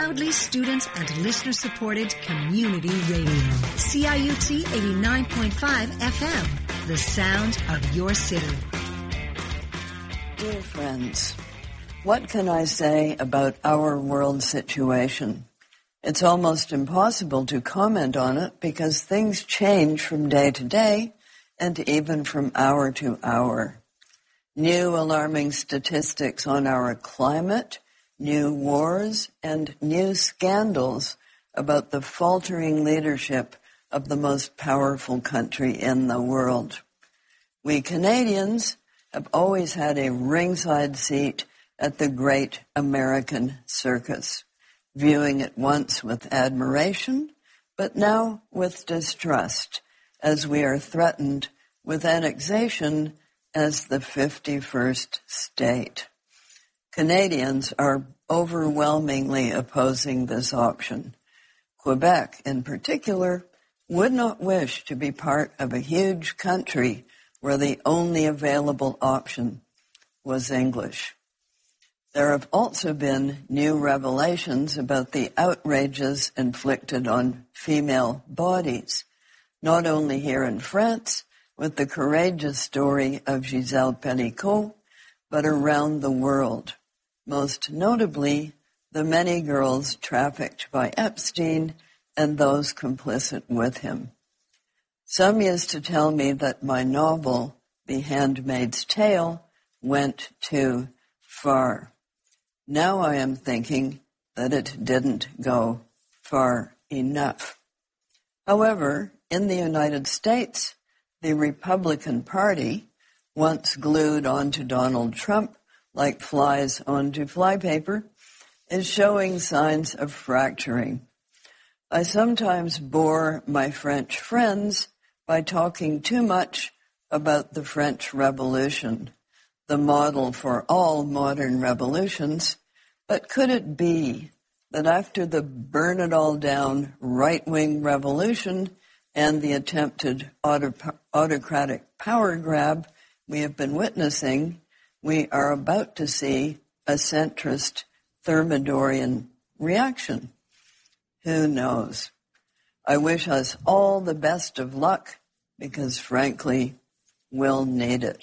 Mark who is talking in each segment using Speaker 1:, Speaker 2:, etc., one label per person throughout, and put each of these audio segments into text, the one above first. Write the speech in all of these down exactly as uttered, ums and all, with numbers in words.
Speaker 1: proudly student and listener-supported community radio. C I U T eighty-nine point five F M, the sound of your city.
Speaker 2: Dear friends, what can I say about our world situation? It's almost impossible to comment on it because things change from day to day and even from hour to hour. New alarming statistics on our climate, new wars, and new scandals about the faltering leadership of the most powerful country in the world. We Canadians have always had a ringside seat at the great American circus, viewing it once with admiration, but now with distrust, as we are threatened with annexation as the fifty-first state. Canadians are overwhelmingly opposing this option. Quebec, in particular, would not wish to be part of a huge country where the only available option was English. There have also been new revelations about the outrages inflicted on female bodies, not only here in France, with the courageous story of Gisèle Pelicot, but around the world. Most notably, the many girls trafficked by Epstein and those complicit with him. Some used to tell me that my novel, The Handmaid's Tale, went too far. Now I am thinking that it didn't go far enough. However, in the United States, the Republican Party, once glued onto Donald Trump like flies onto flypaper, is showing signs of fracturing. I sometimes bore my French friends by talking too much about the French Revolution, the model for all modern revolutions, but could it be that after the burn-it-all-down right-wing revolution and the attempted auto- autocratic power grab we have been witnessing, we are about to see a centrist Thermidorian reaction? Who knows? I wish us all the best of luck because, frankly, we'll need it.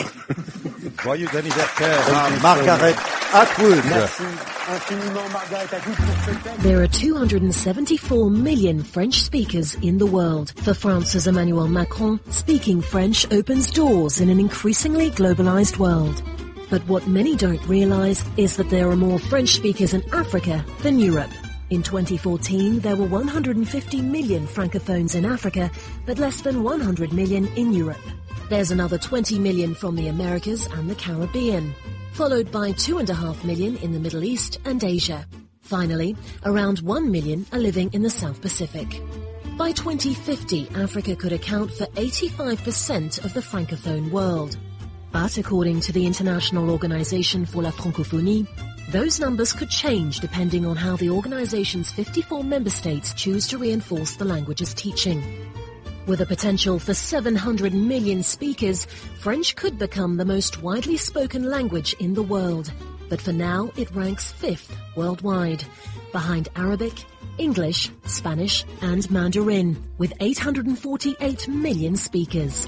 Speaker 3: Joyeux anniversaire à Margaret Atwood.
Speaker 4: Merci infiniment, Margaret Atwood, pour ce thème.
Speaker 5: There are two hundred seventy-four million French speakers in the world. For France's Emmanuel Macron, speaking French opens doors in an increasingly globalized world. But what many don't realize is that there are more French speakers in Africa than Europe. In twenty fourteen, there were one hundred fifty million francophones in Africa, but less than one hundred million in Europe. There's another twenty million from the Americas and the Caribbean, followed by two and a half million in the Middle East and Asia. Finally, around one million are living in the South Pacific. By twenty fifty, Africa could account for eighty-five percent of the francophone world. But according to the International Organization for la Francophonie, those numbers could change depending on how the organization's fifty-four member states choose to reinforce the language's teaching. With a potential for seven hundred million speakers, French could become the most widely spoken language in the world. But for now, it ranks fifth worldwide, behind Arabic, English, Spanish, and Mandarin, with eight hundred forty-eight million speakers.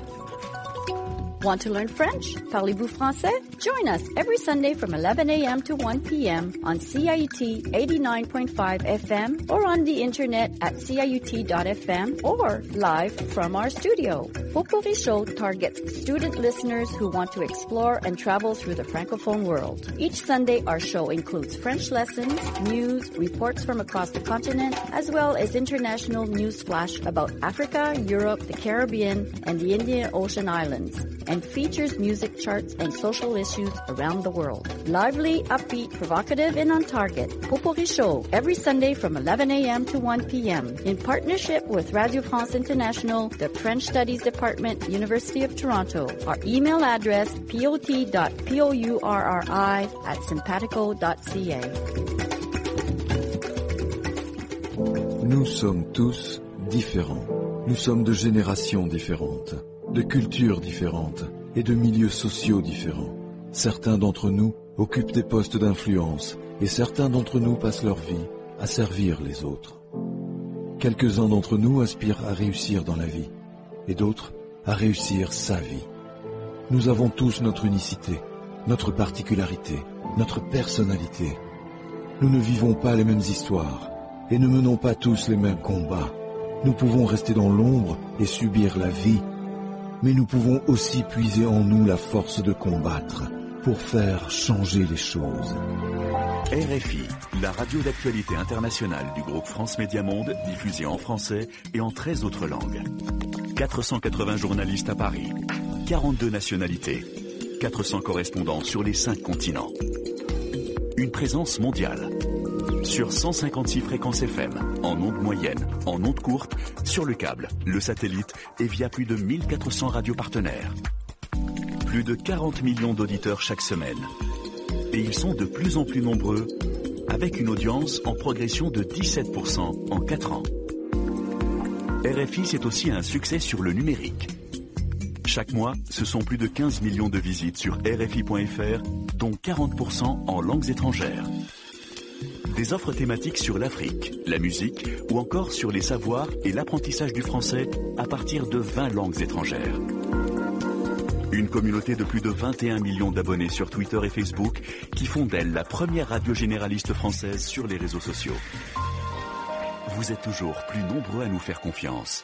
Speaker 6: Want to learn French? Parlez-vous français? Join us every Sunday from eleven a.m. to one p.m. on C I U T eighty-nine point five F M or on the internet at C I U T dot F M or live from our studio. Potpourri Show targets student listeners who want to explore and travel through the Francophone world. Each Sunday, our show includes French lessons, news, reports from across the continent, as well as international news flash about Africa, Europe, the Caribbean, and the Indian Ocean Islands, and features music charts and social issues around the world. Lively, upbeat, provocative, and on target. Potpourri Show, every Sunday from eleven a.m. to one p.m. in partnership with Radio France International, the French Studies Department, University of Toronto. Our email address, pot dot pourri at simpatico dot c a.
Speaker 7: Nous sommes tous différents. Nous sommes de générations différentes, de cultures différentes et de milieux sociaux différents. Certains d'entre nous occupent des postes d'influence et certains d'entre nous passent leur vie à servir les autres. Quelques-uns d'entre nous aspirent à réussir dans la vie, et d'autres à réussir sa vie. Nous avons tous notre unicité, notre particularité, notre personnalité. Nous ne vivons pas les mêmes histoires, et ne menons pas tous les mêmes combats. Nous pouvons rester dans l'ombre et subir la vie, mais nous pouvons aussi puiser en nous la force de combattre pour faire changer les choses.
Speaker 8: R F I, la radio d'actualité internationale du groupe France Média Monde, diffusée en français et en treize autres langues. quatre cent quatre-vingts journalistes à Paris, quarante-deux nationalités, quatre cents correspondants sur les cinq continents. Une présence mondiale. Sur cent cinquante-six fréquences F M, en ondes moyennes, en ondes courtes, sur le câble, le satellite et via plus de mille quatre cents radios partenaires. Plus de quarante millions d'auditeurs chaque semaine. Et ils sont de plus en plus nombreux, avec une audience en progression de dix-sept pour cent en quatre ans. R F I, c'est aussi un succès sur le numérique. Chaque mois, ce sont plus de quinze millions de visites sur R F I point F R, dont quarante pour cent en langues étrangères. Des offres thématiques sur l'Afrique, la musique ou encore sur les savoirs et l'apprentissage du français à partir de vingt langues étrangères. Une communauté de plus de vingt et un millions d'abonnés sur Twitter et Facebook qui font d'elle la première radio généraliste française sur les réseaux sociaux. Vous êtes toujours plus nombreux à nous faire confiance.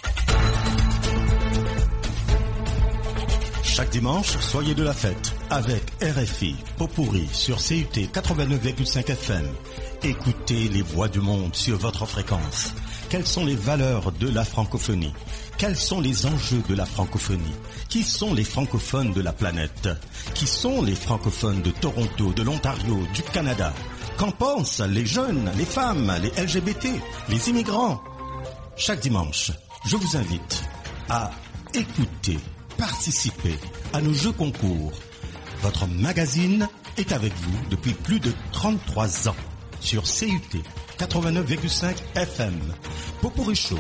Speaker 9: Chaque dimanche, soyez de la fête avec R F I, Pot-pourri sur C U T quatre-vingt-neuf virgule cinq F M. Écoutez les voix du monde sur votre fréquence. Quelles sont les valeurs de la francophonie? Quels sont les enjeux de la francophonie? Qui sont les francophones de la planète? Qui sont les francophones de Toronto, de l'Ontario, du Canada? Qu'en pensent les jeunes, les femmes, les L G B T, les immigrants? Chaque dimanche, je vous invite à écouter, participer à nos jeux concours. Votre magazine est avec vous depuis plus de trente-trois ans sur C U T quatre-vingt-neuf virgule cinq F M. Pot-pourri chaud.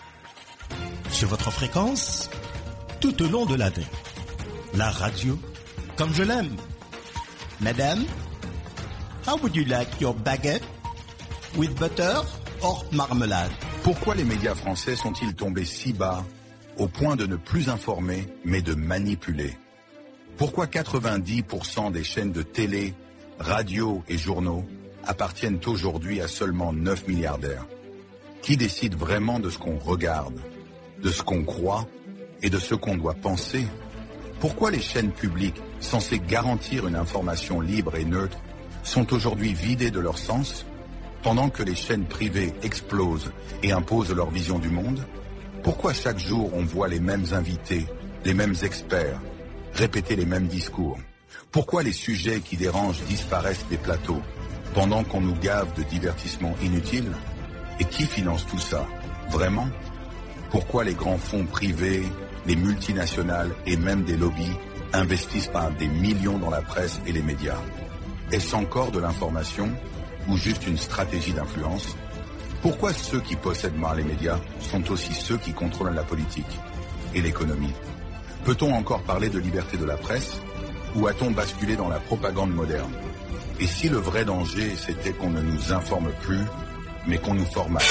Speaker 9: Sur votre fréquence, tout au long de l'année. La radio, comme je l'aime. Madame, how would you like your baguette? With butter or marmelade?
Speaker 10: Pourquoi les médias français sont-ils tombés si bas au point de ne plus informer, mais de manipuler? Pourquoi quatre-vingt-dix pour cent des chaînes de télé, radio et journaux appartiennent aujourd'hui à seulement neuf milliardaires? Qui décide vraiment de ce qu'on regarde, de ce qu'on croit et de ce qu'on doit penser? Pourquoi les chaînes publiques, censées garantir une information libre et neutre, sont aujourd'hui vidées de leur sens, pendant que les chaînes privées explosent et imposent leur vision du monde? Pourquoi chaque jour on voit les mêmes invités, les mêmes experts, répéter les mêmes discours? Pourquoi les sujets qui dérangent disparaissent des plateaux, pendant qu'on nous gave de divertissements inutiles? Et qui finance tout ça, vraiment? Pourquoi les grands fonds privés, les multinationales et même des lobbies investissent par des millions dans la presse et les médias? Est-ce encore de l'information ou juste une stratégie d'influence? Pourquoi ceux qui possèdent mal les médias sont aussi ceux qui contrôlent la politique et l'économie? Peut-on encore parler de liberté de la presse ou a-t-on basculé dans la propagande moderne? Et si le vrai danger, c'était qu'on ne nous informe plus, mais qu'on nous formate?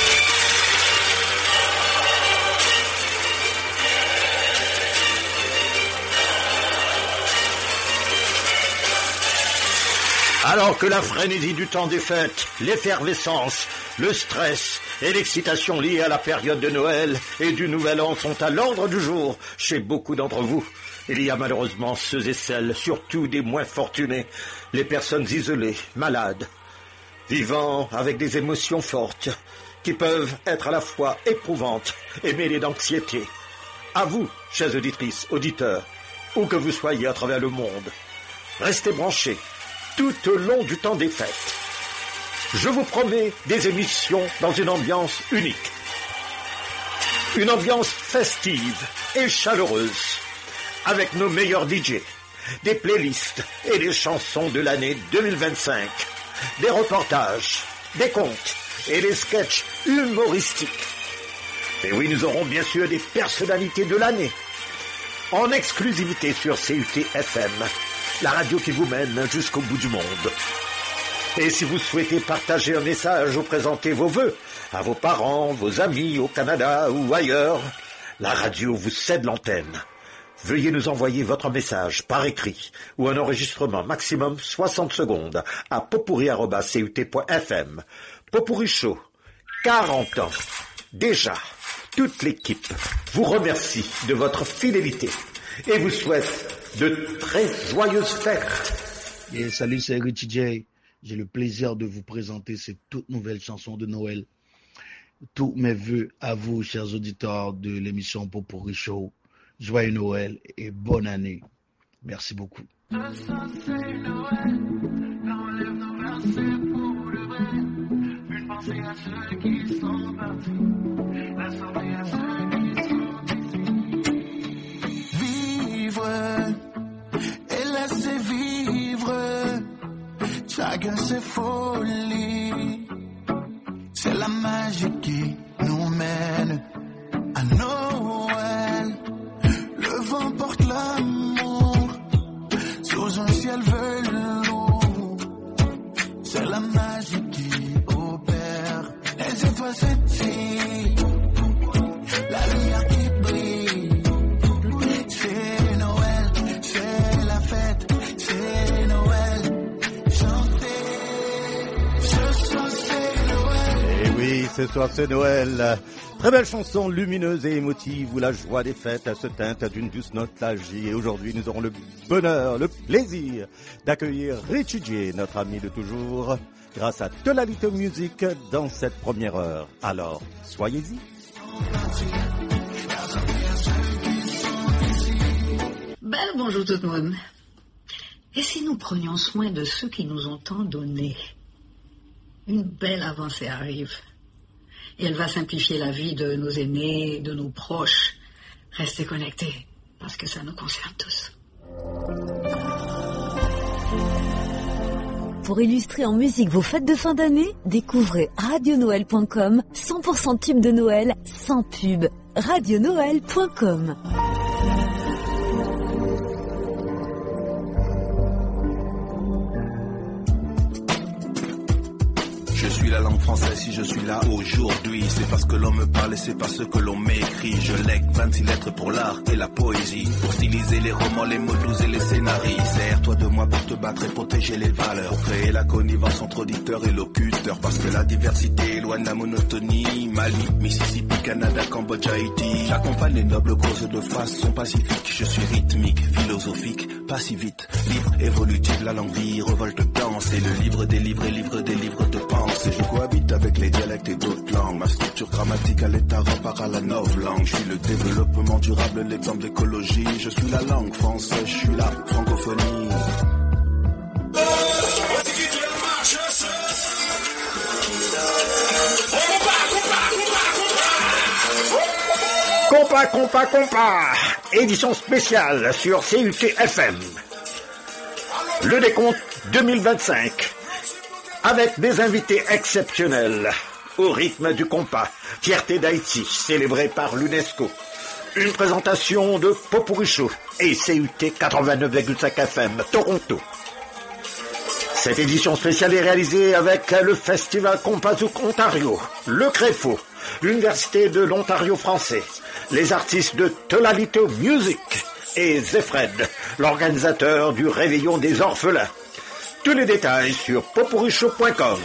Speaker 11: Alors que la frénésie du temps des fêtes, l'effervescence, le stress et l'excitation liée à la période de Noël et du Nouvel An sont à l'ordre du jour chez beaucoup d'entre vous, il y a malheureusement ceux et celles, surtout des moins fortunés, les personnes isolées, malades, vivant avec des émotions fortes, qui peuvent être à la fois éprouvantes et mêlées d'anxiété. À vous, chères auditrices, auditeurs, où que vous soyez à travers le monde, restez branchés tout au long du temps des fêtes. Je vous promets des émissions dans une ambiance unique. Une ambiance festive et chaleureuse, avec nos meilleurs D J, des playlists et des chansons de l'année deux mille vingt-cinq, des reportages, des contes et des sketchs humoristiques. Et oui, nous aurons bien sûr des personnalités de l'année, en exclusivité sur C U T F M, la radio qui vous mène jusqu'au bout du monde. Et si vous souhaitez partager un message ou présenter vos vœux à vos parents, vos amis au Canada ou ailleurs, la radio vous cède l'antenne. Veuillez nous envoyer votre message par écrit ou un enregistrement maximum soixante secondes à potpourri arobase c u t point f m. Potpourri Show, quarante ans. Déjà, toute l'équipe vous remercie de votre fidélité et vous souhaite de très joyeuses fêtes.
Speaker 12: Yeah, salut, c'est Richie J. J'ai le plaisir de vous présenter cette toute nouvelle chanson de Noël. Tous mes vœux à vous, chers auditeurs de l'émission Potpourri Show. Joyeux Noël et bonne année. Merci beaucoup.
Speaker 13: Vivre et laisser vivre, chacun ses folies. C'est la magie qui nous mène à Noël. Le vent porte l'amour sous un ciel velours. C'est la magie qui opère. Les étoiles scintillent, la lumière qui brille. C'est Noël, c'est la fête, c'est Noël. Chantez, ce soir c'est Noël.
Speaker 3: Et oui, ce soir c'est Noël. Très belle chanson lumineuse et émotive où la joie des fêtes se teinte d'une douce nostalgie. Et aujourd'hui, nous aurons le bonheur, le plaisir d'accueillir Richie J, notre ami de toujours, grâce à Tolalito Music dans cette première heure. Alors, soyez-y.
Speaker 14: Bel bonjour tout le monde. Et si nous prenions soin de ceux qui nous ont tant donné? Une belle avancée arrive. Et elle va simplifier la vie de nos aînés, de nos proches. Restez connectés, parce que ça nous concerne tous.
Speaker 15: Pour illustrer en musique vos fêtes de fin d'année, découvrez radio noël point com, cent pour cent tube de Noël, sans pub. radio noël point com.
Speaker 16: Je suis la langue française, si je suis là aujourd'hui, c'est parce que l'on me parle et c'est parce que l'on m'écrit. Je lègue vingt-six lettres pour l'art et la poésie, pour styliser les romans, les mots doux et les scénarios. Serre-toi de moi pour te battre et protéger les valeurs, pour créer la connivence entre auditeurs et locuteurs, parce que la diversité éloigne la monotonie. Mali, Mississippi, Canada, Cambodge, Haïti. J'accompagne les nobles causes de façon pacifique. Je suis rythmique, philosophique, pas si vite. Libre, évolutive, la langue vie, revolte, danse. Et le livre des livres et livre des livres de pensée. Je cohabite avec les dialectes et d'autres langues. Ma structure grammaticale est à repart à la novlangue. Je suis le développement durable, l'exemple d'écologie. Je suis la langue française, je suis la francophonie.
Speaker 11: Compas, compas, compas, édition spéciale sur C U T F M. Le décompte deux mille vingt-cinq, avec des invités exceptionnels, au rythme du compas, fierté d'Haïti, célébrée par l'UNESCO. Une présentation de Potpourri Show et C U T quatre-vingt-neuf virgule cinq F M, Toronto. Cette édition spéciale est réalisée avec le Festival Compazouk Ontario, le Créfo, l'Université de l'Ontario français, les artistes de Tolalito Music et Zefred, l'organisateur du Réveillon des Orphelins. Tous les détails sur potpourri show point com.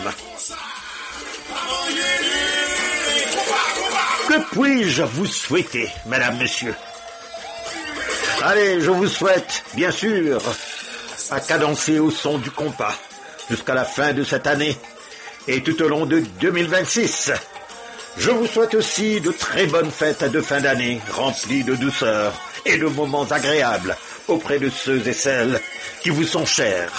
Speaker 11: Que puis-je vous souhaiter, mesdames, messieurs? Allez, je vous souhaite, bien sûr, à cadencer au son du compas jusqu'à la fin de cette année et tout au long de deux mille vingt-six. Je vous souhaite aussi de très bonnes fêtes de fin d'année, remplies de douceur et de moments agréables auprès de ceux et celles qui vous sont chers.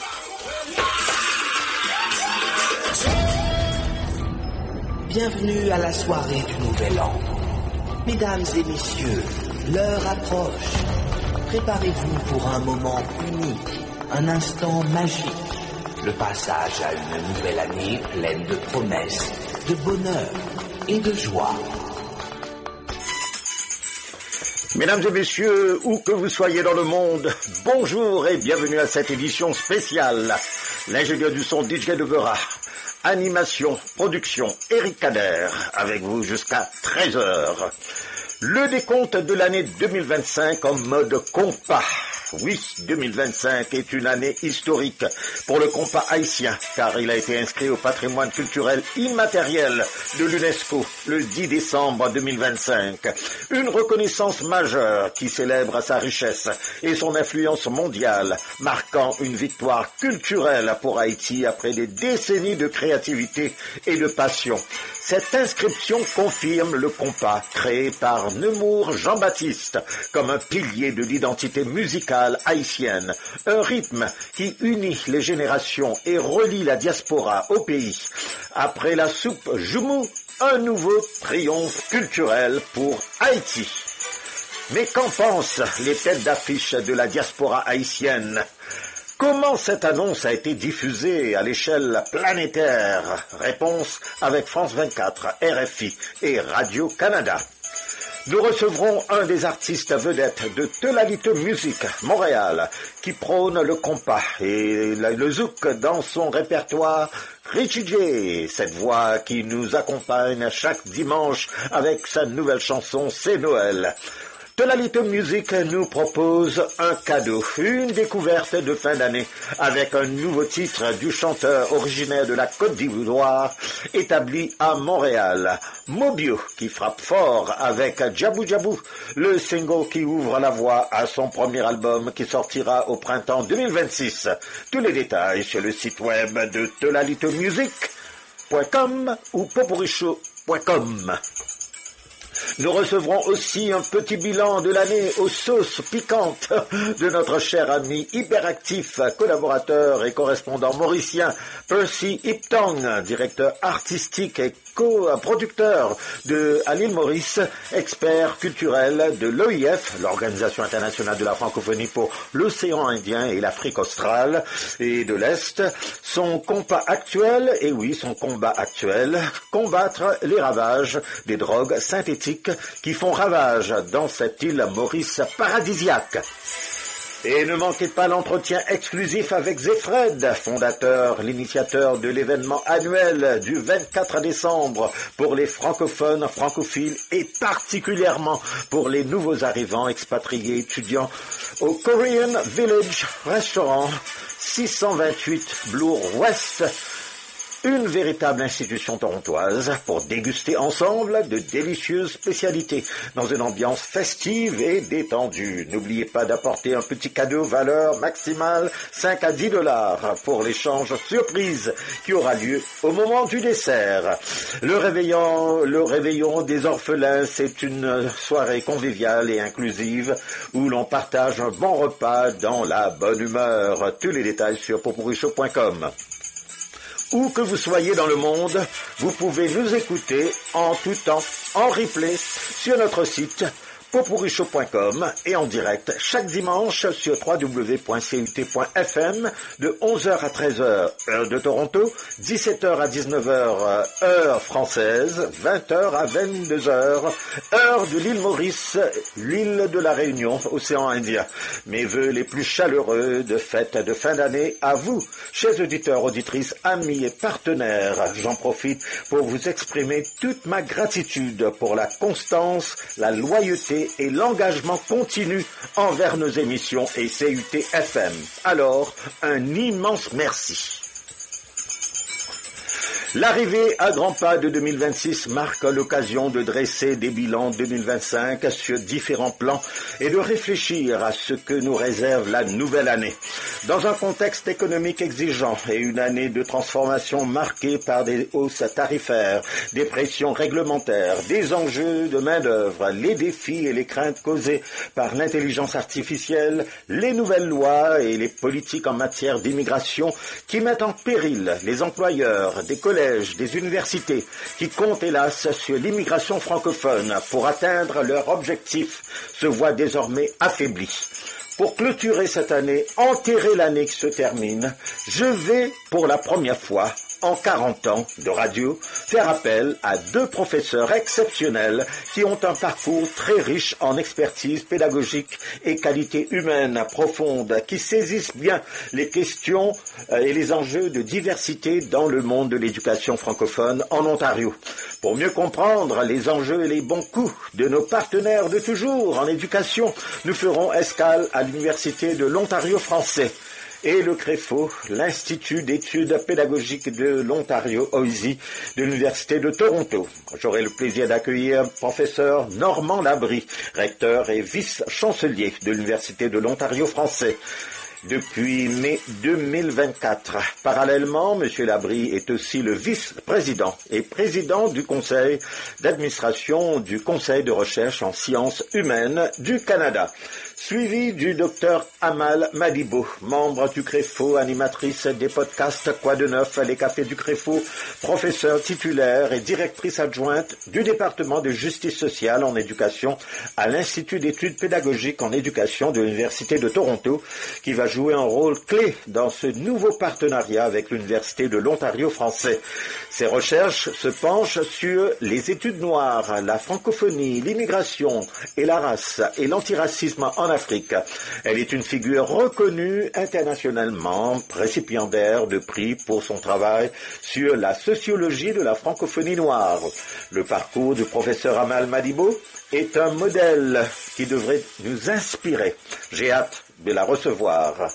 Speaker 17: Bienvenue à la soirée du Nouvel An. Mesdames et messieurs, l'heure approche. Préparez-vous pour un moment unique, un instant magique. Le passage à une nouvelle année pleine de promesses, de bonheur et de joie.
Speaker 11: Mesdames et messieurs, où que vous soyez dans le monde, bonjour et bienvenue à cette édition spéciale L'ingénieur du son D J Devera. Animation, production, Eric Kader, avec vous jusqu'à treize heures. Le décompte de l'année deux mille vingt-cinq en mode compas. Oui, deux mille vingt-cinq est une année historique pour le compas haïtien, car il a été inscrit au patrimoine culturel immatériel de l'UNESCO le dix décembre deux mille vingt-cinq. Une reconnaissance majeure qui célèbre sa richesse et son influence mondiale, marquant une victoire culturelle pour Haïti après des décennies de créativité et de passion. Cette inscription confirme le compas créé par Nemours Jean-Baptiste comme un pilier de l'identité musicale haïtienne, un rythme qui unit les générations et relie la diaspora au pays. Après la soupe Joumou, un nouveau triomphe culturel pour Haïti. Mais qu'en pensent les têtes d'affiche de la diaspora haïtienne ? Comment cette annonce a été diffusée à l'échelle planétaire? Réponse avec France vingt-quatre, R F I et Radio-Canada. Nous recevrons un des artistes vedettes de Telalite Music, Montréal, qui prône le compas et le zouk dans son répertoire. Richie J, cette voix qui nous accompagne chaque dimanche avec sa nouvelle chanson C'est Noël. Telalite Music nous propose un cadeau, une découverte de fin d'année avec un nouveau titre du chanteur originaire de la Côte d'Ivoire établi à Montréal. Mobio qui frappe fort avec Djabou Djabou, le single qui ouvre la voie à son premier album qui sortira au printemps deux mille vingt-six. Tous les détails sur le site web de telalite music point com ou poporicho point com. Nous recevrons aussi un petit bilan de l'année aux sauces piquantes de notre cher ami hyperactif, collaborateur et correspondant mauricien Percy Iptong, directeur artistique et co-producteur de à l'île Maurice, expert culturel de l'O I F, l'Organisation internationale de la francophonie pour l'océan Indien et l'Afrique australe et de l'Est. Son combat actuel, et oui, son combat actuel, combattre les ravages des drogues synthétiques qui font ravage dans cette île Maurice paradisiaque. Et ne manquez pas l'entretien exclusif avec Zefred, fondateur, l'initiateur de l'événement annuel du vingt-quatre décembre pour les francophones, francophiles et particulièrement pour les nouveaux arrivants expatriés étudiants au Korean Village Restaurant, six cent vingt-huit Bloor West. Une véritable institution torontoise pour déguster ensemble de délicieuses spécialités dans une ambiance festive et détendue. N'oubliez pas d'apporter un petit cadeau valeur maximale cinq à dix dollars pour l'échange surprise qui aura lieu au moment du dessert. Le réveillon, le réveillon des orphelins, c'est une soirée conviviale et inclusive où l'on partage un bon repas dans la bonne humeur. Tous les détails sur poporicho point com. Où que vous soyez dans le monde, vous pouvez nous écouter en tout temps, en replay, sur notre site poporicho point com et en direct chaque dimanche sur w w w point c u t point f m de onze heures à treize heures, heure de Toronto, dix-sept heures à dix-neuf heures, heure française, vingt heures à vingt-deux heures, heure de l'île Maurice, l'île de la Réunion, océan Indien. Mes vœux les plus chaleureux de fête de fin d'année à vous, chers auditeurs, auditrices, amis et partenaires. J'en profite pour vous exprimer toute ma gratitude pour la constance, la loyauté et l'engagement continu envers nos émissions et C U T F M. Alors, un immense merci. L'arrivée à grands pas de deux mille vingt-six marque l'occasion de dresser des bilans deux mille vingt-cinq sur différents plans et de réfléchir à ce que nous réserve la nouvelle année. Dans un contexte économique exigeant et une année de transformation marquée par des hausses tarifaires, des pressions réglementaires, des enjeux de main-d'œuvre, les défis et les craintes causées par l'intelligence artificielle, les nouvelles lois et les politiques en matière d'immigration qui mettent en péril les employeurs, des collèges, des universités qui comptent hélas sur l'immigration francophone pour atteindre leur objectif se voient désormais affaiblis. Pour clôturer cette année, enterrer l'année qui se termine, je vais pour la première fois en quarante ans de radio, faire appel à deux professeurs exceptionnels qui ont un parcours très riche en expertise pédagogique et qualité humaine profonde, qui saisissent bien les questions et les enjeux de diversité dans le monde de l'éducation francophone en Ontario. Pour mieux comprendre les enjeux et les bons coups de nos partenaires de toujours en éducation, nous ferons escale à l'Université de l'Ontario français et le CREFO, l'Institut d'études pédagogiques de l'Ontario O I S I de l'Université de Toronto. J'aurai le plaisir d'accueillir professeur Normand Labrie, recteur et vice-chancelier de l'Université de l'Ontario français depuis mai deux mille vingt-quatre. Parallèlement, M. Labrie est aussi le vice-président et président du conseil d'administration du Conseil de recherche en sciences humaines du Canada, suivi du docteur Amal Madibo, membre du CREFO, animatrice des podcasts Quoi de neuf, les cafés du CREFO, professeure titulaire et directrice adjointe du département de justice sociale en éducation à l'Institut d'études pédagogiques en éducation de l'Université de Toronto, qui va jouer un rôle clé dans ce nouveau partenariat avec l'Université de l'Ontario français. Ses recherches se penchent sur les études noires, la francophonie, l'immigration et la race et l'antiracisme en Afrique. Elle est une figure reconnue internationalement, récipiendaire de prix pour son travail sur la sociologie de la francophonie noire. Le parcours du professeur Amal Madibo est un modèle qui devrait nous inspirer. J'ai hâte de la recevoir.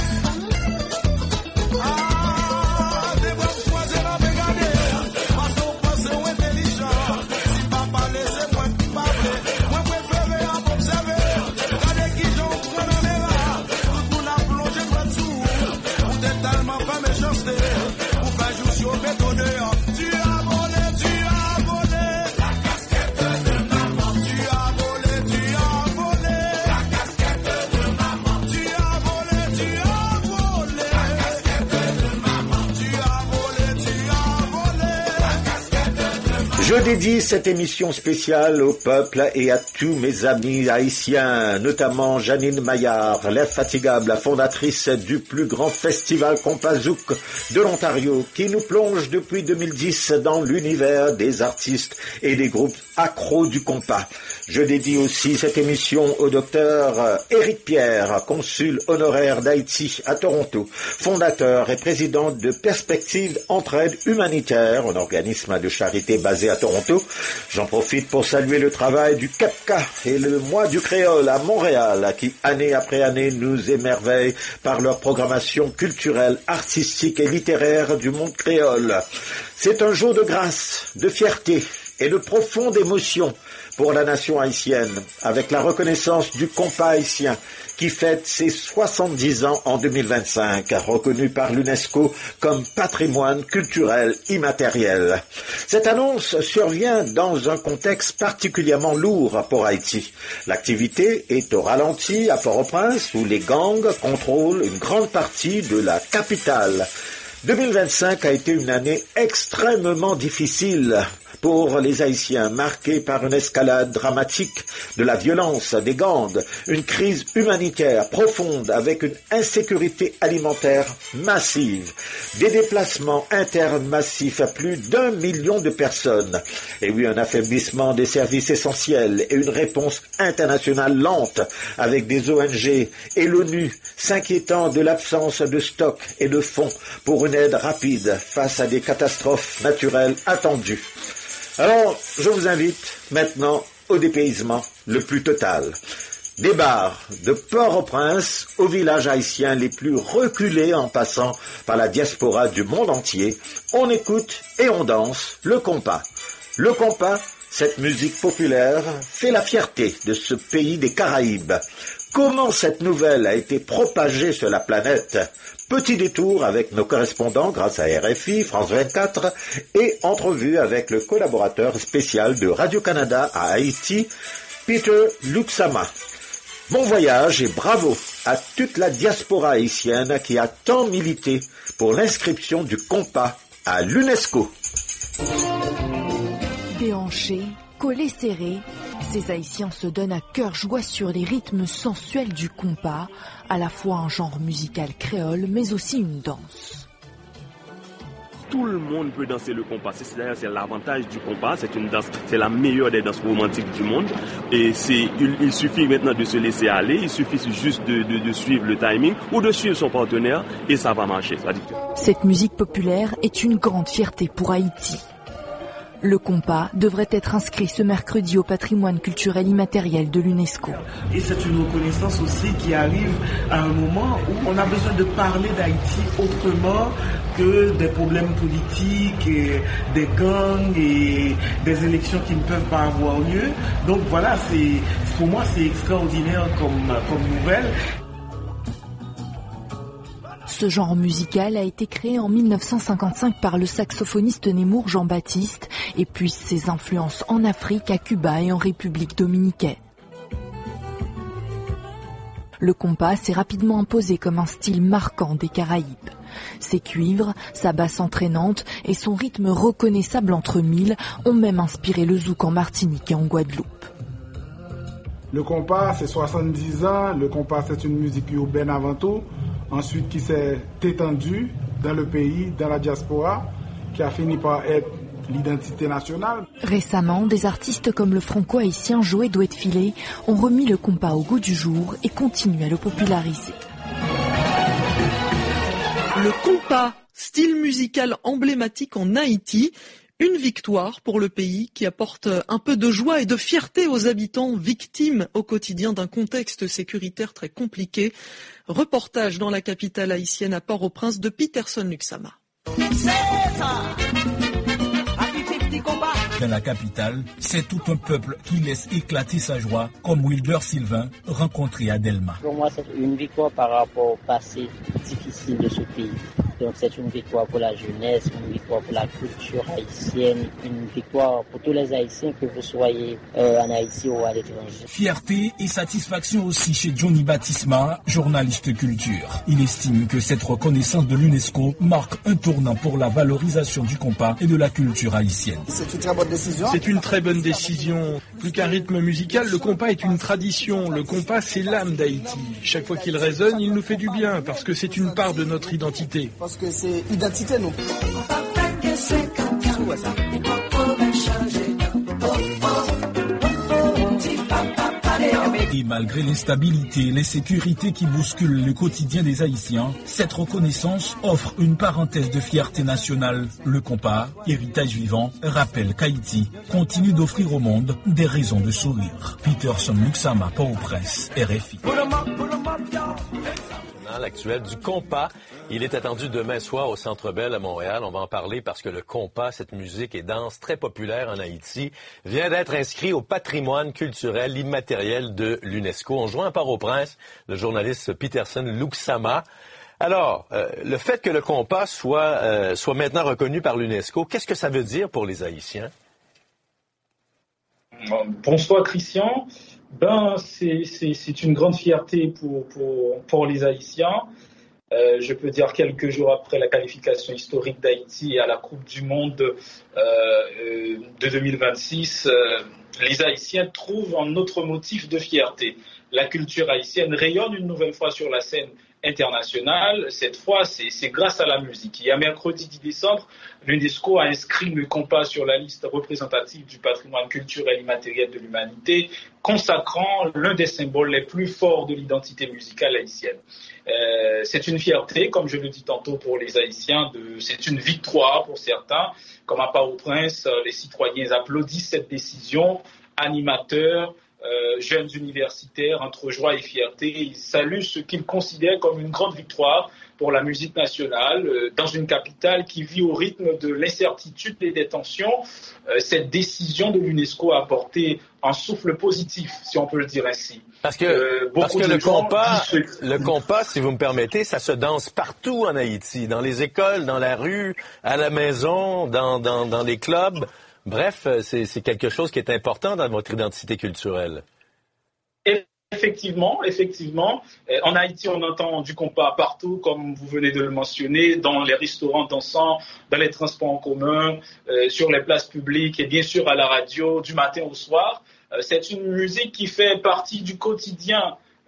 Speaker 11: Je dédie cette émission spéciale au peuple et à tous mes amis haïtiens, notamment Janine Maillard, l'infatigable fondatrice du plus grand festival compas zouk de l'Ontario, qui nous plonge depuis deux mille dix dans l'univers des artistes et des groupes accros du compas. Je dédie aussi cette émission au docteur Éric Pierre, consul honoraire d'Haïti à Toronto, fondateur et président de Perspective Entraide Humanitaire, un organisme de charité basé à Toronto. J'en profite pour saluer le travail du C A P C A et le Mois du Créole à Montréal, qui année après année nous émerveillent par leur programmation culturelle, artistique et littéraire du monde créole. C'est un jour de grâce, de fierté et de profonde émotion pour la nation haïtienne, avec la reconnaissance du compas haïtien qui fête ses soixante-dix ans en deux mille vingt-cinq, reconnu par l'UNESCO comme patrimoine culturel immatériel. Cette annonce survient dans un contexte particulièrement lourd pour Haïti. L'activité est au ralenti à Port-au-Prince, où les gangs contrôlent une grande partie de la capitale. deux mille vingt-cinq a été une année extrêmement difficile pour les Haïtiens, marqués par une escalade dramatique de la violence des gangs, une crise humanitaire profonde avec une insécurité alimentaire massive, des déplacements internes massifs à plus d'un million de personnes, et oui, un affaiblissement des services essentiels et une réponse internationale lente avec des O N G et l'ONU s'inquiétant de l'absence de stock et de fonds pour une aide rapide face à des catastrophes naturelles attendues. Alors, je vous invite maintenant au dépaysement le plus total. Des bars de Port-au-Prince aux villages haïtiens les plus reculés en passant par la diaspora du monde entier, on écoute et on danse le compas. Le compas, cette musique populaire, fait la fierté de ce pays des Caraïbes. Comment cette nouvelle a été propagée sur la planète? Petit détour avec nos correspondants grâce à R F I, France vingt-quatre et entrevue avec le collaborateur spécial de Radio-Canada à Haïti, Peter Luxama. Bon voyage et bravo à toute la diaspora haïtienne qui a tant milité pour l'inscription du compas à l'UNESCO.
Speaker 18: Déhanchés, collés serrés, ces Haïtiens se donnent à cœur joie sur les rythmes sensuels du compas, à la fois un genre musical créole mais aussi une danse.
Speaker 19: tout le monde peut danser le compas. C'est, d'ailleurs, c'est l'avantage du compas. C'est une danse, c'est la meilleure des danses romantiques du monde. Et c'est, il, il suffit maintenant de se laisser aller. Il suffit juste de, de, de suivre le timing ou de suivre son partenaire et ça va marcher. Ça dit que...
Speaker 18: Cette musique populaire est une grande fierté pour Haïti. Le compas devrait être inscrit ce mercredi au patrimoine culturel immatériel de l'UNESCO.
Speaker 20: Et c'est une reconnaissance aussi qui arrive à un moment où on a besoin de parler d'Haïti autrement que des problèmes politiques, et des gangs et des élections qui ne peuvent pas avoir lieu. Donc voilà, c'est, pour moi c'est extraordinaire comme, comme nouvelle.
Speaker 18: Ce genre musical a été créé en mille neuf cent cinquante-cinq par le saxophoniste Nemours Jean-Baptiste et puise ses influences en Afrique, à Cuba et en République dominicaine. Le compas s'est rapidement imposé comme un style marquant des Caraïbes. Ses cuivres, sa basse entraînante et son rythme reconnaissable entre mille ont même inspiré le zouk en Martinique et en Guadeloupe.
Speaker 21: Le compas, c'est soixante-dix ans. Le compas, c'est une musique urbaine avant tout. Ensuite, qui s'est étendue dans le pays, dans la diaspora, qui a fini par être l'identité nationale.
Speaker 18: Récemment, des artistes comme le franco-haïtien Joé Douet-Filé ont remis le compas au goût du jour et continuent à le populariser.
Speaker 22: Le compas, style musical emblématique en Haïti, une victoire pour le pays qui apporte un peu de joie et de fierté aux habitants victimes au quotidien d'un contexte sécuritaire très compliqué. Reportage dans la capitale haïtienne à Port-au-Prince de Peterson Luxama.
Speaker 23: Dans la capitale, c'est tout un peuple qui laisse éclater sa joie, comme Wilder Sylvain, rencontré à Delma.
Speaker 24: Pour moi, c'est une victoire par rapport au passé difficile de ce pays. Donc c'est une victoire pour la jeunesse, une victoire pour la culture haïtienne, une victoire pour tous les Haïtiens, que vous soyez euh, en Haïti ou à l'étranger.
Speaker 23: Fierté et satisfaction aussi chez Johnny Baptisma, journaliste culture. Il estime que cette reconnaissance de l'UNESCO marque un tournant pour la valorisation du compas et de la culture haïtienne.
Speaker 25: C'est une très bonne décision.
Speaker 26: C'est une très bonne décision. Plus qu'un rythme musical, le compas est une tradition. Le compas, c'est l'âme d'Haïti. Chaque fois qu'il résonne, il nous fait du bien parce que c'est une part de notre identité.
Speaker 25: Parce que c'est identité, non?
Speaker 23: Et malgré l'instabilité et l'insécurité qui bousculent le quotidien des Haïtiens, cette reconnaissance offre une parenthèse de fierté nationale. Le compas, héritage vivant, rappelle qu'Haïti continue d'offrir au monde des raisons de sourire. Peterson Luxama, Port-au-Prince, R F I.
Speaker 27: L'actuel du compas. Il est attendu demain soir au Centre Bell à Montréal. On va en parler parce que le compas, cette musique et danse très populaire en Haïti, vient d'être inscrit au patrimoine culturel immatériel de l'UNESCO. On joint à Port-au-Prince le journaliste Peterson Luxama. Alors, euh, le fait que le compas soit, euh, soit maintenant reconnu par l'UNESCO, qu'est-ce que ça veut dire pour les Haïtiens?
Speaker 28: Bonsoir Christian. Ben, c'est, c'est, c'est une grande fierté pour, pour, pour les Haïtiens. Euh, je peux dire quelques jours après la qualification historique d'Haïti à la Coupe du Monde euh, de deux mille vingt-six, euh, les Haïtiens trouvent un autre motif de fierté. La culture haïtienne rayonne une nouvelle fois sur la scène internationale. Cette fois, c'est, c'est grâce à la musique. Il y a mercredi dix décembre, l'UNESCO a inscrit le compas sur la liste représentative du patrimoine culturel immatériel de l'humanité, consacrant l'un des symboles les plus forts de l'identité musicale haïtienne. Euh, c'est une fierté, comme je le dis tantôt, pour les Haïtiens. De, c'est une victoire pour certains. Comme à Port-au-Prince, les citoyens applaudissent cette décision. Animateurs, Euh, jeunes universitaires, entre joie et fierté, ils saluent ce qu'ils considèrent comme une grande victoire pour la musique nationale euh, dans une capitale qui vit au rythme de l'incertitude et des tensions. Euh, cette décision de l'UNESCO a apporté un souffle positif, si on peut le dire ainsi.
Speaker 27: Parce que,
Speaker 28: euh,
Speaker 27: parce que le compas,
Speaker 28: disent...
Speaker 27: le compas, si vous me permettez, ça se danse partout en Haïti, dans les écoles, dans la rue, à la maison, dans, dans, dans les clubs. Bref, c'est, c'est quelque chose qui est important dans votre identité culturelle.
Speaker 28: Effectivement, effectivement. En Haïti, on entend du compas partout, comme vous venez de le mentionner, dans les restaurants dansants, dans les transports en commun, euh, sur les places publiques et bien sûr à la radio, du matin au soir. Euh, c'est une musique qui fait partie du quotidien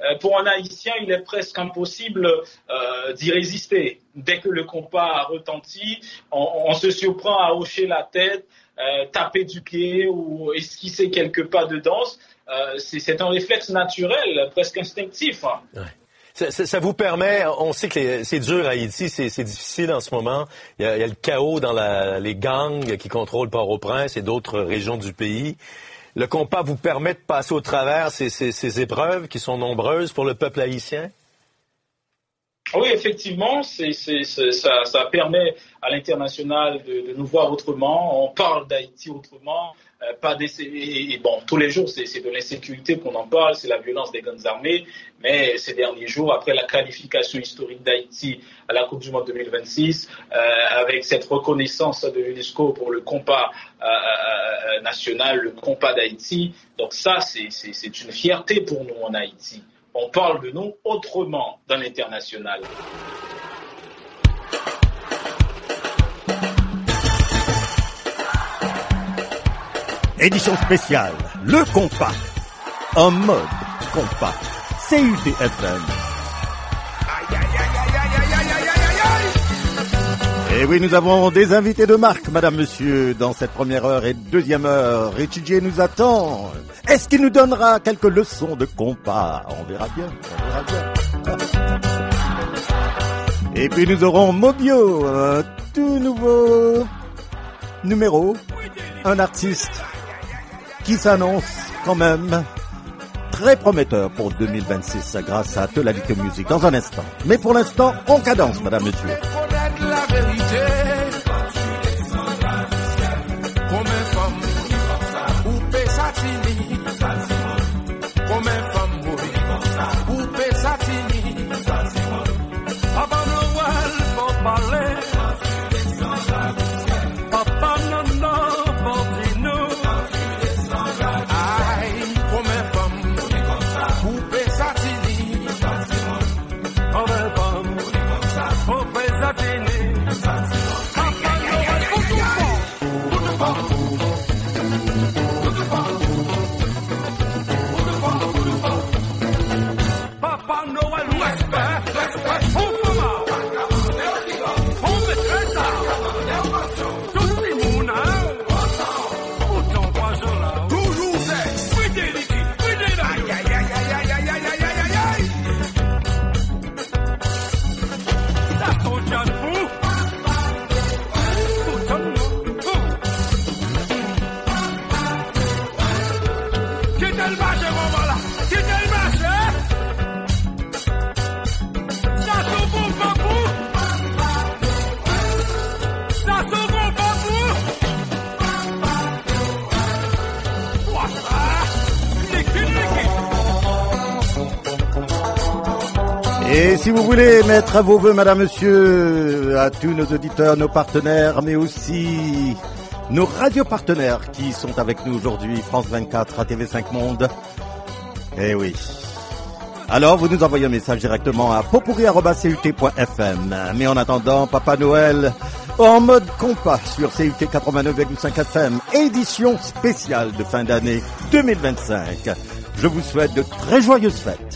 Speaker 28: euh, pour un Haïtien, il est presque impossible euh, d'y résister. Dès que le compas a retenti, on, on se surprend à hocher la tête, euh, taper du pied ou esquisser quelques pas de danse. Euh, c'est, c'est un réflexe naturel, presque instinctif. Hein.
Speaker 27: Ouais. Ça, ça, ça vous permet, on sait que les, c'est dur à Haïti, c'est, c'est difficile en ce moment. Il y a, il y a le chaos dans la, les gangs qui contrôlent Port-au-Prince et d'autres régions du pays. Le compas vous permet de passer au travers ces, ces, ces épreuves qui sont nombreuses pour le peuple haïtien?
Speaker 28: Oui, effectivement, c'est, c'est, c'est, ça, ça permet à l'international de, de nous voir autrement. On parle d'Haïti autrement. Euh, pas des, et, et bon, tous les jours, c'est, c'est de l'insécurité qu'on en parle, c'est la violence des gangs armés. Mais ces derniers jours, après la qualification historique d'Haïti à la Coupe du Monde deux mille vingt-six, euh, avec cette reconnaissance de l'UNESCO pour le compas euh, euh, national, le compas d'Haïti, donc ça, c'est, c'est, c'est une fierté pour nous en Haïti. On parle de nous autrement dans l'international.
Speaker 3: Édition spéciale, le compas, en mode compas, C U T F M. Et oui, nous avons des invités de marque, madame, monsieur, dans cette première heure et deuxième heure. Richie J nous attend. Est-ce qu'il nous donnera quelques leçons de compas? On verra bien, on verra bien. Et puis nous aurons Mobio, un tout nouveau numéro, un artiste qui s'annonce quand même très prometteur pour deux mille vingt-six grâce à Telalite Music dans un instant. Mais pour l'instant, on cadence, madame, monsieur.
Speaker 13: La vérité, comme une femme, ou pesatini, comme une femme, ou pesatini, avant Noël, pour parler, papa non, non, pour dire aïe, comme une femme, ou pesatini, comme une femme, ou pesatini.
Speaker 3: Et si vous voulez mettre à vos vœux, madame, monsieur, à tous nos auditeurs, nos partenaires, mais aussi nos radios partenaires qui sont avec nous aujourd'hui, France vingt-quatre, A T V cinq Monde. Eh oui. Alors, vous nous envoyez un message directement à popourri arobase c u t point f m. Mais en attendant, Papa Noël en mode compas sur C U T quatre-vingt-neuf virgule cinq F M, édition spéciale de fin d'année deux mille vingt-cinq. Je vous souhaite de très joyeuses fêtes.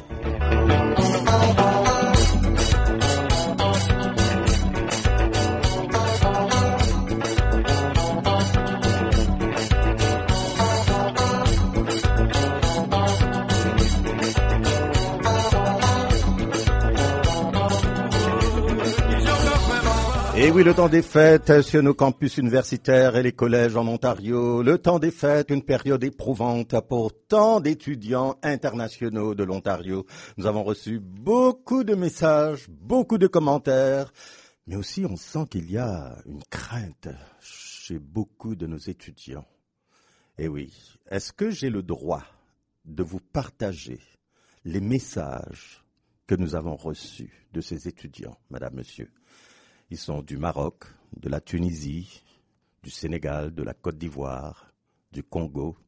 Speaker 3: Et oui, le temps des fêtes sur nos campus universitaires et les collèges en Ontario. Le temps des fêtes, une période éprouvante pour tant d'étudiants internationaux de l'Ontario. Nous avons reçu beaucoup de messages, beaucoup de commentaires, mais aussi on sent qu'il y a une crainte chez beaucoup de nos étudiants. Et oui, est-ce que j'ai le droit de vous partager les messages que nous avons reçus de ces étudiants, madame, monsieur? Ils sont du Maroc, de la Tunisie, du Sénégal, de la Côte d'Ivoire, du Congo.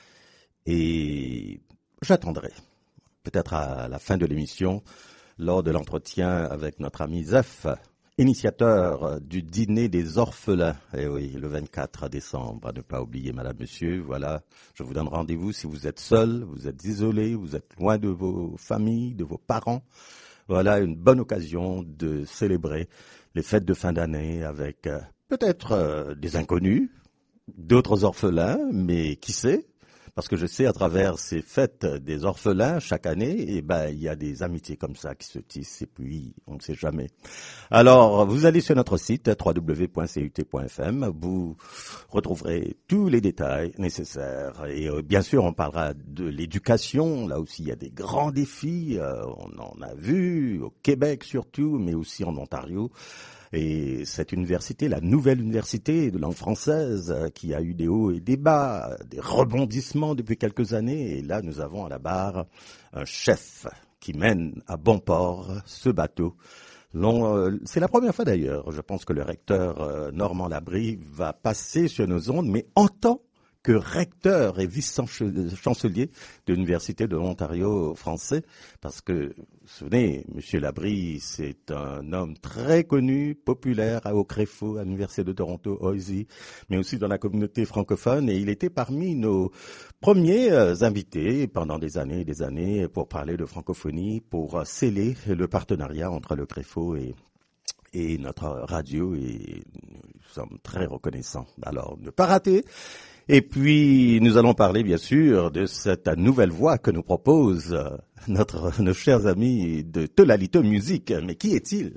Speaker 3: Et j'attendrai, peut-être à la fin de l'émission, lors de l'entretien avec notre ami Zef, initiateur du dîner des orphelins. Eh oui, le vingt-quatre décembre, à ne pas oublier, madame, monsieur. Voilà, je vous donne rendez-vous si vous êtes seul, vous êtes isolé, vous êtes loin de vos familles, de vos parents. Voilà une bonne occasion de célébrer les fêtes de fin d'année avec euh, peut-être euh, des inconnus, d'autres orphelins, mais qui sait? Parce que je sais, à travers ces fêtes des orphelins, chaque année, eh ben, il y a des amitiés comme ça qui se tissent, et puis, on ne sait jamais. Alors, vous allez sur notre site, w w w point c u t point f m, vous retrouverez tous les détails nécessaires. Et euh, bien sûr, on parlera de l'éducation. Là aussi, il y a des grands défis. Euh, on en a vu au Québec surtout, mais aussi en Ontario. Et cette université, la nouvelle université de langue française, qui a eu des hauts et des bas, des rebondissements depuis quelques années. Et là, nous avons à la barre un chef qui mène à bon port ce bateau. C'est la première fois d'ailleurs. Je pense que le recteur Normand Labrie va passer sur nos ondes, mais en tant que recteur et vice-chancelier de l'Université de l'Ontario français, parce que, vous vous souvenez, M. Labrie, c'est un homme très connu, populaire à Au-Créfaux, à l'Université de Toronto, Oisy, mais aussi dans la communauté francophone, et il était parmi nos premiers invités pendant des années et des années pour parler de francophonie, pour sceller le partenariat entre le Créfaux et et notre radio, et nous sommes très reconnaissants. Alors, ne pas rater. Et puis, nous allons parler, bien sûr, de cette nouvelle voix que nous propose notre, nos chers amis de Tolalito Music. Mais qui est-il?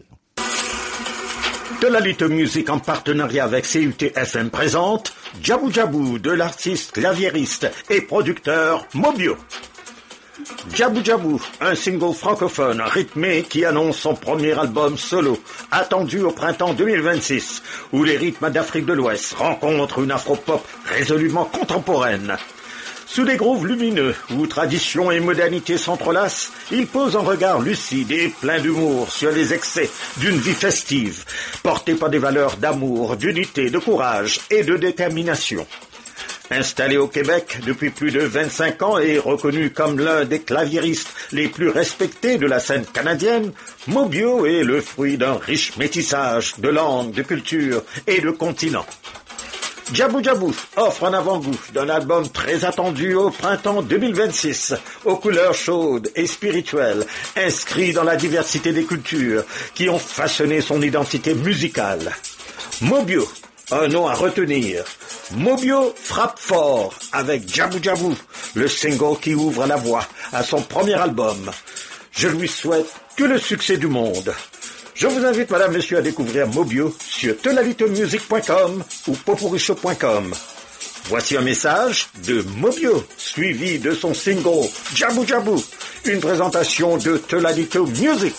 Speaker 11: Tolalito Music, en partenariat avec C U T F M, présente Djabou Djabou, de l'artiste claviériste et producteur Mobio. Djabou Djabou, un single francophone rythmé qui annonce son premier album solo, attendu au printemps deux mille vingt-six, où les rythmes d'Afrique de l'Ouest rencontrent une afro-pop résolument contemporaine. Sous des grooves lumineux, où tradition et modernité s'entrelacent, il pose un regard lucide et plein d'humour sur les excès d'une vie festive, portée par des valeurs d'amour, d'unité, de courage et de détermination. Installé au Québec depuis plus de vingt-cinq ans et reconnu comme l'un des claviéristes les plus respectés de la scène canadienne, Mobio est le fruit d'un riche métissage de langues, de cultures et de continents. Djabou Djabou offre un avant-goût d'un album très attendu au printemps deux mille vingt-six, aux couleurs chaudes et spirituelles, inscrit dans la diversité des cultures qui ont façonné son identité musicale. Mobio, un nom à retenir. Mobio frappe fort avec Djabou Djabou, le single qui ouvre la voie à son premier album. Je lui souhaite que le succès du monde. Je vous invite, madame, monsieur, à découvrir Mobio sur tolalito music point com ou popuricho point com. Voici un message de Mobio, suivi de son single Djabou Djabou, une présentation de Tolalito Music.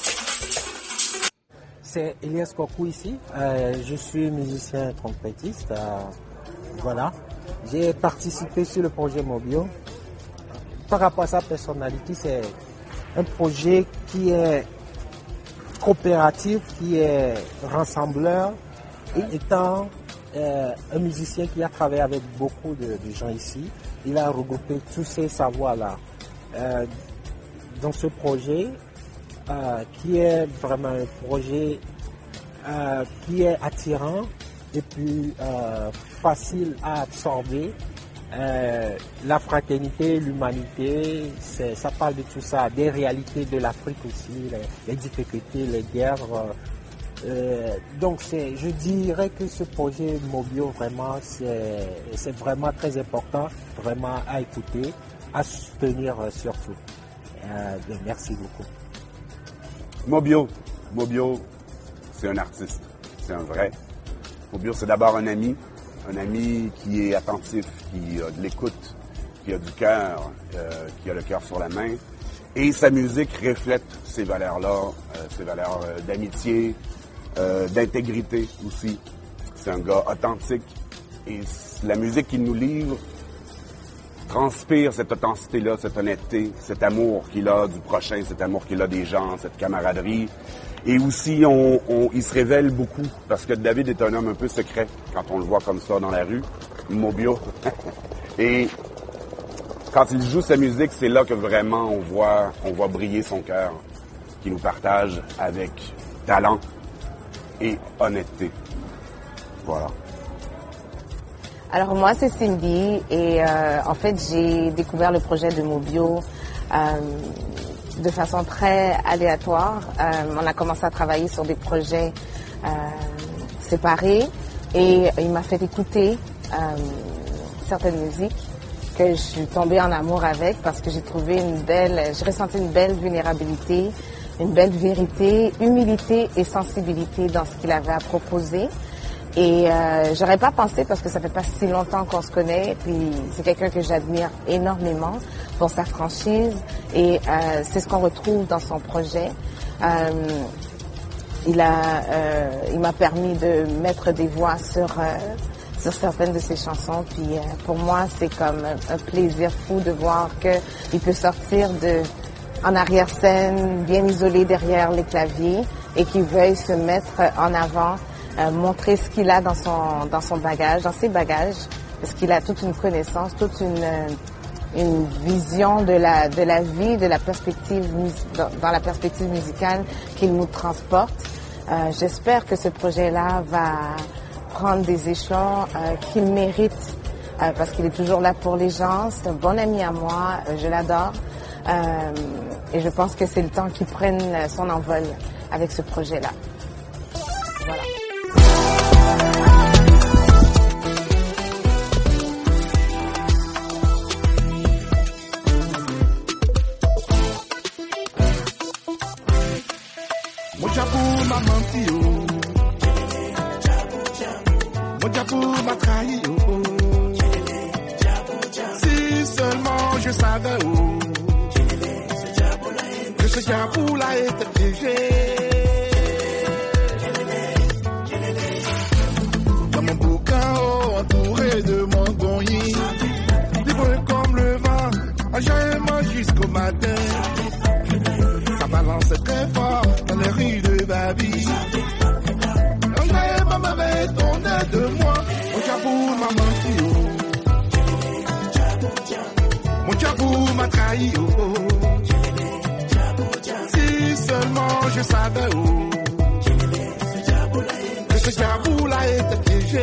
Speaker 1: C'est Elias Kokou ici, euh, je suis musicien trompettiste. Euh, voilà, j'ai participé sur le projet Mobio. Par rapport à sa personnalité, c'est un projet qui est coopératif, qui est rassembleur, et étant euh, un musicien qui a travaillé avec beaucoup de, de gens ici, il a regroupé tous ces savoirs-là euh, dans ce projet. Euh, qui est vraiment un projet euh, qui est attirant et puis euh, facile à absorber. Euh, la fraternité, l'humanité, c'est, ça parle de tout ça, des réalités de l'Afrique aussi, les, les difficultés, les guerres. Euh, donc c'est, je dirais que ce projet Mobio, vraiment, c'est, c'est vraiment très important, vraiment à écouter, à soutenir surtout. Euh, merci beaucoup.
Speaker 2: Mobio, Mobio, c'est un artiste, c'est un vrai. Mobio, c'est d'abord un ami, un ami qui est attentif, qui a de l'écoute, qui a du cœur, euh, qui a le cœur sur la main. Et sa musique reflète ces valeurs-là, euh, ces valeurs euh, d'amitié, euh, d'intégrité aussi. C'est un gars authentique et la musique qu'il nous livre transpire cette authenticité-là, cette honnêteté, cet amour qu'il a du prochain, cet amour qu'il a des gens, cette camaraderie. Et aussi, on, on, il se révèle beaucoup, parce que David est un homme un peu secret, quand on le voit comme ça dans la rue, Mobio. Et quand il joue sa musique, c'est là que vraiment on voit, on voit briller son cœur, qu'il nous partage avec talent et honnêteté. Voilà.
Speaker 4: Alors moi c'est Cindy et euh, en fait j'ai découvert le projet de Mobio euh, de façon très aléatoire. Euh, on a commencé à travailler sur des projets euh, séparés et il m'a fait écouter euh, certaines musiques que je suis tombée en amour avec parce que j'ai trouvé une belle, j'ai ressenti une belle vulnérabilité, une belle vérité, humilité et sensibilité dans ce qu'il avait à proposer. Et euh, j'aurais pas pensé parce que ça fait pas si longtemps qu'on se connaît, puis c'est quelqu'un que j'admire énormément pour sa franchise et euh, c'est ce qu'on retrouve dans son projet. Euh, il a, euh, il m'a permis de mettre des voix sur euh, sur certaines de ses chansons, puis euh, pour moi c'est comme un, un plaisir fou de voir que il peut sortir de en arrière-scène, bien isolé derrière les claviers et qu'il veuille se mettre en avant. Euh, montrer ce qu'il a dans son dans son bagage, dans ses bagages, parce qu'il a toute une connaissance, toute une une vision de la de la vie, de la perspective dans, dans la perspective musicale qu'il nous transporte. Euh, j'espère que ce projet-là va prendre des échelons euh, qu'il mérite, euh, parce qu'il est toujours là pour les gens. C'est un bon ami à moi, euh, je l'adore, euh, et je pense que c'est le temps qu'il prenne son envol avec ce projet-là. Voilà.
Speaker 13: Mojabu m'a menti, oh. Mojabu m'a trahi, oh. Si seulement je savais, oh, que ce diabou là était piégé. Dans mon bouquin, oh, entouré de mangoïs, libre comme le vent, enjaillement jusqu'au matin. Ça balance très fort dans les rues de Babi. Enjaillement m'avait tourné de moi. Mon diabou m'a menti, oh. Mon diabou m'a trahi, oh. Si seulement je savais, oh, que ce diabou là était piégé.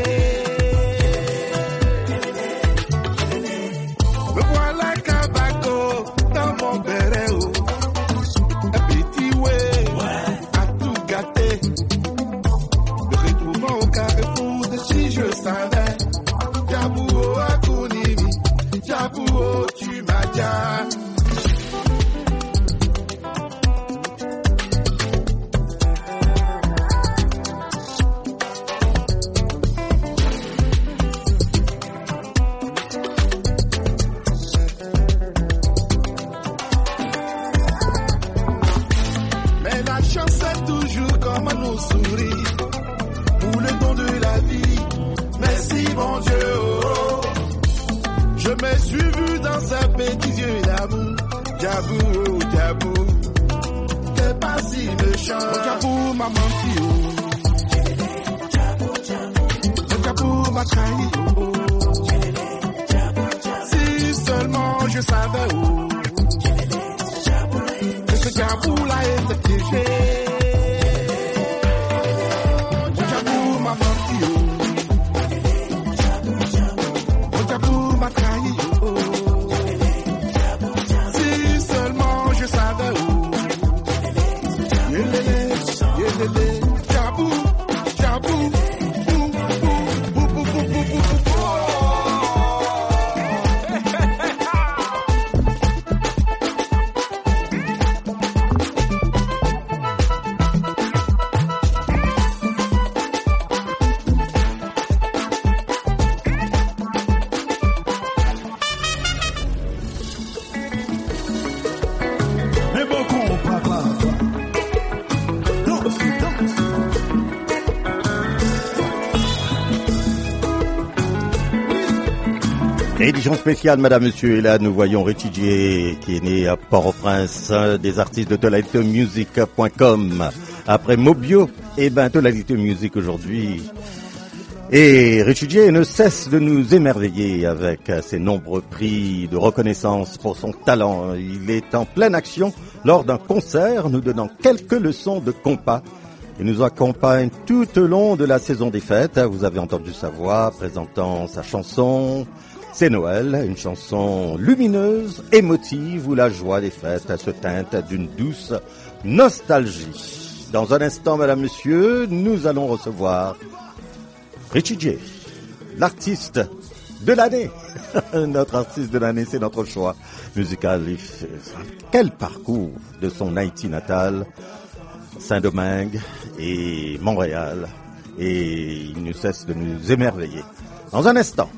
Speaker 13: Me voilà cabaco dans mon béret, oh. Un petit ouais, à tout gâter. Me retrouvant au carrefour de si je savais. Diabou oh akunimi, diabou oh tu m'as dit. Pour le don de la vie, merci mon Dieu, oh. Je me suis vu dans sa petits yeux d'amour. Diabou, oh, diabou, t'es pas si méchant. Mon diabou m'a menti, oh. Mon diabou m'a trahi, oh. Si seulement je savais, oh, que ce diabou là était piégé.
Speaker 3: Édition spéciale, madame, monsieur, et là nous voyons Richie J, qui est né à Port-au-Prince, des artistes de tonalité music point com. Après Mobio, et ben Tonalité Music aujourd'hui. Et Richie J ne cesse de nous émerveiller avec ses nombreux prix de reconnaissance pour son talent. Il est en pleine action lors d'un concert, nous donnant quelques leçons de compas Il nous accompagne tout au long de la saison des fêtes. Vous avez entendu sa voix présentant sa chanson « C'est Noël », une chanson lumineuse, émotive, où la joie des fêtes se teinte d'une douce nostalgie. Dans un instant, mesdames, messieurs, nous allons recevoir Richie J, l'artiste de l'année. Notre artiste de l'année, c'est notre choix musical. Quel parcours de son Haïti natal, Saint-Domingue et Montréal. Et il ne cesse de nous émerveiller. Dans un instant.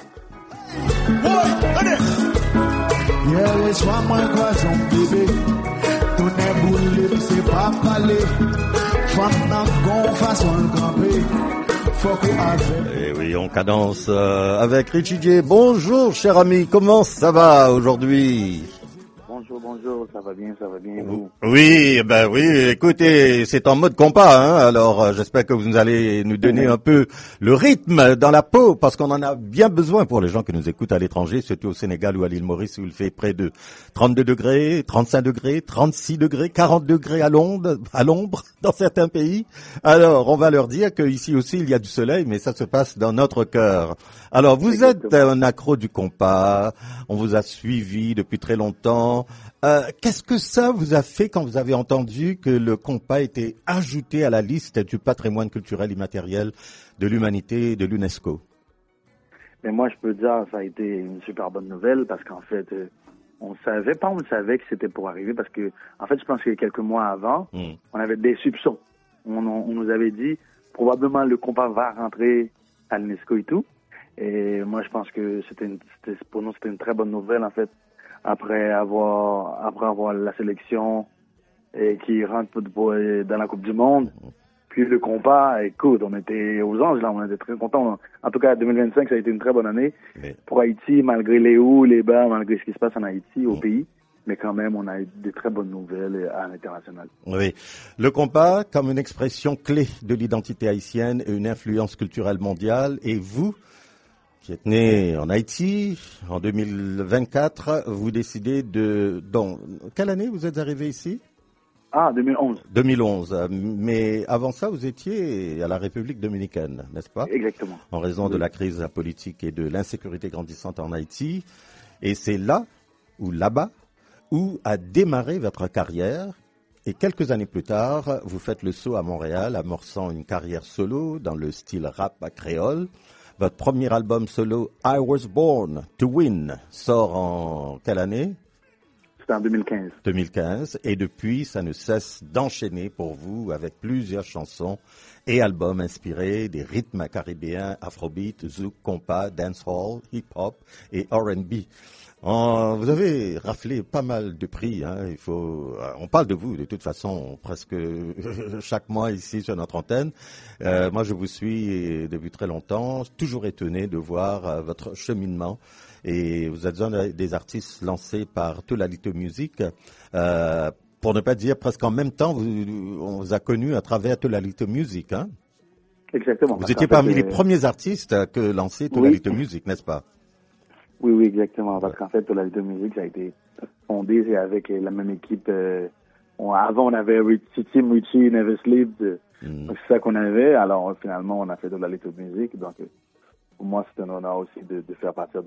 Speaker 3: Et oui, on cadence euh, avec Richie J. Bonjour, cher ami, comment ça va aujourd'hui?
Speaker 5: Bonjour, bonjour, ça va bien, ça va bien, vous?
Speaker 3: Oui, ben oui, écoutez, c'est en mode compas, hein, alors euh, j'espère que vous allez nous donner un peu le rythme dans la peau, parce qu'on en a bien besoin pour les gens qui nous écoutent à l'étranger, surtout au Sénégal ou à l'île Maurice, où il fait près de trente-deux degrés, trente-cinq degrés, trente-six degrés, quarante degrés à l'ombre, à l'ombre dans certains pays. Alors, on va leur dire qu'ici aussi, il y a du soleil, mais ça se passe dans notre cœur. Alors, vous êtes un accro du compas, on vous a suivi depuis très longtemps. Euh, qu'est-ce que ça vous a fait quand vous avez entendu que le compas était ajouté à la liste du patrimoine culturel immatériel de l'humanité et de l'UNESCO?
Speaker 5: Mais moi, je peux dire que ça a été une super bonne nouvelle parce qu'en fait, euh, on savait pas, on le savait que c'était pour arriver parce que, en fait, je pense que quelques mois avant, mmh. on avait des soupçons. On, on, on nous avait dit probablement le compas va rentrer à l'UNESCO et tout. Et moi, je pense que c'était, une, c'était pour nous, c'était une très bonne nouvelle en fait. Après avoir, après avoir la sélection et qui rentre dans la Coupe du Monde, puis le compas, écoute, on était aux anges là, on était très contents. En tout cas, deux mille vingt-cinq, ça a été une très bonne année mais... pour Haïti, malgré les hauts, les bas, malgré ce qui se passe en Haïti, au mmh. pays. Mais quand même, on a eu de très bonnes nouvelles à l'international.
Speaker 3: Oui. Le compas, comme une expression clé de l'identité haïtienne et une influence culturelle mondiale, et vous, qui êtes né en Haïti en deux mille vingt-quatre, vous décidez de... Dans quelle année vous êtes arrivé ici?
Speaker 5: Ah, deux mille onze.
Speaker 3: deux mille onze. Mais avant ça, vous étiez à la République dominicaine, n'est-ce pas?
Speaker 5: Exactement.
Speaker 3: En raison oui. de la crise politique et de l'insécurité grandissante en Haïti. Et c'est là, ou là-bas, où a démarré votre carrière. Et quelques années plus tard, vous faites le saut à Montréal, amorçant une carrière solo dans le style rap à créole. Votre premier album solo, I Was Born to Win, sort en quelle année?
Speaker 5: C'était en deux mille quinze.
Speaker 3: deux mille quinze. Et depuis, ça ne cesse d'enchaîner pour vous avec plusieurs chansons et albums inspirés des rythmes caribéens, afrobeat, zouk, compas, dancehall, hip-hop et R and B. Oh, vous avez raflé pas mal de prix. Hein. Il faut, on parle de vous de toute façon presque chaque mois ici sur notre antenne. Euh, moi, je vous suis depuis très longtemps, toujours étonné de voir euh, votre cheminement. Et vous êtes un des artistes lancés par Tolalito Music. Euh, pour ne pas dire presque en même temps, vous, on vous a connu à travers Tolalito Music. Hein.
Speaker 5: Exactement.
Speaker 3: Vous étiez parmi euh... les premiers artistes que lançait Tolalito oui. Music, n'est-ce pas?
Speaker 5: Oui, oui, exactement. Parce qu'en fait, Tolalito Music, ça a été fondé avec la même équipe. Euh, on, avant, on avait Richie, Team Richie, Never Sleep. Euh, mm. C'est ça qu'on avait. Alors, finalement, on a fait Tolalito Music. Donc, euh, pour moi, c'est un honneur aussi de, de faire partie de,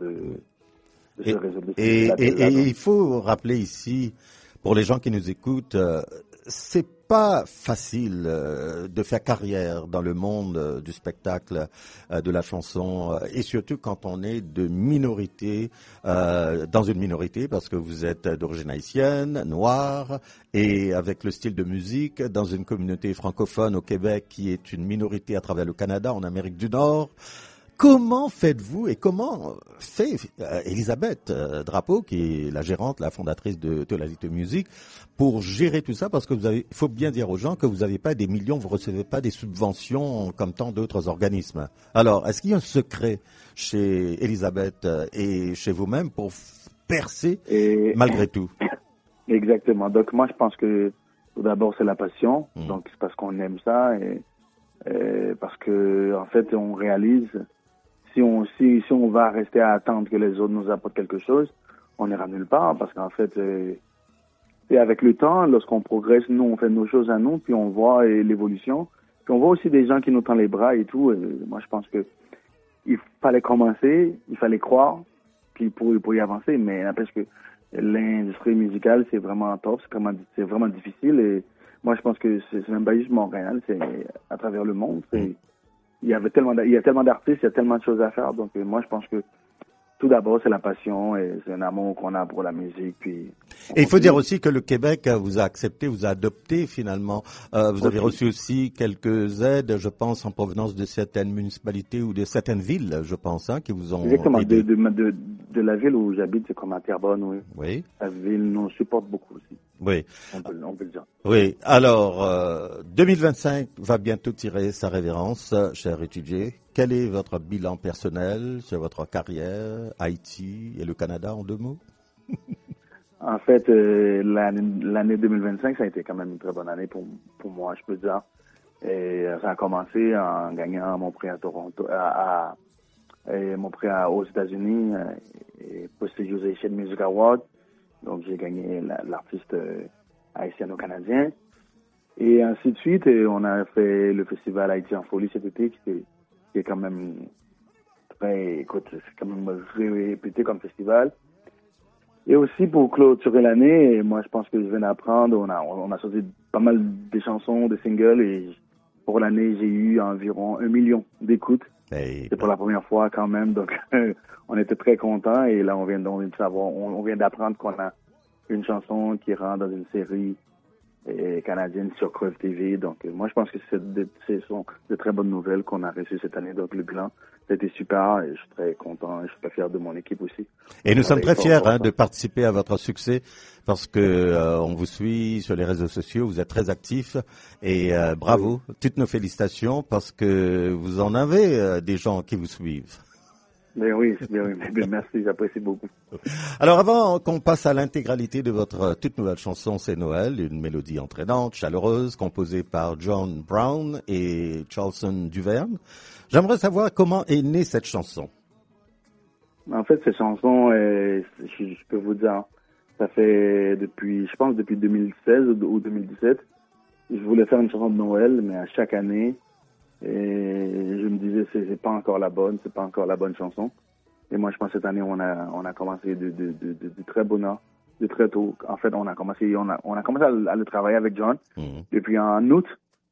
Speaker 5: de ce
Speaker 3: et,
Speaker 5: réseau. De
Speaker 3: et, et, et, et il faut rappeler ici, pour les gens qui nous écoutent, euh, c'est pas facile euh, de faire carrière dans le monde euh, du spectacle, euh, de la chanson, euh, et surtout quand on est de minorité, euh, dans une minorité, parce que vous êtes d'origine haïtienne, noire, et avec le style de musique, dans une communauté francophone au Québec qui est une minorité à travers le Canada, en Amérique du Nord. Comment faites-vous et comment fait euh, Elisabeth euh, Drapeau, qui est la gérante, la fondatrice de Tolalito Music, pour gérer tout ça? Parce que vous avez, il faut bien dire aux gens que vous n'avez pas des millions, vous recevez pas des subventions comme tant d'autres organismes. Alors, est-ce qu'il y a un secret chez Elisabeth et chez vous-même pour percer et... malgré tout?
Speaker 5: Exactement. Donc moi, je pense que tout d'abord, c'est la passion. Mmh. Donc c'est parce qu'on aime ça et, et parce que en fait, on réalise. Si on, si, si on va rester à attendre que les autres nous apportent quelque chose, on n'ira nulle part parce qu'en fait, euh, Et avec le temps, lorsqu'on progresse, nous, on fait nos choses à nous, puis on voit euh, l'évolution. Puis on voit aussi des gens qui nous tendent les bras et tout. Euh, moi, je pense que il fallait commencer, il fallait croire, puis pour, pour y avancer. Mais n'empêche que l'industrie musicale, c'est vraiment top, c'est vraiment, c'est vraiment difficile. Et moi, je pense que c'est, c'est même pas juste Montréal, c'est à travers le monde. C'est, il y avait tellement, il y a tellement d'artistes, il y a tellement de choses à faire. Donc, euh, moi, je pense que tout d'abord, c'est la passion et c'est un amour qu'on a pour la musique. Puis
Speaker 3: et il faut dire aussi que le Québec vous a accepté, vous a adopté finalement. Euh, vous avez reçu aussi quelques aides, je pense, en provenance de certaines municipalités ou de certaines villes, je pense, hein, qui vous ont
Speaker 5: Exactement,
Speaker 3: aidé.
Speaker 5: De, de, de, de la ville où j'habite, c'est comme à Terrebonne, oui.
Speaker 3: Oui.
Speaker 5: La ville nous supporte beaucoup aussi.
Speaker 3: Oui.
Speaker 5: On peut, on peut le dire.
Speaker 3: Oui. Alors, euh, deux mille vingt-cinq va bientôt tirer sa révérence, cher étudiant. Quel est votre bilan personnel sur votre carrière, Haïti et le Canada en deux mots?
Speaker 5: En fait, euh, l'année, l'année deux mille vingt-cinq, ça a été quand même une très bonne année pour, pour moi, je peux dire. Et ça a commencé en gagnant mon prix à Toronto, à, à, et mon prix à, aux États-Unis, et Prestigious Asian Music Award. Donc, j'ai gagné la, l'artiste euh, haïtiano-canadien. Et ainsi de suite, et on a fait le festival Haïti en folie cet été, qui est, qui est quand même très, écoute, c'est quand même réputé comme festival. Et aussi pour clôturer l'année, moi je pense que je viens d'apprendre, on a, on a sorti pas mal de chansons, de singles, et pour l'année j'ai eu environ un million d'écoutes. Hey. C'est pour la première fois quand même, donc on était très contents, et là on vient, on vient de savoir, on, on vient d'apprendre qu'on a une chanson qui rentre dans une série et canadienne sur Creuve T V. Donc, euh, moi, je pense que c'est de, ce sont de très bonnes nouvelles qu'on a reçues cette année. Donc, le bilan, ça a été super et je suis très content et je suis très fier de mon équipe aussi.
Speaker 3: Et nous sommes très fiers hein, de participer à votre succès parce que euh, on vous suit sur les réseaux sociaux, vous êtes très actifs et euh, bravo, toutes nos félicitations parce que vous en avez euh, des gens qui vous suivent.
Speaker 5: Bien oui, bien oui, bien, merci, j'apprécie beaucoup.
Speaker 3: Alors avant qu'on passe à l'intégralité de votre toute nouvelle chanson, c'est Noël, une mélodie entraînante, chaleureuse, composée par John Brown et Charleston Duverne, j'aimerais savoir comment est née cette chanson.
Speaker 5: En fait, cette chanson, euh, je, je peux vous dire, ça fait depuis, je pense depuis deux mille seize ou deux mille dix-sept, je voulais faire une chanson de Noël, mais à chaque année, et je me disais c'est, c'est pas encore la bonne, c'est pas encore la bonne chanson. Et moi je pense que cette année on a on a commencé de de de, de, de très bonne heure, de très tôt. En fait on a commencé on a on a commencé à, à le travailler avec John mmh. depuis en août.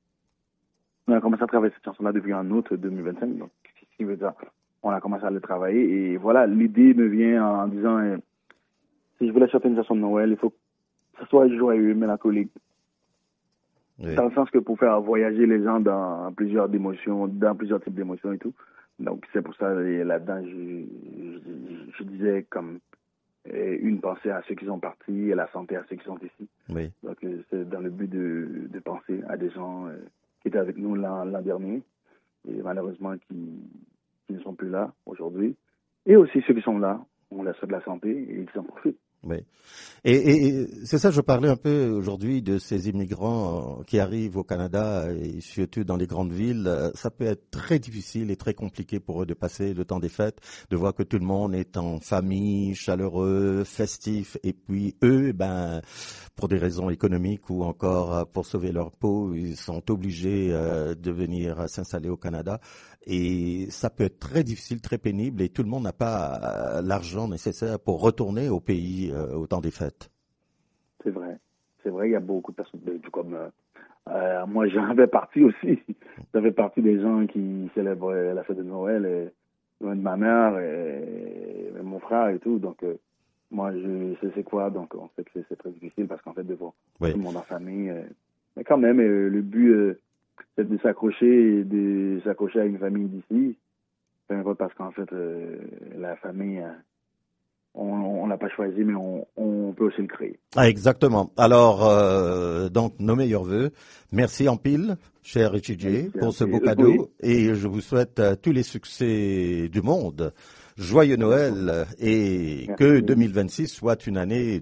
Speaker 5: On a commencé à travailler cette chanson là depuis en août deux mille vingt-cinq. Donc ce qui veut dire on a commencé à le travailler et voilà l'idée me vient en, en disant eh, si je voulais chanter une chanson de Noël il faut que ça soit joyeux, mélancolique. Oui. Dans le sens que pour faire voyager les gens dans plusieurs émotions, dans plusieurs types d'émotions et tout. Donc c'est pour ça, là-dedans, je, je, je disais comme une pensée à ceux qui sont partis et la santé à ceux qui sont ici.
Speaker 3: Oui.
Speaker 5: Donc c'est dans le but de, de penser à des gens qui étaient avec nous l'an, l'an dernier et malheureusement qui, qui ne sont plus là aujourd'hui. Et aussi ceux qui sont là, on leur souhaite de la santé et ils en profitent.
Speaker 3: Oui. Et, et, et c'est ça, je parlais un peu aujourd'hui de ces immigrants qui arrivent au Canada et surtout dans les grandes villes. Ça peut être très difficile et très compliqué pour eux de passer le temps des fêtes, de voir que tout le monde est en famille, chaleureux, festif. Et puis eux, ben, pour des raisons économiques ou encore pour sauver leur peau, ils sont obligés euh, de venir s'installer au Canada. Et ça peut être très difficile, très pénible et tout le monde n'a pas euh, l'argent nécessaire pour retourner au pays euh, au temps des fêtes.
Speaker 5: C'est vrai. C'est vrai, il y a beaucoup de personnes, comme euh, euh, moi j'en fais partie aussi. J'en fais partie des gens qui célèbrent la fête de Noël, et, loin de ma mère et, et mon frère et tout. Donc euh, moi je sais c'est quoi, donc en fait c'est, c'est très difficile parce qu'en fait de voir oui. tout le monde en famille. Euh, mais quand même, euh, le but euh, c'est de s'accrocher et de s'accrocher à une famille d'ici. Peu importe parce qu'en fait, euh, la famille, euh, on ne l'a pas choisi, mais on, on peut aussi le créer.
Speaker 3: Ah, exactement. Alors, euh, donc, nos meilleurs vœux. Merci en pile, cher étudiant, pour ce beau cadeau. Oui. Et je vous souhaite euh, tous les succès du monde. Joyeux Noël et Merci. Que deux mille vingt-six soit une année du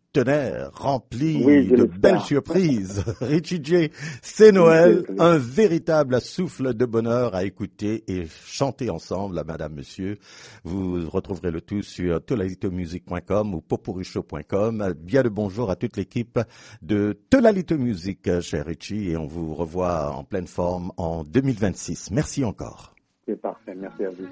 Speaker 3: tonnerre, rempli
Speaker 5: Oui, je
Speaker 3: de
Speaker 5: l'espère.
Speaker 3: belles surprises. Richie J, c'est Noël, un véritable souffle de bonheur à écouter et chanter ensemble, là, madame, monsieur. Vous retrouverez le tout sur tolalitomusic point com ou popuricho point com. Bien le bonjour à toute l'équipe de Tolalito Music, cher Richie, et on vous revoit en pleine forme en deux mille vingt-six. Merci encore.
Speaker 5: C'est parfait, merci à vous.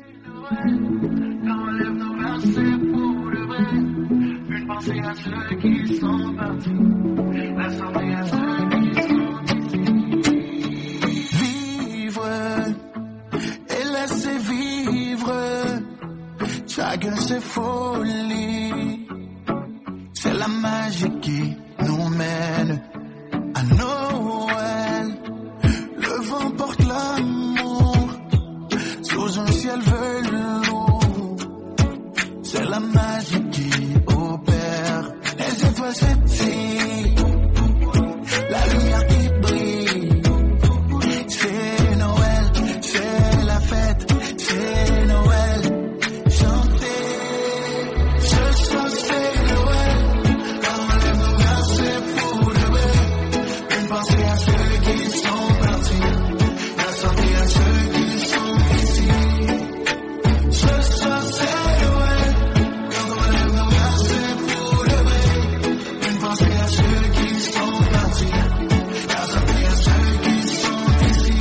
Speaker 6: Une pensée à ceux qui sont partis, la santé à ceux qui sont ici.
Speaker 13: Vivre et laisser vivre, chacun ses folies. C'est la magie qui nous mène à Noël. Le vent porte l'amour sous un ciel velours. C'est la magie qui opère. Les étoiles scintillent, la lumière qui brille. C'est Noël, c'est la fête, c'est Noël. Chantez, ce soir c'est Noël. Enlève nos versets pour le vrai. Une pensée à ceux qui sont partis, la santé à ceux qui sont ici. Ce soir c'est Noël. Quand on lève nos versets pour le vrai. Une pensée à ceux qui sont partis, la santé à ceux qui sont ici.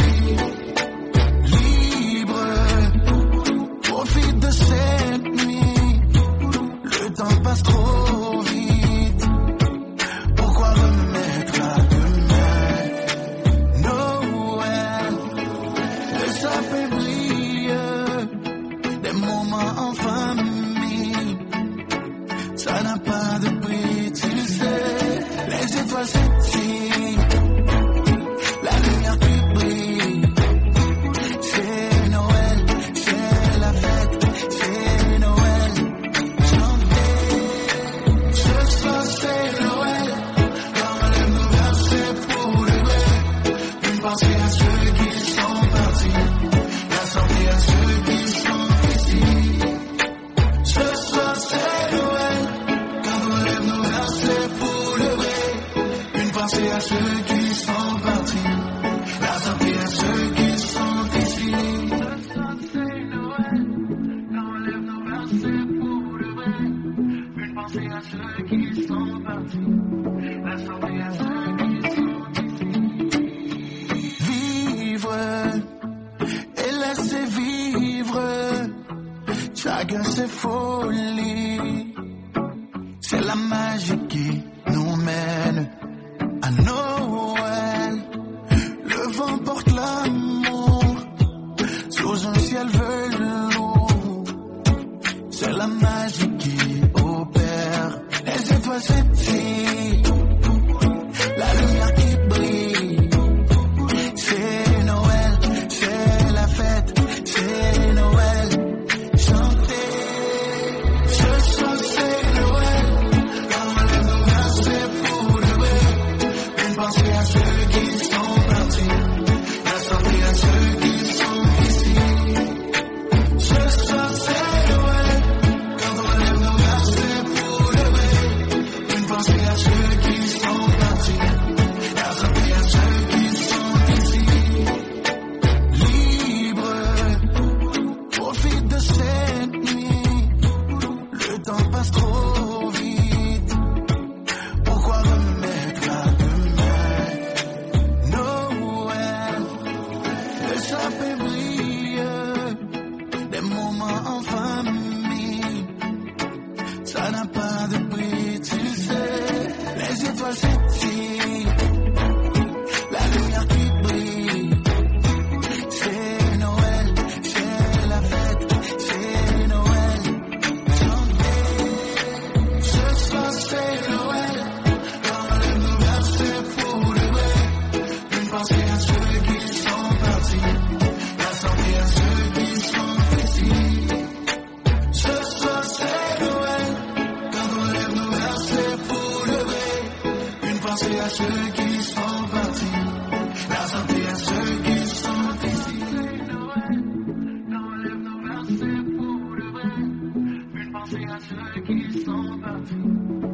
Speaker 13: Libre, profite de cette nuit. Le temps passe trop vite. Pourquoi remettre à demain Noël? Le sapin brille, des moments en famille. Ça n'a pas de prix, tu le sais. Les étoiles scintillent, la lumière qui brille. C'est Noël, c'est la fête, c'est Noël. Chantez, ce soir c'est Noël. Enlève nos versets pour le vrai. Une pensée à ceux qui sont partis, la santé à ceux qui sont ici. Ce soir c'est Noël. Quand on lève nos versets pour le vrai. Une pensée à ceux qui sont partis, la santé à ceux qui sont ici.
Speaker 6: Ce soir c'est Noël, quand on lève nos versets pour le vrai. Une pensée à ceux qui sont partis, la santé à ceux qui sont ici.
Speaker 13: Vivre et laisser vivre, chacun ses folies. C'est la magie qui nous mène à Noël. Le vent porte l'amour sous un ciel velours. C'est la magie qui opère. Les étoiles scintillent, la lumière qui brille. C'est Noël, c'est la fête, c'est Noël. Chantez, ce soir c'est Noël. Enlève nos versets pour le vrai. Une pensée à ceux qui sont partis, la santé à ceux qui sont ici. Ce soir c'est Noël. Quand on lève nos versets pour le vrai. Une pensée à ceux qui sont partis, la santé à ceux qui sont ici. Libre, profite de cette nuit. Le temps passe trop vite. Pourquoi remettre à demain Noël? Le sapin brille, des moments en famille. Ça n'a pas de prix, tu le sais. Les étoiles scintillent, la lumière qui brille. C'est Noël, c'est la fête, c'est Noël. Chantez, ce soir c'est Noël. Enlève nos versets pour le vrai. Une pensée à ceux qui sont partis, la santé à ceux qui sont ici. Ce soir c'est Noël. Quand on lève nos versets pour le vrai. Une pensée à ceux qui sont partis, la santé à ceux qui sont ici.
Speaker 6: Quand on lève nos versets pour le vrai. Une pensée à ceux qui sont partis, la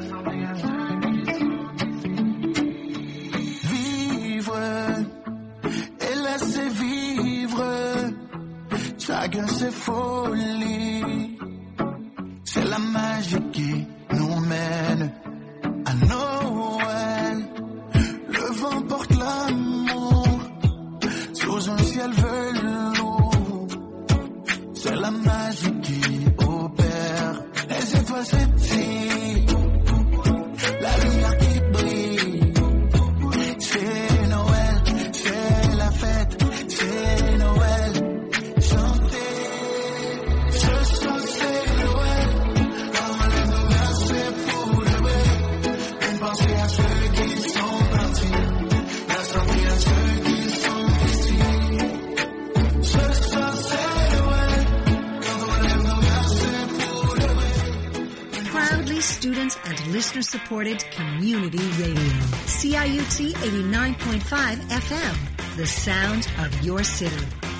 Speaker 6: Vivre et laisser vivre, chacun ses folies. C'est la magie qui nous mène à Noël. Le vent porte l'amour sous un ciel velours. C'est la magie qui opère. Les étoiles s'étillent, la lumière qui brille. C'est Noël, c'est la fête, c'est Noël. Chantez, ce soir c'est Noël. Dans les nouvelles c'est pour de vrai. Une pensée à ceux qui sont partis, la santé à ceux qui sont ici. Ce soir c'est Noël. Dans les nouvelles c'est pour de vrai.
Speaker 7: Proudly student and listener supported community radio. C I U T eighty-nine point five F M, the sound of your city.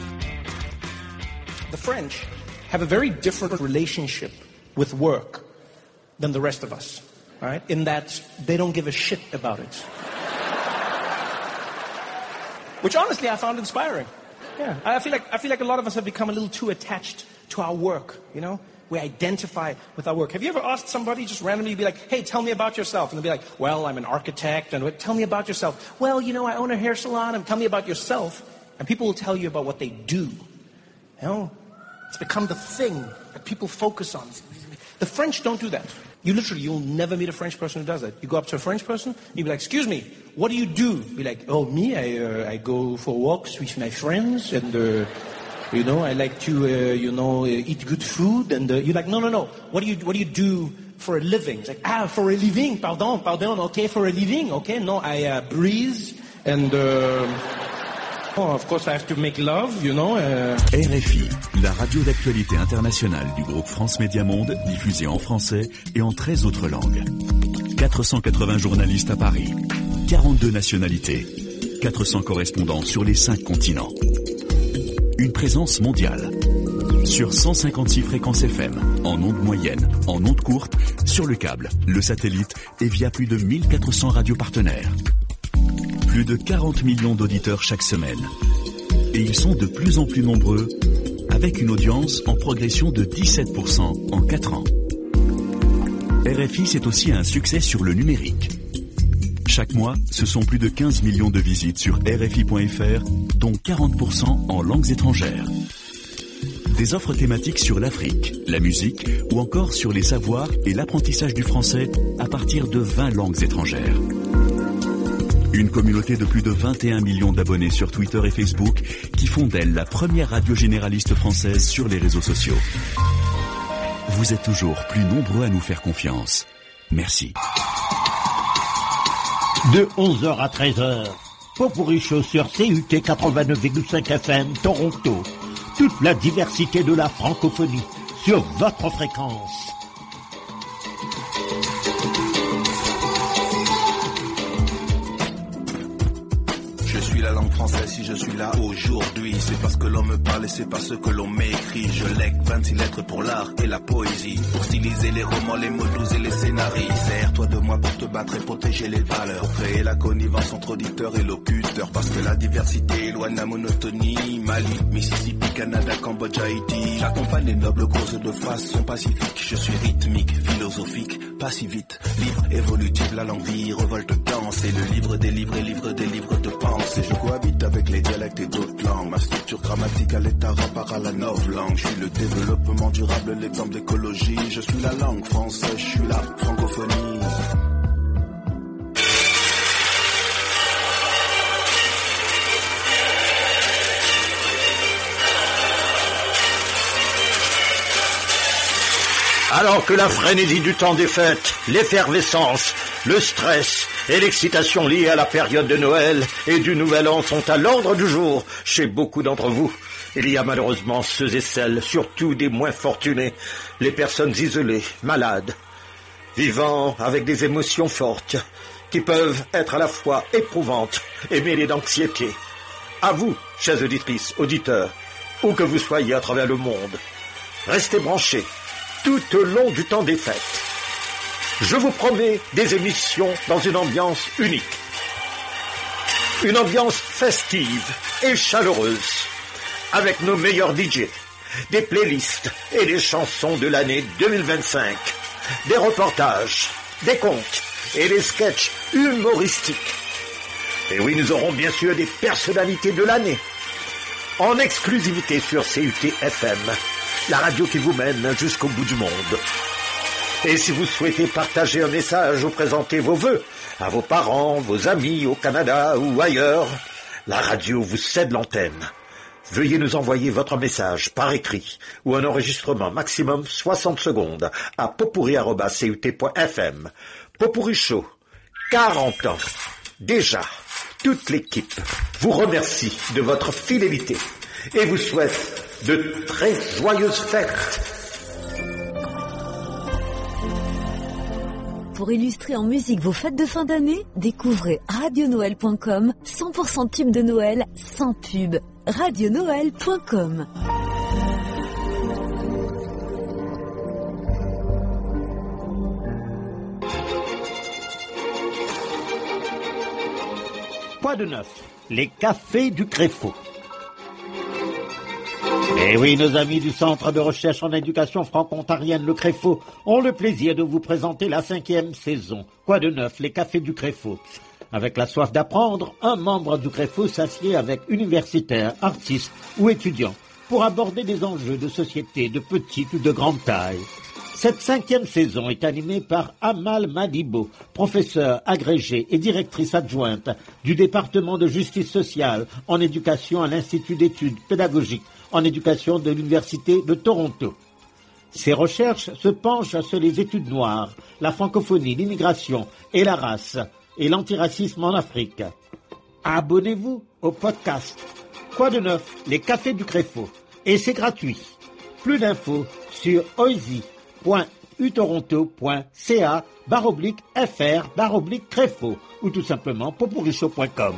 Speaker 8: The French have a very different relationship with work than the rest of us, right? In that they don't give a shit about it. Which honestly I found inspiring. Yeah, I feel like I feel like a lot of us have become a little too attached to our work, you know? We identify with our work. Have you ever asked somebody just randomly, be like, hey, tell me about yourself? And they'll be like, well, I'm an architect. And tell me about yourself. Well, you know, I own a hair salon. And tell me about yourself. And people will tell you about what they do. You know, it's become the thing that people focus on. The French don't do that. You literally, you'll never meet a French person who does that. You go up to a French person, you'll be like, excuse me, what do you do? Be like, oh, me, I, uh, I go for walks with my friends and... Uh, You know, I like to, uh, you know, uh, eat good food. And uh, you're like, no, no, no. What do you, what do you do for a living? It's like, ah, for a living. Pardon, pardon. Okay, for a living. Okay, no, I uh, breathe and, uh, oh, of course, I have to make love. You know. Uh...
Speaker 9: R F I, la radio d'actualité internationale du groupe France Média Monde, diffusée en français et en treize autres langues. quatre cent quatre-vingts journalistes à Paris, quarante-deux nationalités, quatre cents correspondants sur les cinq continents. Une présence mondiale. Sur cent cinquante-six fréquences F M, en ondes moyennes, en ondes courtes, sur le câble, le satellite et via plus de mille quatre cents radios partenaires. Plus de quarante millions d'auditeurs chaque semaine. Et ils sont de plus en plus nombreux, avec une audience en progression de dix-sept pour cent en quatre ans. R F I, c'est aussi un succès sur le numérique. Chaque mois, ce sont plus de quinze millions de visites sur R F I point F R, dont quarante pour cent en langues étrangères. Des offres thématiques sur l'Afrique, la musique ou encore sur les savoirs et l'apprentissage du français à partir de vingt langues étrangères. Une communauté de plus de vingt et un millions d'abonnés sur Twitter et Facebook qui font d'elle la première radio généraliste française sur les réseaux sociaux. Vous êtes toujours plus nombreux à nous faire confiance. Merci.
Speaker 10: De onze heures à treize heures, Popurrí Show sur C U T quatre-vingt-neuf virgule cinq F M, Toronto. Toute la diversité de la francophonie sur votre fréquence.
Speaker 12: Je suis la langue française si je suis là aujourd'hui. C'est parce que l'on me parle et c'est parce que l'on m'écrit. Je lègue vingt-six lettres pour l'art et la poésie. Pour styliser les romans, les mots doux et les scénarios. Serre-toi de moi pour te battre et protéger les valeurs. Pour créer la connivence entre auditeurs et locuteurs. Parce que la diversité éloigne la monotonie. Mali, Mississippi, Canada, Cambodge, Haïti. J'accompagne les nobles causes de façon pacifique. Je suis rythmique, philosophique, pas si vite. Libre, évolutive, la langue vie, revolte, danse. C'est le livre des livres et livre des livres de pensée. Je cohabite avec les dialectes et d'autres langues. Ma structure grammaticale est à rapport à la novlangue. Je suis le développement durable, l'exemple d'écologie. Je suis la langue française, je suis la francophonie.
Speaker 11: Alors que la frénésie du temps des fêtes, l'effervescence, le stress et l'excitation liée à la période de Noël et du Nouvel An sont à l'ordre du jour chez beaucoup d'entre vous, il y a malheureusement ceux et celles, surtout des moins fortunés, les personnes isolées, malades, vivant avec des émotions fortes, qui peuvent être à la fois éprouvantes et mêlées d'anxiété. À vous, chères auditrices, auditeurs, où que vous soyez à travers le monde, restez branchés tout au long du temps des fêtes. Je vous promets des émissions dans une ambiance unique. Une ambiance festive et chaleureuse, avec nos meilleurs D J, des playlists et des chansons de l'année deux mille vingt-cinq, des reportages, des contes et des sketchs humoristiques. Et oui, nous aurons bien sûr des personnalités de l'année, en exclusivité sur C U T F M, la radio qui vous mène jusqu'au bout du monde. Et si vous souhaitez partager un message ou présenter vos vœux à vos parents, vos amis au Canada ou ailleurs, la radio vous cède l'antenne. Veuillez nous envoyer votre message par écrit ou un enregistrement maximum soixante secondes à potpourri arobase c u t point f m. Potpourri Show, quarante ans. Déjà, toute l'équipe vous remercie de votre fidélité et vous souhaite de très joyeuses fêtes.
Speaker 14: Pour illustrer en musique vos fêtes de fin d'année, découvrez radio noël point com, cent pour cent tube de Noël, sans pub. radio noël point com.
Speaker 10: Quoi de neuf? Les cafés du Créfo. Eh oui, nos amis du Centre de recherche en éducation franco-ontarienne, le Créfo, ont le plaisir de vous présenter la cinquième saison. Quoi de neuf? Les cafés du Créfo. Avec la soif d'apprendre, un membre du Créfo s'assied avec universitaires, artistes ou étudiants pour aborder des enjeux de société de petite ou de grande taille. Cette cinquième saison est animée par Amal Madibo, professeure agrégée et directrice adjointe du département de justice sociale en éducation à l'Institut d'études pédagogiques en éducation de l'Université de Toronto. Ses recherches se penchent sur les études noires, la francophonie, l'immigration et la race et l'antiracisme en Afrique. Abonnez-vous au podcast Quoi de neuf? Les cafés du Créfo. Et c'est gratuit. Plus d'infos sur oisy.utoronto.ca barre oblique fr barre oblique Créfo ou tout simplement potpourrishow point com.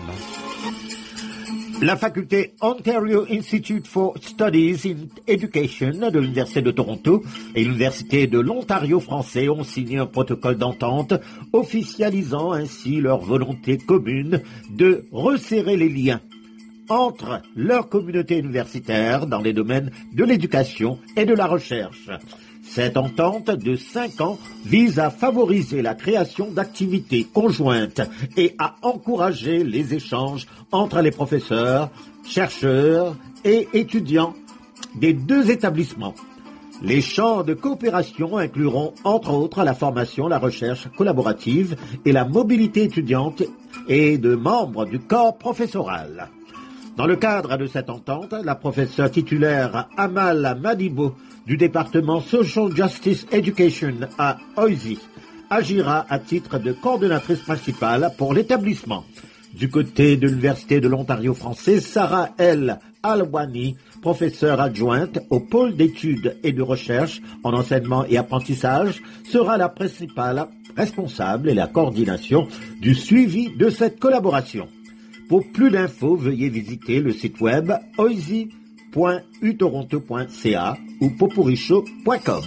Speaker 10: La faculté Ontario Institute for Studies in Education de l'Université de Toronto et l'Université de l'Ontario français ont signé un protocole d'entente officialisant ainsi leur volonté commune de resserrer les liens entre leur communauté universitaire dans les domaines de l'éducation et de la recherche. Cette entente de cinq ans vise à favoriser la création d'activités conjointes et à encourager les échanges entre les professeurs, chercheurs et étudiants des deux établissements. Les champs de coopération incluront entre autres la formation, la recherche collaborative et la mobilité étudiante et de membres du corps professoral. Dans le cadre de cette entente, la professeure titulaire Amal Madibo du département Social Justice Education à Oisy agira à titre de coordonnatrice principale pour l'établissement. Du côté de l'Université de l'Ontario français, Sarah L. Alwani, professeure adjointe au pôle d'études et de recherche en enseignement et apprentissage, sera la principale responsable et la coordination du suivi de cette collaboration. Pour plus d'infos, veuillez visiter le site web oisy point u toronto point c a ou potpourrishow point com.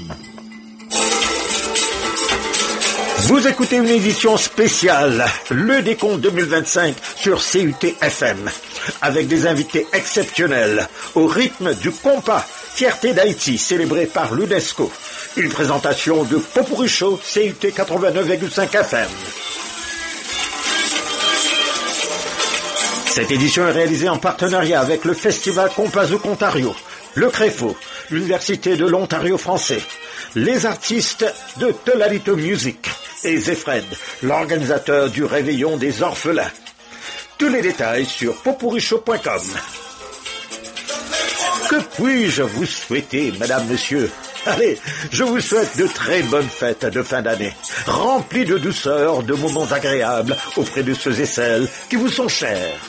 Speaker 11: Vous écoutez une édition spéciale, le décompte deux mille vingt-cinq sur C U T F M, avec des invités exceptionnels, au rythme du compas, fierté d'Haïti, célébré par l'UNESCO. Une présentation de Potpourri Show, C U T quatre-vingt-neuf virgule cinq F M. Cette édition est réalisée en partenariat avec le Festival Compazouk Ontario, le Créfo, l'Université de l'Ontario français, les artistes de Tolalito Music et Zefred, l'organisateur du Réveillon des Orphelins. Tous les détails sur potpourrishow point com. Que puis-je vous souhaiter, madame, monsieur? Allez, je vous souhaite de très bonnes fêtes de fin d'année, remplies de douceur, de moments agréables auprès de ceux et celles qui vous sont chers.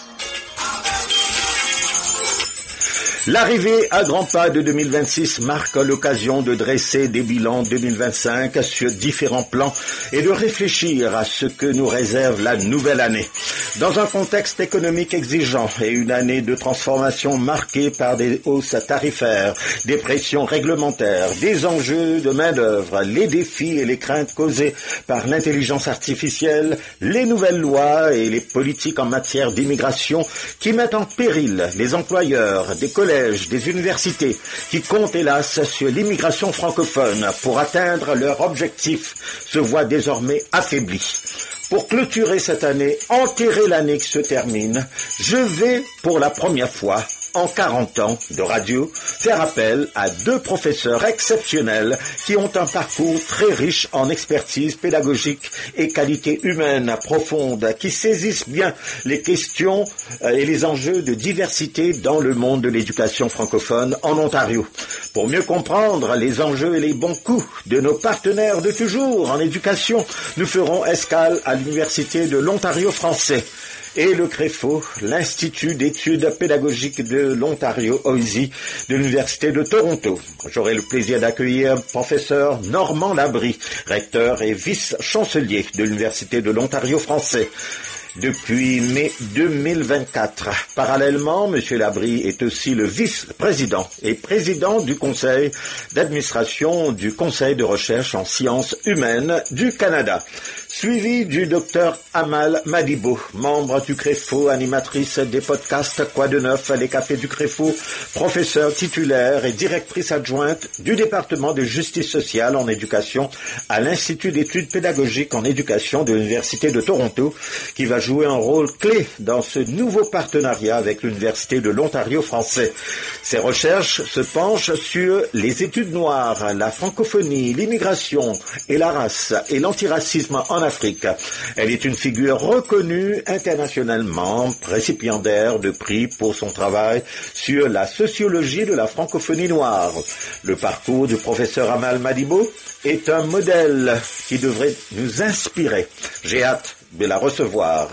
Speaker 11: L'arrivée à grands pas de deux mille vingt-six marque l'occasion de dresser des bilans deux mille vingt-cinq sur différents plans et de réfléchir à ce que nous réserve la nouvelle année. Dans un contexte économique exigeant et une année de transformation marquée par des hausses tarifaires, des pressions réglementaires, des enjeux de main-d'œuvre, les défis et les craintes causées par l'intelligence artificielle, les nouvelles lois et les politiques en matière d'immigration qui mettent en péril les employeurs des collèges, des universités, qui comptent hélas sur l'immigration francophone pour atteindre leur objectif, se voient désormais affaiblis. Pour clôturer cette année, enterrer l'année qui se termine, je vais, pour la première fois, en quarante ans de radio, faire appel à deux professeurs exceptionnels qui ont un parcours très riche en expertise pédagogique et qualités humaines profondes, qui saisissent bien les questions et les enjeux de diversité dans le monde de l'éducation francophone en Ontario. Pour mieux comprendre les enjeux et les bons coups de nos partenaires de toujours en éducation, nous ferons escale à l'Université de l'Ontario français et le CREFO, l'Institut d'études pédagogiques de l'Ontario O I S I de l'Université de Toronto. J'aurai le plaisir d'accueillir professeur Normand Labrie, recteur et vice-chancelier de l'Université de l'Ontario français depuis mai deux mille vingt-quatre. Parallèlement, M. Labrie est aussi le vice-président et président du conseil d'administration du Conseil de recherche en sciences humaines du Canada, suivi du docteur Amal Madibo, membre du CREFO, animatrice des podcasts Quoi de neuf, les cafés du CREFO, professeure titulaire et directrice adjointe du département de justice sociale en éducation à l'Institut d'études pédagogiques en éducation de l'Université de Toronto, qui va jouer un rôle clé dans ce nouveau partenariat avec l'Université de l'Ontario français. Ses recherches se penchent sur les études noires, la francophonie, l'immigration et la race et l'antiracisme en Afrique. Elle est une figure reconnue internationalement, récipiendaire de prix pour son travail sur la sociologie de la francophonie noire. Le parcours du professeur Amal Madibo est un modèle qui devrait nous inspirer. J'ai hâte de la recevoir.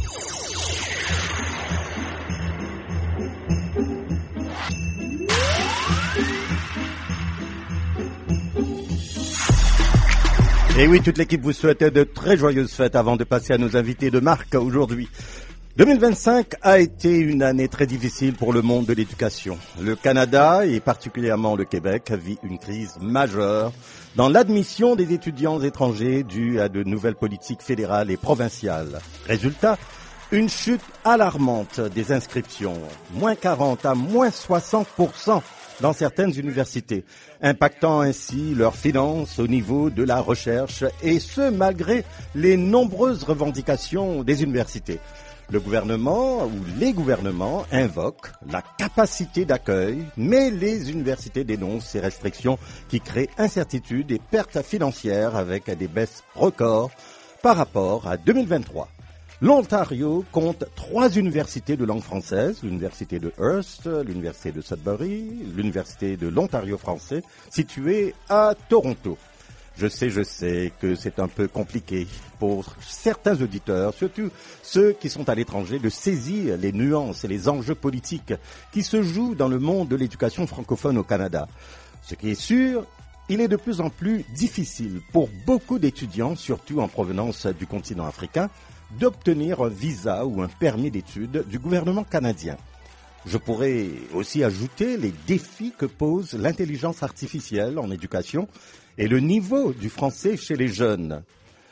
Speaker 3: Et oui, toute l'équipe vous souhaite de très joyeuses fêtes avant de passer à nos invités de marque aujourd'hui. deux mille vingt-cinq a été une année très difficile pour le monde de l'éducation. Le Canada, et particulièrement le Québec, vit une crise majeure dans l'admission des étudiants étrangers due à de nouvelles politiques fédérales et provinciales. Résultat, une chute alarmante des inscriptions, moins quarante à moins soixante pour cent dans certaines universités, impactant ainsi leurs finances au niveau de la recherche, et ce malgré les nombreuses revendications des universités. Le gouvernement ou les gouvernements invoquent la capacité d'accueil, mais les universités dénoncent ces restrictions qui créent incertitude et pertes financières avec des baisses records par rapport à deux mille vingt-trois. L'Ontario compte trois universités de langue française, l'université de Hearst, l'université de Sudbury, l'université de l'Ontario français, située à Toronto. Je sais, je sais que c'est un peu compliqué pour certains auditeurs, surtout ceux qui sont à l'étranger, de saisir les nuances et les enjeux politiques qui se jouent dans le monde de l'éducation francophone au Canada. Ce qui est sûr, il est de plus en plus difficile pour beaucoup d'étudiants, surtout en provenance du continent africain, d'obtenir un visa ou un permis d'études du gouvernement canadien. Je pourrais aussi ajouter les défis que pose l'intelligence artificielle en éducation et le niveau du français chez les jeunes.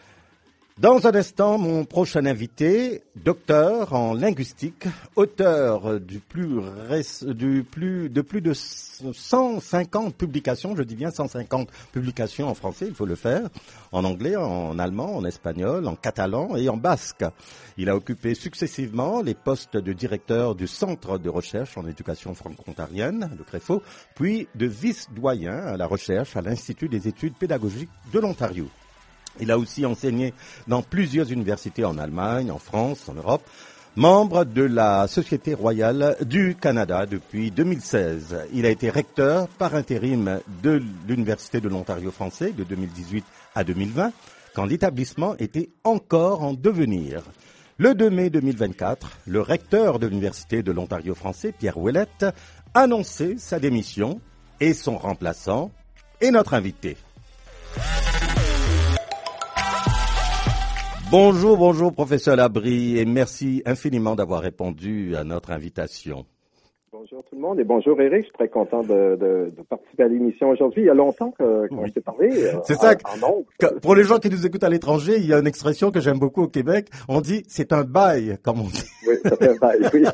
Speaker 3: Dans un instant, mon prochain invité, docteur en linguistique, auteur du plus, du plus, de plus de cent cinquante publications, je dis bien cent cinquante publications en français, il faut le faire, en anglais, en allemand, en espagnol, en catalan et en basque. Il a occupé successivement les postes de directeur du Centre de recherche en éducation franco-ontarienne, le CREFO, puis de vice-doyen à la recherche à l'Institut des études pédagogiques de l'Ontario. Il a aussi enseigné dans plusieurs universités en Allemagne, en France, en Europe, membre de la Société royale du Canada depuis deux mille seize. Il a été recteur par intérim de l'Université de l'Ontario français de deux mille dix-huit à deux mille vingt, quand l'établissement était encore en devenir. Le deux mai deux mille vingt-quatre, le recteur de l'Université de l'Ontario français, Pierre Ouellette, annonçait sa démission et son remplaçant est notre invité. Bonjour, bonjour, professeur Labrie, et merci infiniment d'avoir répondu à notre invitation.
Speaker 15: Bonjour tout le monde et bonjour Eric, je suis très content de, de, de participer à l'émission aujourd'hui. Il y a longtemps que, qu'on oui. s'est parlé. Euh,
Speaker 3: c'est ça,
Speaker 15: en, en
Speaker 3: que, pour les gens qui nous écoutent à l'étranger, il y a une expression que j'aime beaucoup au Québec, on dit c'est un bail, comme on dit.
Speaker 15: Oui, ça fait un bail, oui.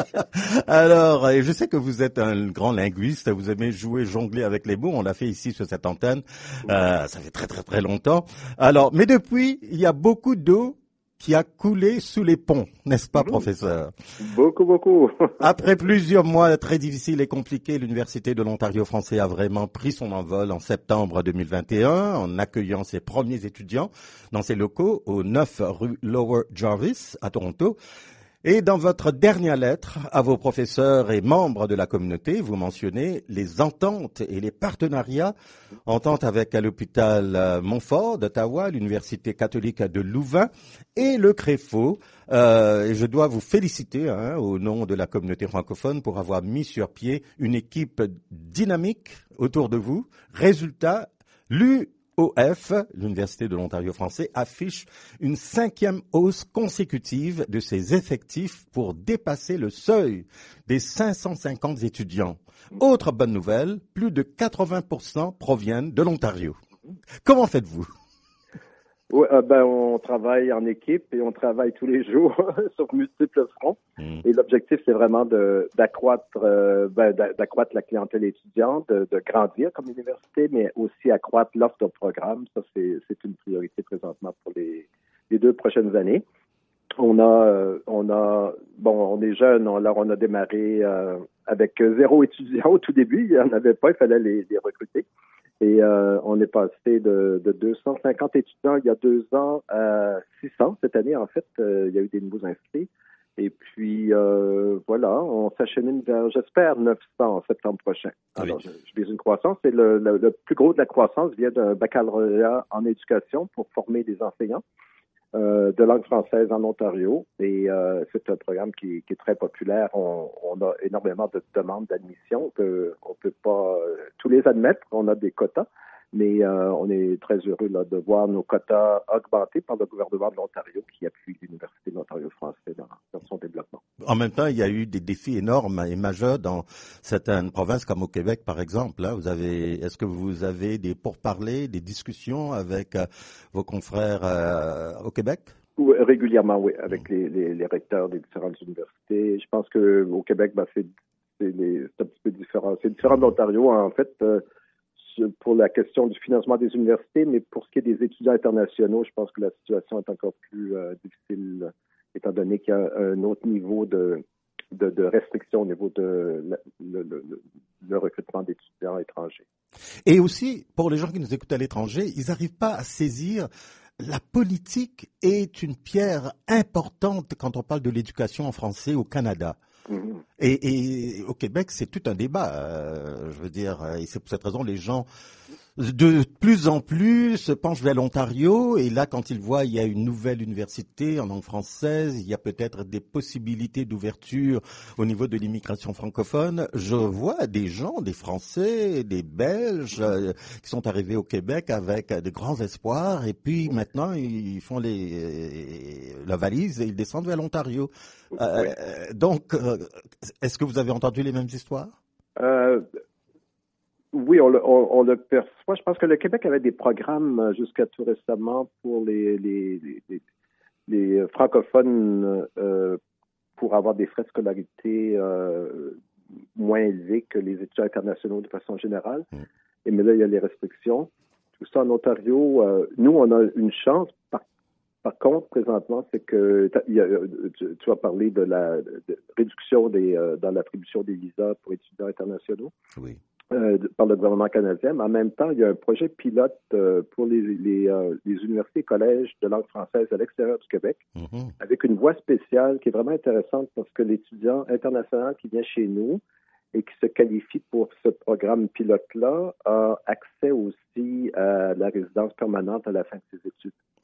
Speaker 3: Alors, et je sais que vous êtes un grand linguiste, vous aimez jouer, jongler avec les mots, on l'a fait ici sur cette antenne, oui. euh, ça fait très très très longtemps. Alors, mais depuis, il y a beaucoup d'eau qui a coulé sous les ponts, n'est-ce pas, mmh. professeur?
Speaker 15: Beaucoup, beaucoup.
Speaker 3: Après plusieurs mois très difficiles et compliqués, l'Université de l'Ontario français a vraiment pris son envol en septembre deux mille vingt et un en accueillant ses premiers étudiants dans ses locaux au neuf rue Lower Jarvis à Toronto. Et dans votre dernière lettre à vos professeurs et membres de la communauté, vous mentionnez les ententes et les partenariats, ententes avec l'hôpital Montfort d'Ottawa, l'Université catholique de Louvain et le Créfo. Euh, et je dois vous féliciter hein, au nom de la communauté francophone pour avoir mis sur pied une équipe dynamique autour de vous. Résultat, l'U O F, l'Université de l'Ontario français, affiche une cinquième hausse consécutive de ses effectifs pour dépasser le seuil des cinq cent cinquante étudiants. Autre bonne nouvelle, plus de quatre-vingts pour cent proviennent de l'Ontario. Comment faites-vous?
Speaker 15: Oui, euh, ben, on travaille en équipe et on travaille tous les jours sur multiples fronts. Mmh. Et l'objectif, c'est vraiment de, d'accroître, euh, ben, d'accroître la clientèle étudiante, de, de grandir comme université, mais aussi accroître l'offre de programme. Ça, c'est, c'est une priorité présentement pour les, les deux prochaines années. On a, euh, on a, bon, on est jeune, alors on a démarré euh, avec zéro étudiant au tout début. Il n'y en avait pas, il fallait les, les recruter. Et euh, on est passé de, de deux cent cinquante étudiants il y a deux ans à six cents cette année. En fait, euh, il y a eu des nouveaux inscrits. Et puis, euh, voilà, on s'achemine vers, j'espère, neuf cents en septembre prochain. Alors, oui. je, je vise une croissance. Et le, le, le plus gros de la croissance vient d'un baccalauréat en éducation pour former des enseignants euh, de langue française en Ontario. Et euh, c'est un programme qui, qui est très populaire. On, on a énormément de demandes d'admission. On peut, on peut pas euh, tous les admettre. On a des quotas. Mais euh, on est très heureux là, de voir nos quotas augmentés par le gouvernement de l'Ontario qui appuie l'Université de l'Ontario français dans, dans son développement.
Speaker 3: En même temps, il y a eu des défis énormes et majeurs dans certaines provinces comme au Québec, par exemple. Là, vous avez, est-ce que vous avez des pourparlers, des discussions avec euh, vos confrères euh, au Québec?
Speaker 15: Oui, régulièrement, oui, avec mmh. les, les, les recteurs des différentes universités. Je pense que au Québec, ben, c'est, c'est, les, c'est un petit peu différent. C'est différent de l'Ontario, en fait. Euh, pour la question du financement des universités, mais pour ce qui est des étudiants internationaux, je pense que la situation est encore plus euh, difficile, étant donné qu'il y a un autre niveau de, de, de restriction au niveau de la, le, le, le recrutement d'étudiants étrangers.
Speaker 3: Et aussi, pour les gens qui nous écoutent à l'étranger, ils n'arrivent pas à saisir la politique est une pierre importante quand on parle de l'éducation en français au Canada. Mmh. Et, et au Québec, c'est tout un débat. Euh, je veux dire, et c'est pour cette raison les gens de plus en plus se penchent vers l'Ontario. Et là, quand ils voient il y a une nouvelle université en langue française, il y a peut-être des possibilités d'ouverture au niveau de l'immigration francophone. Je vois des gens, des Français, des Belges euh, qui sont arrivés au Québec avec de grands espoirs. Et puis maintenant, ils font les, euh, la valise et ils descendent vers l'Ontario. Euh, oui. Donc, euh, est-ce que vous avez entendu les mêmes histoires?
Speaker 15: Euh, oui, on le, on, on le perçoit. Je pense que le Québec avait des programmes jusqu'à tout récemment pour les, les, les, les francophones euh, pour avoir des frais de scolarité euh, moins élevés que les étudiants internationaux de façon générale. Mm. Et mais là, il y a les restrictions. Tout ça en Ontario, euh, nous, on a une chance. Par Par contre, présentement, c'est que il y a, tu, tu as parlé de la de réduction des euh, dans l'attribution des visas pour étudiants internationaux
Speaker 3: oui.
Speaker 15: euh, par le gouvernement canadien. Mais en même temps, il y a un projet pilote euh, pour les les, euh, les universités et collèges de langue française à l'extérieur du Québec, mm-hmm. avec une voie spéciale qui est vraiment intéressante parce que l'étudiant international qui vient chez nous et qui se qualifie pour ce programme pilote-là a accès aussi à la résidence permanente à la fin de ses études.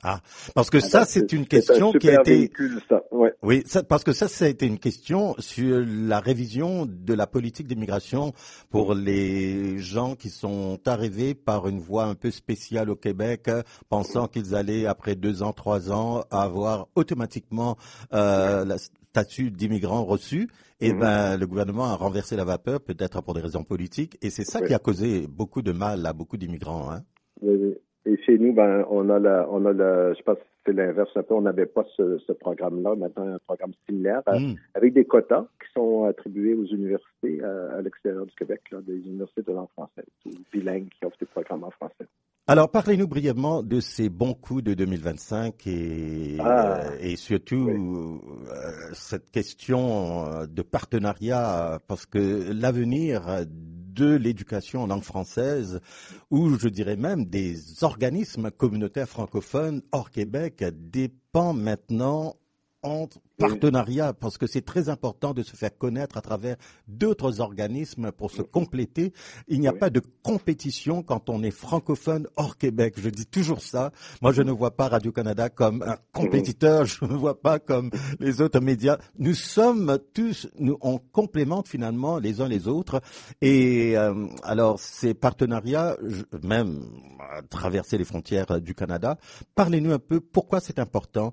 Speaker 3: Ah, parce que ça,
Speaker 15: Alors,
Speaker 3: c'est une
Speaker 15: c'est
Speaker 3: question
Speaker 15: un
Speaker 3: qui a
Speaker 15: super
Speaker 3: été...
Speaker 15: véhicule, ça. Ouais.
Speaker 3: Oui, ça, parce que ça, ça a été une question sur la révision de la politique d'immigration pour les gens qui sont arrivés par une voie un peu spéciale au Québec, pensant qu'ils allaient, après deux ans, trois ans, avoir automatiquement euh, le statut d'immigrant reçu. Et
Speaker 15: Mhm.
Speaker 3: ben, le gouvernement a renversé la vapeur, peut-être pour des raisons politiques, et c'est ça
Speaker 15: Ouais.
Speaker 3: qui a causé beaucoup de mal à beaucoup d'immigrants, hein.
Speaker 15: Oui, oui. Et chez nous, ben, on a la, on a la, je pense que c'est l'inverse un peu, on n'avait pas ce, ce programme-là, maintenant un programme similaire, à-
Speaker 3: Mm.
Speaker 15: avec des quotas qui sont attribués aux universités à, à l'extérieur du Québec, là, des universités de langue française, ou bilingues qui offrent des programmes en français.
Speaker 3: Alors, parlez-nous brièvement de ces bons coups de deux mille vingt-cinq et,
Speaker 15: Ah.
Speaker 3: euh, et surtout euh, cette question euh, de partenariat, euh, parce que l'avenir de l'éducation en langue française, ou je dirais même des organismes communautaires francophones hors Québec, dépend maintenant en partenariat, parce que c'est très important de se faire connaître à travers d'autres organismes pour se compléter. Il n'y a pas de compétition quand on est francophone hors Québec. Je dis toujours ça. Moi, je ne vois pas Radio-Canada comme un compétiteur. Je ne vois pas comme les autres médias. Nous sommes tous, nous, on complémente finalement les uns les autres. Et euh, alors, ces partenariats, je, même à traverser les frontières du Canada, parlez-nous un peu pourquoi c'est important.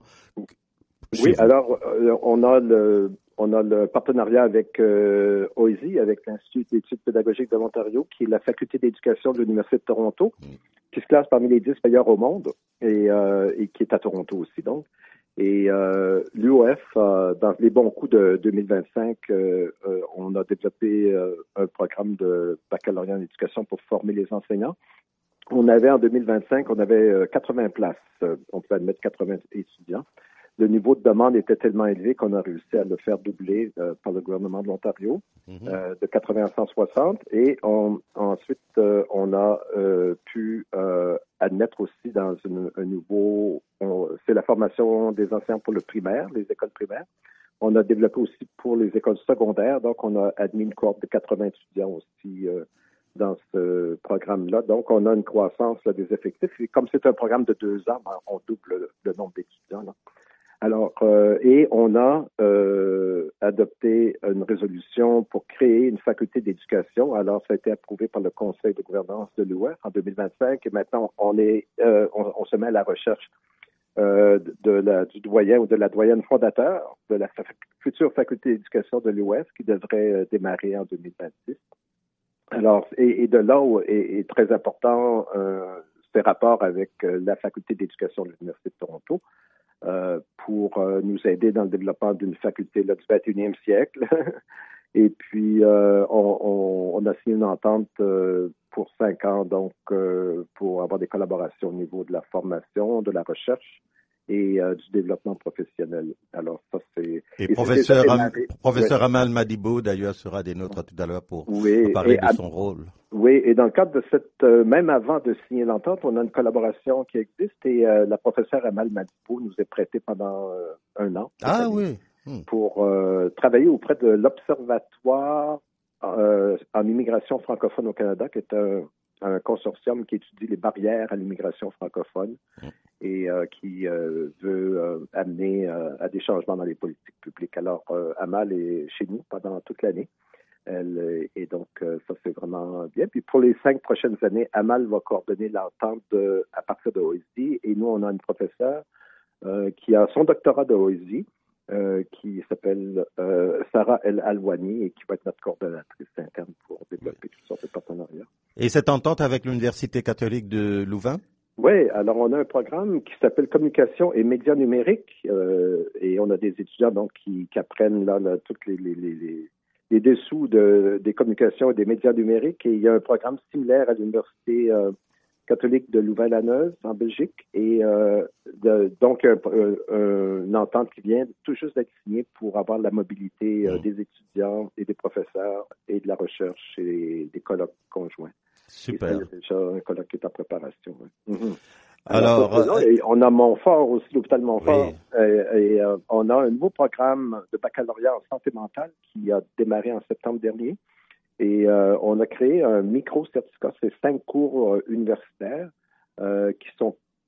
Speaker 15: Oui, alors euh, on a le on a le partenariat avec euh, O I S I, avec l'Institut d'études pédagogiques de l'Ontario, qui est la faculté d'éducation de l'Université de Toronto, qui se classe parmi les dix meilleurs au monde et, euh, et qui est à Toronto aussi, donc. Et euh, l'U O F, euh, dans les bons coups de deux mille vingt-cinq, euh, euh, on a développé euh, un programme de baccalauréat en éducation pour former les enseignants. On avait en deux mille vingt-cinq, on avait euh, quatre-vingts places. Euh, on pouvait admettre quatre-vingts étudiants. Le niveau de demande était tellement élevé qu'on a réussi à le faire doubler euh, par le gouvernement de l'Ontario, mm-hmm. euh, de quatre-vingts à cent soixante. Et on, ensuite, euh, on a euh, pu euh, admettre aussi dans une, un nouveau... On, c'est la formation des enseignants pour le primaire, les écoles primaires. On a développé aussi pour les écoles secondaires. Donc, on a admis une cohorte de quatre-vingts étudiants aussi euh, dans ce programme-là. Donc, on a une croissance là, des effectifs. Et comme c'est un programme de deux ans, ben, on double le, le nombre d'étudiants, là. Alors, euh, et on a euh, adopté une résolution pour créer une faculté d'éducation. Alors, ça a été approuvé par le Conseil de gouvernance de l'U O F en deux mille vingt-cinq. Et maintenant, on est, euh, on, on se met à la recherche euh, de la, du doyen ou de la doyenne fondateur de la fa- future faculté d'éducation de l'U O F qui devrait euh, démarrer en deux mille vingt-six. Alors, et, et de là où est, est très important euh, ces rapports avec euh, la faculté d'éducation de l'Université de Toronto. Euh, pour euh, nous aider dans le développement d'une faculté là, du vingt et unième siècle. Et puis, euh, on, on, on a signé une entente euh, pour cinq ans, donc, euh, pour avoir des collaborations au niveau de la formation, de la recherche et euh, du développement professionnel. Alors, ça, c'est...
Speaker 3: Et,
Speaker 15: et
Speaker 3: professeur, Am, professeur
Speaker 15: ouais.
Speaker 3: Amal Madibo, d'ailleurs, sera des nôtres tout à l'heure pour,
Speaker 15: oui,
Speaker 3: pour parler
Speaker 15: et,
Speaker 3: de son rôle.
Speaker 15: Oui, et dans le cadre de cette, euh, même avant de signer l'entente, on a une collaboration qui existe et euh, la professeure Amal Madibo nous est prêtée pendant euh, un an.
Speaker 3: Ah oui.
Speaker 15: Hmm. Pour euh, travailler auprès de l'Observatoire euh, en immigration francophone au Canada, qui est un, un consortium qui étudie les barrières à l'immigration francophone hmm. et euh, qui euh, veut euh, amener euh, à des changements dans les politiques publiques. Alors, euh, Amal est chez nous pendant toute l'année. Elle, et donc, euh, ça, c'est vraiment bien. Puis, pour les cinq prochaines années, Amal va coordonner l'entente de, à partir de O I S I. Et nous, on a une professeure euh, qui a son doctorat de O I S I, euh, qui s'appelle euh, Sarah El Alwani et qui va être notre coordonnatrice interne pour développer toutes sortes de partenariats.
Speaker 3: Et cette entente avec l'Université catholique de Louvain?
Speaker 15: Oui, alors on a un programme qui s'appelle Communication et médias numériques. Euh, et on a des étudiants donc qui, qui apprennent là, là toutes les... les, les, les les dessous de, des communications et des médias numériques. Et il y a un programme similaire à l'Université euh, catholique de Louvain-la-Neuve, en Belgique. Et euh, de, donc, un, un, une entente qui vient tout juste d'être signée pour avoir la mobilité euh, des étudiants et des professeurs et de la recherche et des colloques conjoints.
Speaker 3: Super.
Speaker 15: Et ça, il y a déjà un colloque qui est en préparation. Ouais. Mm-hmm.
Speaker 3: Alors,
Speaker 15: Alors ça, euh, on a Montfort aussi, l'hôpital Montfort, oui. euh, et euh, on a un nouveau programme de baccalauréat en santé mentale qui a démarré en septembre dernier. Et euh, on a créé un micro-certificat, c'est cinq cours euh, universitaires euh, qui sont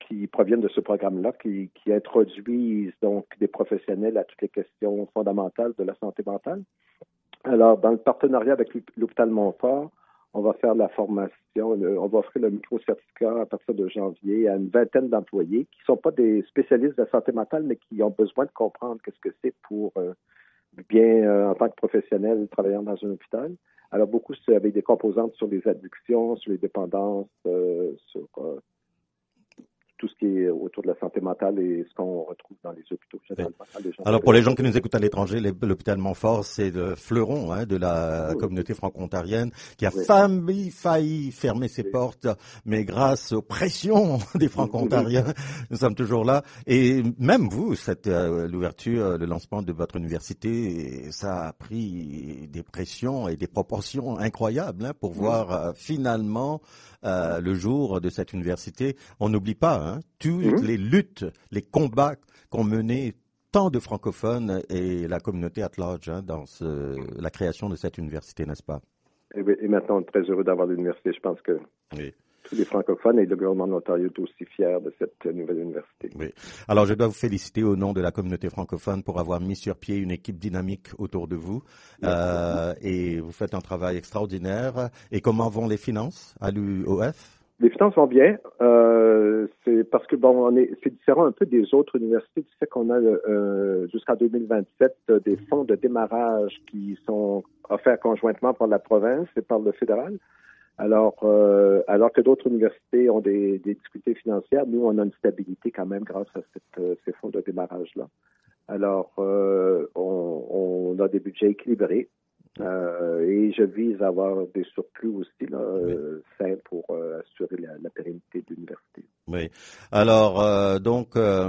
Speaker 15: qui proviennent de ce programme-là, qui, qui introduisent donc des professionnels à toutes les questions fondamentales de la santé mentale. Alors, dans le partenariat avec l'hôpital Montfort, on va faire la formation, le, on va offrir le micro-certificat à partir de janvier à une vingtaine d'employés qui ne sont pas des spécialistes de la santé mentale, mais qui ont besoin de comprendre qu'est-ce que c'est pour euh, bien, euh, en tant que professionnel, travaillant dans un hôpital. Alors, beaucoup, c'est avec des composantes sur les addictions, sur les dépendances, euh, sur euh, tout ce qui est autour de la santé mentale et ce qu'on retrouve dans les hôpitaux généralement. Les gens
Speaker 3: Alors, pour les gens qui nous écoutent à l'étranger, l'hôpital Montfort, c'est le fleuron hein, de la oui. communauté franco-ontarienne qui a oui. failli, failli fermer ses oui. portes, mais grâce aux pressions des franco-ontariens, oui. nous sommes toujours là. Et même vous, cette euh, l'ouverture, le lancement de votre université, ça a pris des pressions et des proportions incroyables hein, pour oui. voir euh, finalement euh, le jour de cette université. On n'oublie pas hein, toutes mmh. les luttes, les combats qu'ont menés tant de francophones et la communauté at large hein, dans ce, la création de cette université, n'est-ce pas?
Speaker 15: Et, et maintenant, on est très heureux d'avoir l'université. Je pense que oui. tous les francophones et le gouvernement de l'Ontario sont aussi fiers de cette nouvelle université.
Speaker 3: Oui. Alors, je dois vous féliciter au nom de la communauté francophone pour avoir mis sur pied une équipe dynamique autour de vous. Euh, et vous faites un travail extraordinaire. Et comment vont les finances à l'U O F?
Speaker 15: Les finances vont bien. Euh, c'est parce que bon, on est, c'est différent un peu des autres universités du fait qu'on a euh, jusqu'en deux mille vingt-sept euh, des fonds de démarrage qui sont offerts conjointement par la province et par le fédéral. Alors, euh, alors que d'autres universités ont des, des difficultés financières, nous on a une stabilité quand même grâce à cette, euh, ces fonds de démarrage-là. Alors, euh, on, on a des budgets équilibrés. Euh, et je vise à avoir des surplus aussi là, euh, sains pour euh, assurer la, la pérennité de l'université.
Speaker 3: Oui. Alors, euh, donc, euh,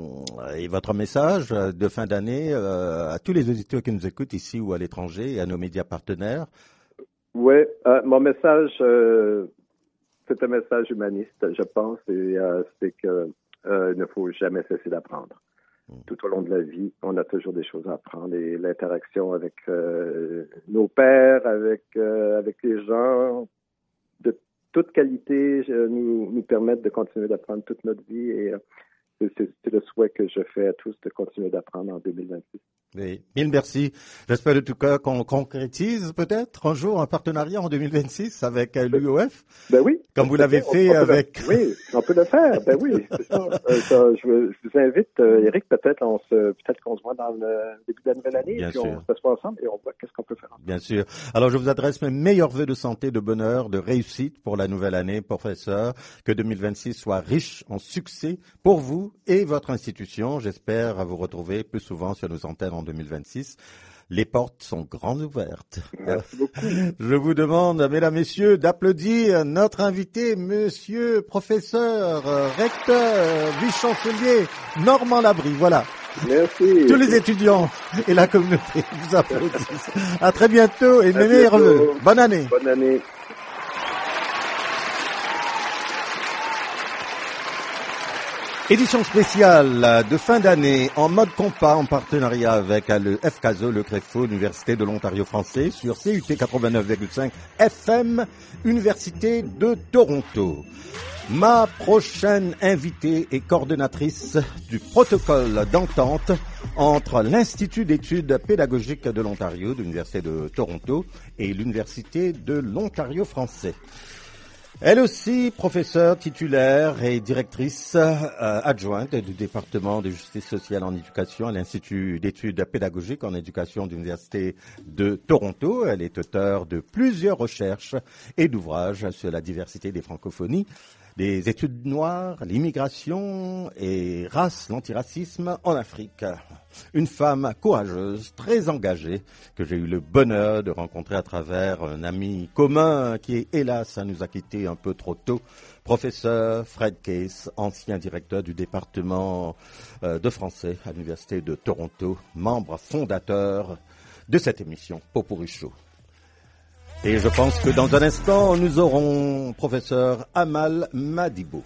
Speaker 3: et votre message de fin d'année euh, à tous les auditeurs qui nous écoutent ici ou à l'étranger et à nos médias partenaires?
Speaker 15: Oui, euh, mon message, euh, c'est un message humaniste, je pense, et euh, c'est que euh, il ne faut jamais cesser d'apprendre. Tout au long de la vie, on a toujours des choses à apprendre et l'interaction avec euh, nos pairs, avec euh, avec les gens de toute qualité euh, nous nous permettent de continuer d'apprendre toute notre vie et euh, c'est, c'est le souhait que je fais à tous de continuer d'apprendre en deux mille vingt-six.
Speaker 3: Oui, mille merci. J'espère de tout cœur qu'on concrétise peut-être un jour un partenariat en deux mille vingt-six avec l'U O F.
Speaker 15: Ben oui.
Speaker 3: Comme vous l'avez
Speaker 15: on,
Speaker 3: fait
Speaker 15: on
Speaker 3: avec.
Speaker 15: Le, oui, on peut le faire. Ben oui, c'est ça. Euh, ça je, je vous invite, euh, Eric, peut-être on se, peut-être qu'on se voit dans le début de la nouvelle année,
Speaker 3: Bien
Speaker 15: et puis
Speaker 3: sûr.
Speaker 15: on s'assoit ensemble et on voit qu'est-ce qu'on peut faire.
Speaker 3: Bien sûr. Alors je vous adresse mes meilleurs vœux de santé, de bonheur, de réussite pour la nouvelle année, professeur. Que deux mille vingt-six soit riche en succès pour vous et votre institution. J'espère vous retrouver plus souvent sur nos antennes en deux mille vingt-six. Les portes sont grandes ouvertes.
Speaker 15: Merci beaucoup.
Speaker 3: Je vous demande, mesdames, messieurs, d'applaudir notre invité, monsieur professeur, recteur, vice-chancelier, Normand Labrie. Voilà.
Speaker 15: Merci.
Speaker 3: Tous les étudiants et la communauté vous applaudissent. À très bientôt et mes meilleurs vœux. Bonne année.
Speaker 15: Bonne année.
Speaker 3: Édition spéciale de fin d'année en mode compas en partenariat avec le F C A S O, le Créfo, l'Université de l'Ontario français sur C U T quatre-vingt-neuf virgule cinq F M, Université de Toronto. Ma prochaine invitée est coordonnatrice du protocole d'entente entre l'Institut d'études pédagogiques de l'Ontario, de l'Université de Toronto, et l'Université de l'Ontario français. Elle aussi, professeure titulaire et directrice euh, adjointe du département de justice sociale en éducation à l'Institut d'études pédagogiques en éducation de l'Université de Toronto. Elle est auteure de plusieurs recherches et d'ouvrages sur la diversité des francophonies, des études noires, l'immigration et race, l'antiracisme en Afrique. Une femme courageuse, très engagée, que j'ai eu le bonheur de rencontrer à travers un ami commun qui, hélas, nous a quittés un peu trop tôt, professeur Fred Case, ancien directeur du département de français à l'Université de Toronto, membre fondateur de cette émission Popurrí Show. Et je pense que dans un instant, nous aurons professeur Amal Madibo.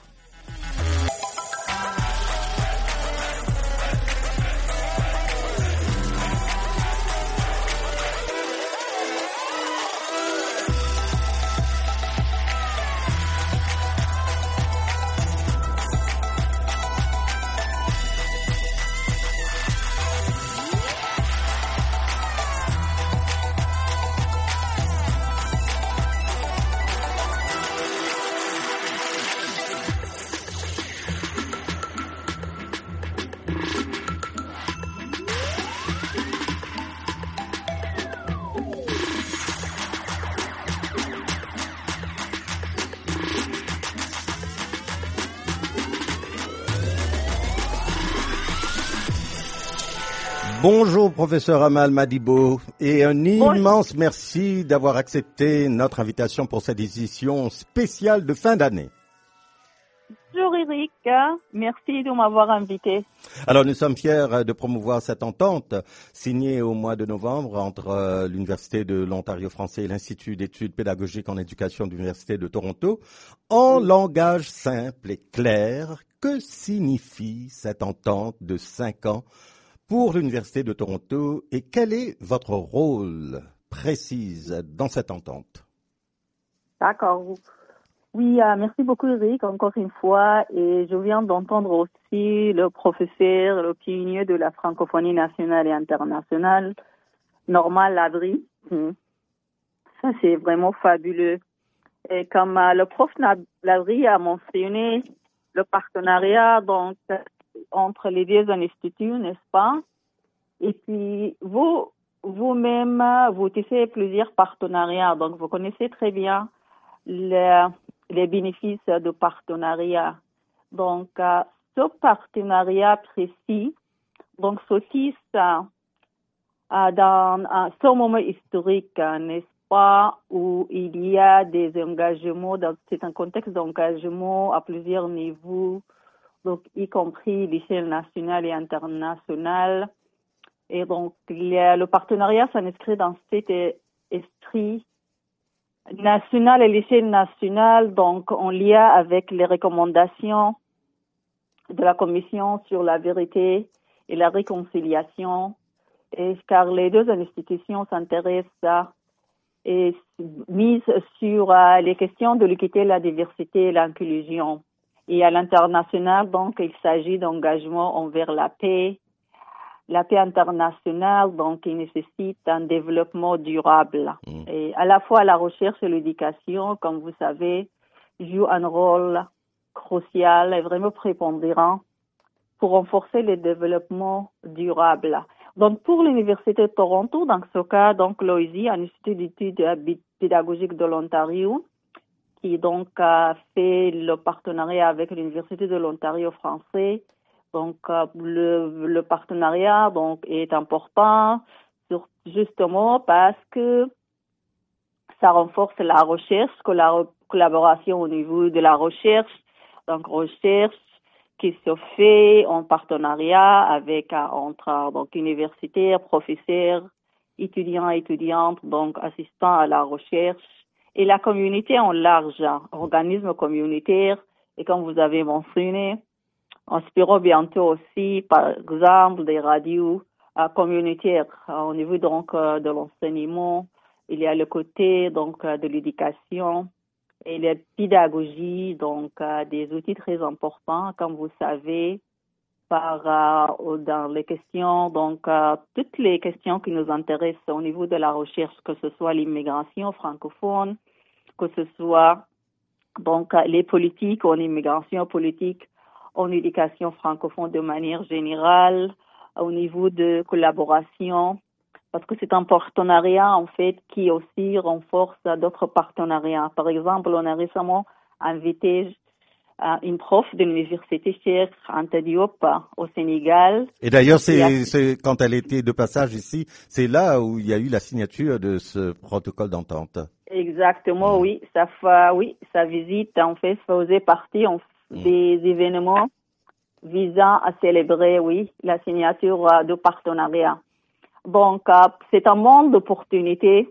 Speaker 3: Bonjour professeur Amal Madibo et un immense merci d'avoir accepté notre invitation pour cette édition spéciale de fin d'année.
Speaker 16: Bonjour Eric, merci de m'avoir invité.
Speaker 3: Alors nous sommes fiers de promouvoir cette entente signée au mois de novembre entre euh, l'Université de l'Ontario français et l'Institut d'études pédagogiques en éducation de l'Université de Toronto. En langage simple et clair, que signifie cette entente de cinq ans pour l'Université de Toronto et quel est votre rôle précis dans cette entente?
Speaker 16: D'accord. Oui, euh, merci beaucoup Eric, encore une fois. Et je viens d'entendre aussi le professeur, le pionnier de la francophonie nationale et internationale, Normand Labrie. Hmm. Ça, c'est vraiment fabuleux. Et comme euh, le prof Labrie a mentionné le partenariat donc entre les deux instituts, n'est-ce pas? Et puis, vous, vous-même, vous tissez plusieurs partenariats. Donc, vous connaissez très bien les, les bénéfices de partenariat. Donc, euh, ce partenariat précis, donc, se tisse euh, dans euh, ce moment historique, n'est-ce pas, où il y a des engagements, c'est un contexte d'engagement à plusieurs niveaux, donc y compris l'échelle nationale et internationale. Et donc, le, le partenariat s'inscrit dans cet esprit national et l'échelle nationale, donc en lien avec les recommandations de la Commission sur la vérité et la réconciliation, et, car les deux institutions s'intéressent et misent sur euh, les questions de l'équité, la diversité et l'inclusion. Et à l'international, donc, il s'agit d'engagement envers la paix, la paix internationale, donc, qui nécessite un développement durable. Mmh. Et à la fois, la recherche et l'éducation, comme vous savez, jouent un rôle crucial et vraiment prépondérant pour renforcer le développement durable. Donc, pour l'Université de Toronto, dans ce cas, donc, l'O I S I, un institut d'études pédagogiques de l'Ontario, qui donc a fait le partenariat avec l'Université de l'Ontario français. Donc, euh, le, le partenariat donc est important, sur, justement parce que ça renforce la recherche, la collaboration au niveau de la recherche, donc recherche qui se fait en partenariat avec entre donc universitaires, professeurs, étudiants et étudiantes, donc assistants à la recherche. Et la communauté en large, organismes communautaires, et comme vous avez mentionné, on espère bientôt aussi, par exemple, des radios euh, communautaires euh, au niveau donc euh, de l'enseignement. Il y a le côté donc euh, de l'éducation et la pédagogie, donc euh, des outils très importants, comme vous savez, par euh, dans les questions, donc euh, toutes les questions qui nous intéressent au niveau de la recherche, que ce soit l'immigration francophone, que ce soit donc les politiques en immigration politique, en éducation francophone de manière générale, au niveau de collaboration, parce que c'est un partenariat en fait qui aussi renforce d'autres partenariats. Par exemple, on a récemment invité une prof de l'université Cheikh Anta Diop au Sénégal.
Speaker 3: Et d'ailleurs, c'est, c'est quand elle était de passage ici, c'est là où il y a eu la signature de ce protocole d'entente.
Speaker 16: Exactement, mmh. oui. Ça fait, oui, sa visite en fait faisait partie en, mmh. des événements visant à célébrer, oui, la signature de partenariat. Donc, c'est un monde d'opportunités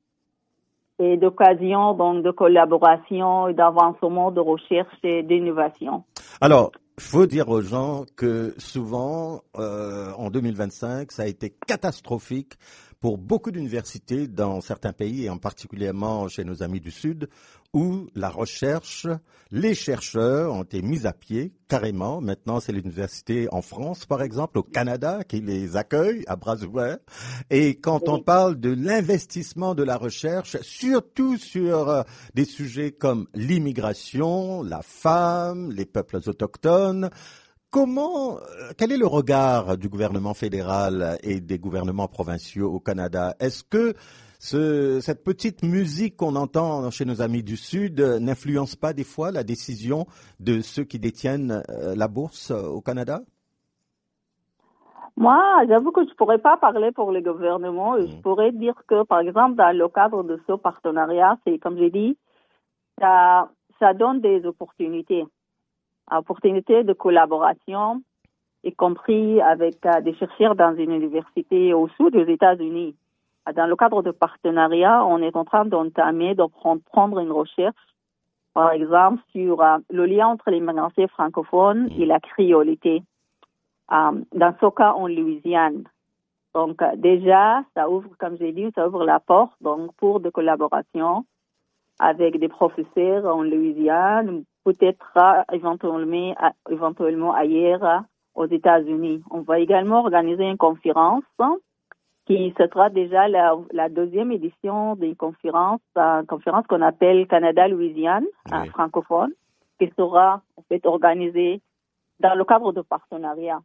Speaker 16: et d'occasions, donc de collaboration et d'avancement de recherche et d'innovation.
Speaker 3: Alors, il faut dire aux gens que souvent, euh, en deux mille vingt-cinq, ça a été catastrophique pour beaucoup d'universités dans certains pays, et en particulièrement chez nos amis du Sud, où la recherche, les chercheurs ont été mis à pied carrément. Maintenant, c'est l'université en France, par exemple, au Canada, qui les accueille à bras ouverts. Et quand on parle de l'investissement de la recherche, surtout sur euh, des sujets comme l'immigration, la femme, les peuples autochtones, comment, quel est le regard du gouvernement fédéral et des gouvernements provinciaux au Canada? Est-ce que ce, cette petite musique qu'on entend chez nos amis du Sud n'influence pas des fois la décision de ceux qui détiennent la bourse au Canada?
Speaker 16: Moi, j'avoue que je ne pourrais pas parler pour le gouvernement. Je pourrais dire que, par exemple, dans le cadre de ce partenariat, c'est comme j'ai dit, ça, ça donne des opportunités. Opportunités de collaboration, y compris avec euh, des chercheurs dans une université au sud des États-Unis. Dans le cadre de partenariat, on est en train d'entamer, de prendre, prendre une recherche, par exemple, sur euh, le lien entre l'immigration francophone et la créolité. Euh, dans ce cas, en Louisiane. Donc, euh, déjà, ça ouvre, comme j'ai dit, ça ouvre la porte donc pour des collaborations avec des professeurs en Louisiane, peut-être euh, éventuellement, euh, éventuellement ailleurs euh, aux États-Unis. On va également organiser une conférence hein, qui sera déjà la, la deuxième édition d'une conférence, euh, conférence qu'on appelle Canada-Louisiane, oui. euh, francophone, qui sera en fait organisée dans le cadre de partenariat.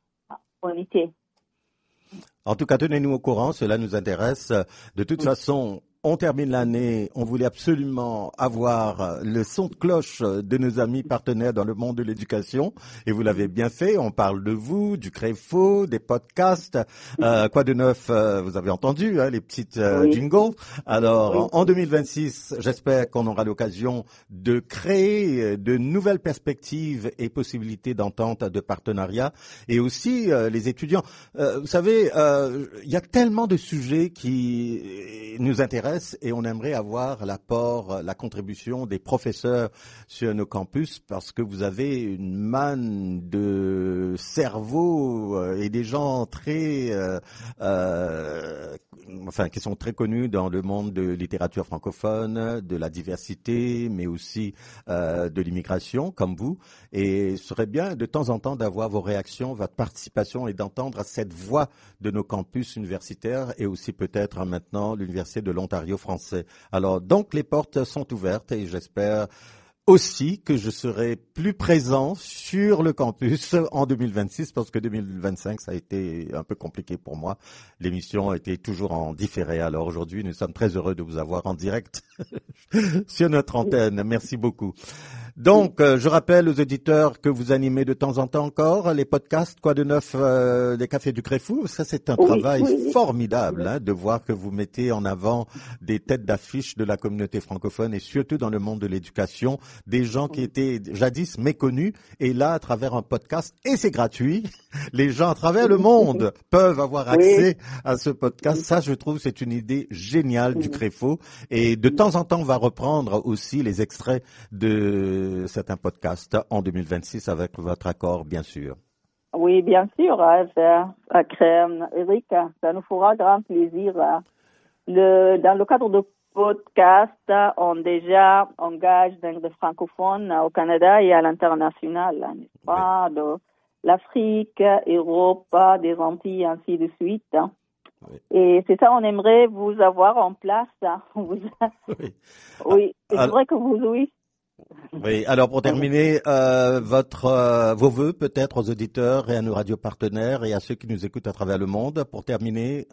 Speaker 3: En tout cas, tenez-nous au courant, cela nous intéresse. De toute façon, on termine l'année, on voulait absolument avoir le son de cloche de nos amis partenaires dans le monde de l'éducation, et vous l'avez bien fait. On parle de vous, du Créfo, des podcasts, euh, quoi de neuf, euh, vous avez entendu hein, les petites euh, oui. jingles. Alors, oui. en, en deux mille vingt-six, j'espère qu'on aura l'occasion de créer de nouvelles perspectives et possibilités d'entente, de partenariat, et aussi euh, les étudiants. Euh, vous savez, euh, il y a tellement de sujets qui nous intéressent, et on aimerait avoir l'apport, la contribution des professeurs sur nos campus, parce que vous avez une manne de cerveau et des gens très, euh, euh, enfin, qui sont très connus dans le monde de littérature francophone, de la diversité, mais aussi euh, de l'immigration, comme vous. Et ce serait bien de temps en temps d'avoir vos réactions, votre participation et d'entendre cette voix de nos campus universitaires, et aussi peut-être maintenant l'Université de l'Ontario français. Alors, donc, les portes sont ouvertes, et j'espère aussi que je serai plus présent sur le campus en deux mille vingt-six, parce que deux mille vingt-cinq, ça a été un peu compliqué pour moi. L'émission a été toujours en différé. Alors aujourd'hui, nous sommes très heureux de vous avoir en direct sur notre antenne. Merci beaucoup. Donc, euh, je rappelle aux auditeurs que vous animez de temps en temps encore les podcasts, quoi de neuf, euh, les cafés du Créfou. Ça, c'est un oui, travail oui. formidable hein, de voir que vous mettez en avant des têtes d'affiche de la communauté francophone, et surtout dans le monde de l'éducation, des gens qui étaient jadis méconnus, et là, à travers un podcast, et c'est gratuit, les gens à travers le monde peuvent avoir accès oui. à ce podcast. Ça, je trouve, c'est une idée géniale du Créfo, et de temps en temps, on va reprendre aussi les extraits de certains podcasts en deux mille vingt-six avec votre accord, bien sûr.
Speaker 16: Oui, bien sûr, Eric, ça nous fera grand plaisir. Le, dans le cadre de podcast, on déjà engage des francophones au Canada et à l'international, n'est-ce pas, oui. de l'Afrique, Europe, des Antilles, ainsi de suite. Oui. Et c'est ça, on aimerait vous avoir en place. Vous... Oui, oui. c'est Alors... vrai que vous, oui.
Speaker 3: Oui, alors pour terminer, euh, votre euh, vos vœux peut-être aux auditeurs et à nos radios partenaires et à ceux qui nous écoutent à travers le monde, pour terminer.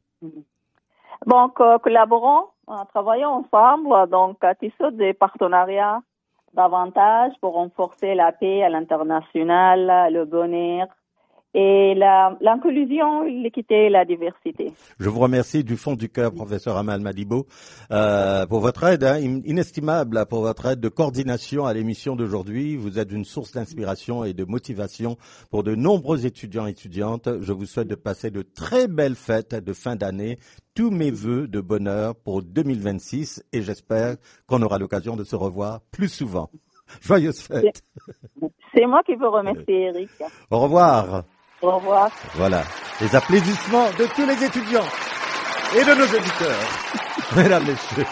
Speaker 16: Donc, euh, collaborons, euh, travaillons ensemble, donc tisser des partenariats davantage pour renforcer la paix à l'international, le bonheur et la, l'inclusion, l'équité et la diversité.
Speaker 3: Je vous remercie du fond du cœur, professeur Amal Madibo, euh, pour votre aide hein, inestimable, pour votre aide de coordination à l'émission d'aujourd'hui. Vous êtes une source d'inspiration et de motivation pour de nombreux étudiants et étudiantes. Je vous souhaite de passer de très belles fêtes de fin d'année. Tous mes vœux de bonheur pour deux mille vingt-six, et j'espère qu'on aura l'occasion de se revoir plus souvent. Joyeuses fêtes.
Speaker 16: C'est moi qui vous remercie, Eric.
Speaker 3: Au revoir.
Speaker 16: Au revoir.
Speaker 3: Voilà, les applaudissements de tous les étudiants et de nos auditeurs. Mesdames, messieurs.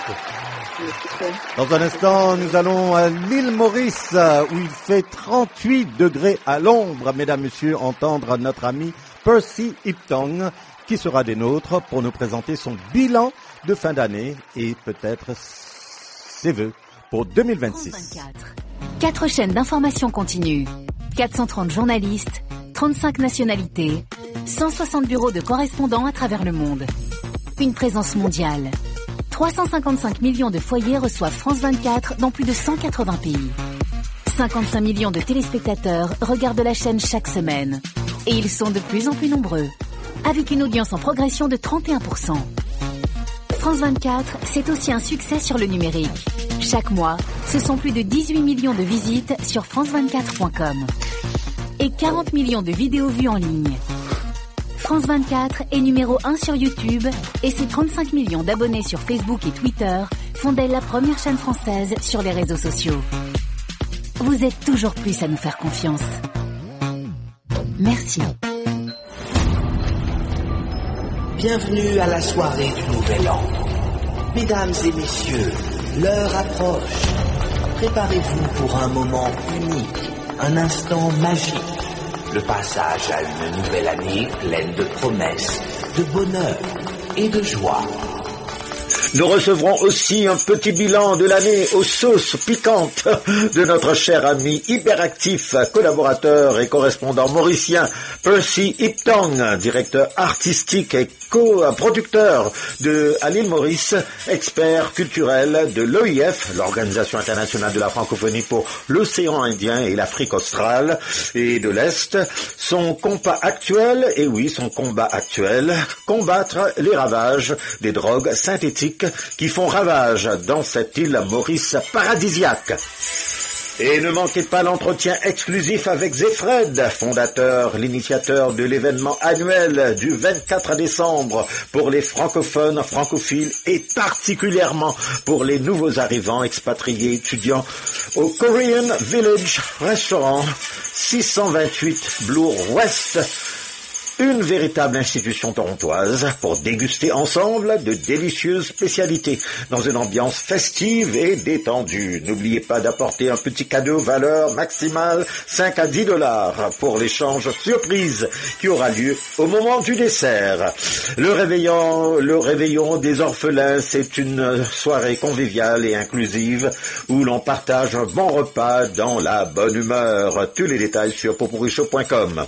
Speaker 3: Dans un instant, nous allons à l'île Maurice, où il fait trente-huit degrés à l'ombre. Mesdames, messieurs, entendre notre ami Percy Iptong, qui sera des nôtres pour nous présenter son bilan de fin d'année et peut-être ses vœux pour deux mille vingt-six.
Speaker 17: Quatre chaînes d'information continue, quatre cent trente journalistes, trente-cinq nationalités, cent soixante bureaux de correspondants à travers le monde. Une présence mondiale. trois cent cinquante-cinq millions de foyers reçoivent France vingt-quatre dans plus de cent quatre-vingts pays. cinquante-cinq millions de téléspectateurs regardent la chaîne chaque semaine. Et ils sont de plus en plus nombreux. avec une audience en progression de trente et un pour cent. France vingt-quatre, c'est aussi un succès sur le numérique. Chaque mois, ce sont plus de dix-huit millions de visites sur france vingt-quatre point com et quarante millions de vidéos vues en ligne. France vingt-quatre est numéro un sur YouTube et ses trente-cinq millions d'abonnés sur Facebook et Twitter font d'elle la première chaîne française sur les réseaux sociaux. Vous êtes toujours plus à nous faire confiance. Merci.
Speaker 18: Bienvenue à la soirée du Nouvel An. Mesdames et messieurs, l'heure approche. Préparez-vous pour un moment unique, un instant magique. Le passage à une nouvelle année pleine de promesses, de bonheur et de joie.
Speaker 11: Nous recevrons aussi un petit bilan de l'année aux sauces piquantes de notre cher ami hyperactif, collaborateur et correspondant mauricien Percy Iptong, directeur artistique et co-producteur de à l'île Maurice, expert culturel de l'O I F, l'Organisation internationale de la francophonie pour l'océan Indien et l'Afrique australe et de l'Est. Son combat actuel, et oui, son combat actuel, combattre les ravages des drogues synthétiques qui font ravage dans cette île Maurice paradisiaque. Et ne manquez pas l'entretien exclusif avec Zefred, fondateur, l'initiateur de l'événement annuel du vingt-quatre décembre pour les francophones, francophiles et particulièrement pour les nouveaux arrivants expatriés étudiants au Korean Village Restaurant six cent vingt-huit Bloor West. Une véritable institution torontoise pour déguster ensemble de délicieuses spécialités dans une ambiance festive et détendue. N'oubliez pas d'apporter un petit cadeau valeur maximale cinq à dix dollars pour l'échange surprise qui aura lieu au moment du dessert. Le réveillon, le réveillon des orphelins, c'est une soirée conviviale et inclusive où l'on partage un bon repas dans la bonne humeur. Tous les détails sur poporichaud point com.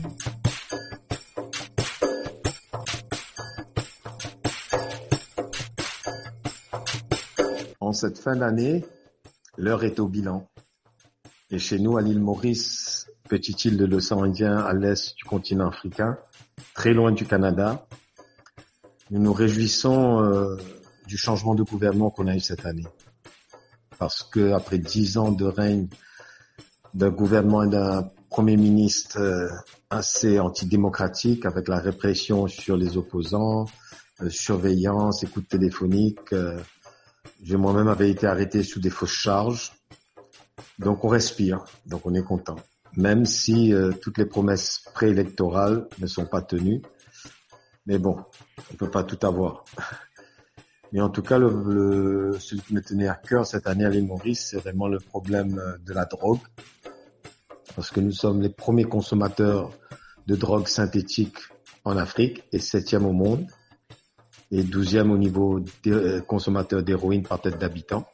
Speaker 19: En cette fin d'année, l'heure est au bilan. Et chez nous, à l'île Maurice, petite île de l'océan Indien à l'est du continent africain, très loin du Canada, nous nous réjouissons euh, du changement de gouvernement qu'on a eu cette année. Parce que après dix ans de règne d'un gouvernement et d'un Premier ministre euh, assez antidémocratique, avec la répression sur les opposants, euh, surveillance, écoute téléphonique, euh, je moi-même avais été arrêté sous des fausses charges. Donc on respire, donc on est content. Même si euh, toutes les promesses préélectorales ne sont pas tenues. Mais bon, on ne peut pas tout avoir. Mais en tout cas, le, le, ce qui me tenait à cœur cette année à l'île Maurice, c'est vraiment le problème de la drogue. Parce que nous sommes les premiers consommateurs de drogue synthétique en Afrique et septième au monde. Et douzième au niveau des consommateurs d'héroïne par tête d'habitant.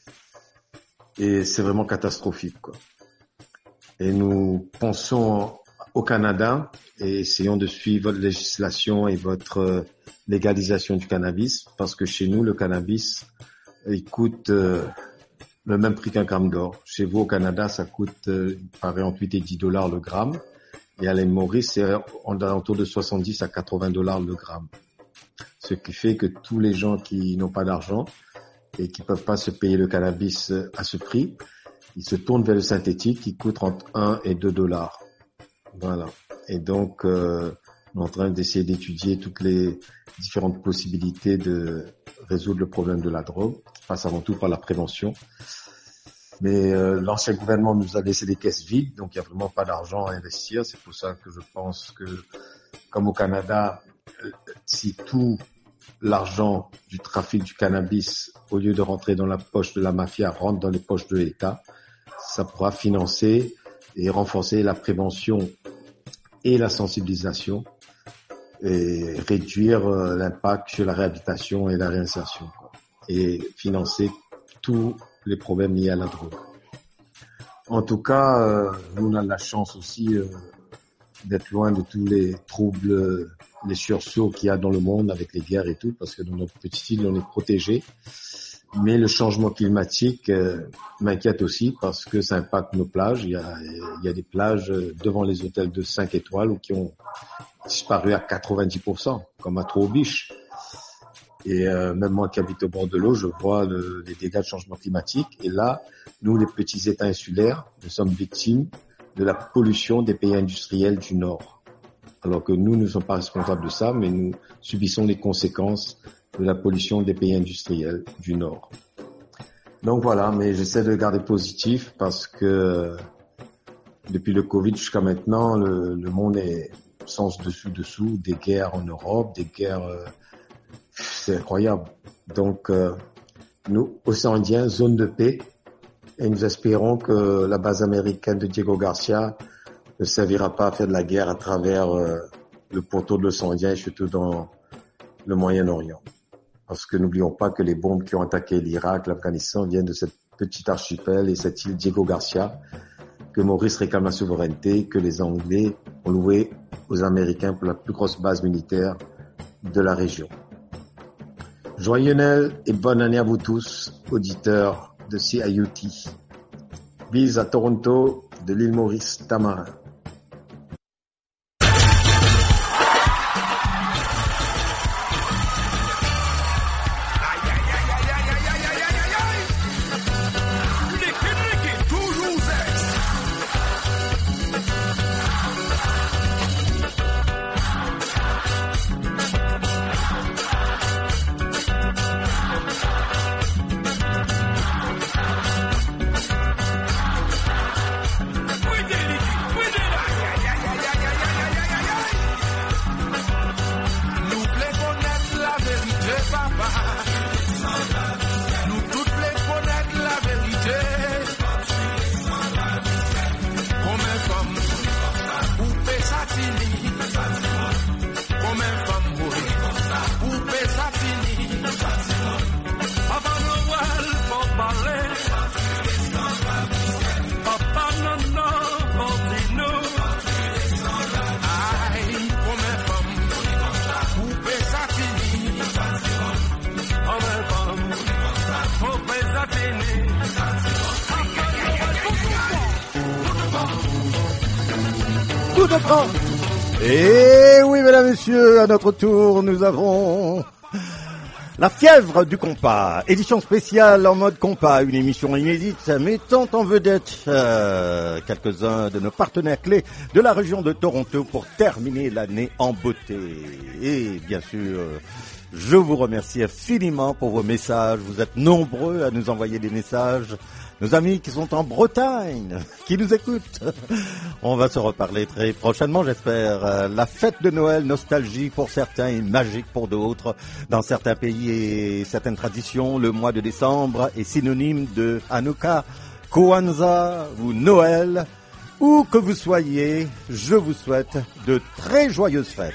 Speaker 19: Et c'est vraiment catastrophique, quoi. Et nous pensons au Canada et essayons de suivre votre législation et votre légalisation du cannabis, parce que chez nous, le cannabis, il coûte euh, le même prix qu'un gramme d'or. Chez vous, au Canada, ça coûte euh, par entre huit et dix dollars le gramme. Et à l'île Maurice, c'est en alentour de soixante-dix à quatre-vingts dollars le gramme. Ce qui fait que tous les gens qui n'ont pas d'argent et qui peuvent pas se payer le cannabis à ce prix, ils se tournent vers le synthétique qui coûte entre un et deux dollars. Voilà. Et donc, euh, on est en train d'essayer d'étudier toutes les différentes possibilités de résoudre le problème de la drogue, qui passe avant tout par la prévention. Mais euh, l'ancien gouvernement nous a laissé des caisses vides, donc il n'y a vraiment pas d'argent à investir. C'est pour ça que je pense que, comme au Canada, si tout l'argent du trafic du cannabis, au lieu de rentrer dans la poche de la mafia, rentre dans les poches de l'État, ça pourra financer et renforcer la prévention et la sensibilisation et réduire euh, l'impact sur la réhabilitation et la réinsertion, quoi, et financer tous les problèmes liés à la drogue. En tout cas, euh, nous on a la chance aussi euh, d'être loin de tous les troubles, euh, les sursauts qu'il y a dans le monde avec les guerres et tout, parce que dans notre petite île, on est protégé. Mais le changement climatique euh, m'inquiète aussi parce que ça impacte nos plages. Il y a, il y a des plages devant les hôtels de cinq étoiles ou qui ont disparu à quatre-vingt-dix pour cent, comme à Troubiche. Et euh, même moi qui habite au bord de l'eau, je vois le, les dégâts de changement climatique. Et là, nous, les petits États insulaires, nous sommes victimes de la pollution des pays industriels du Nord. Alors que nous ne sommes pas responsables de ça, mais nous subissons les conséquences de la pollution des pays industriels du Nord. Donc voilà, mais j'essaie de garder positif parce que depuis le Covid jusqu'à maintenant, le, le monde est sens dessous-dessous, des guerres en Europe, des guerres... Euh, c'est incroyable. Donc, euh, nous, Océan Indien, zone de paix, et nous espérons que la base américaine de Diego Garcia ne servira pas à faire de la guerre à travers euh, le pourtour de l'Océan Indien et surtout dans le Moyen-Orient. Parce que n'oublions pas que les bombes qui ont attaqué l'Irak, l'Afghanistan viennent de cette petite archipel et cette île Diego Garcia, que Maurice réclame la souveraineté, que les Anglais ont loué aux Américains pour la plus grosse base militaire de la région. Joyeux Noël et bonne année à vous tous, auditeurs de C I U T. Bis à Toronto, de l'île Maurice, Tamarin.
Speaker 3: Et oui, mesdames, messieurs, à notre tour, nous avons la fièvre du compas, édition spéciale en mode compas, une émission inédite mettant en vedette euh, quelques-uns de nos partenaires clés de la région de Toronto pour terminer l'année en beauté. Et bien sûr, je vous remercie infiniment pour vos messages. Vous êtes nombreux à nous envoyer des messages. Nos amis qui sont en Bretagne, qui nous écoutent. On va se reparler très prochainement, j'espère. La fête de Noël, nostalgie pour certains et magique pour d'autres. Dans certains pays et certaines traditions, le mois de décembre est synonyme de Hanouka, Kwanzaa ou Noël. Où que vous soyez, je vous souhaite de très joyeuses fêtes.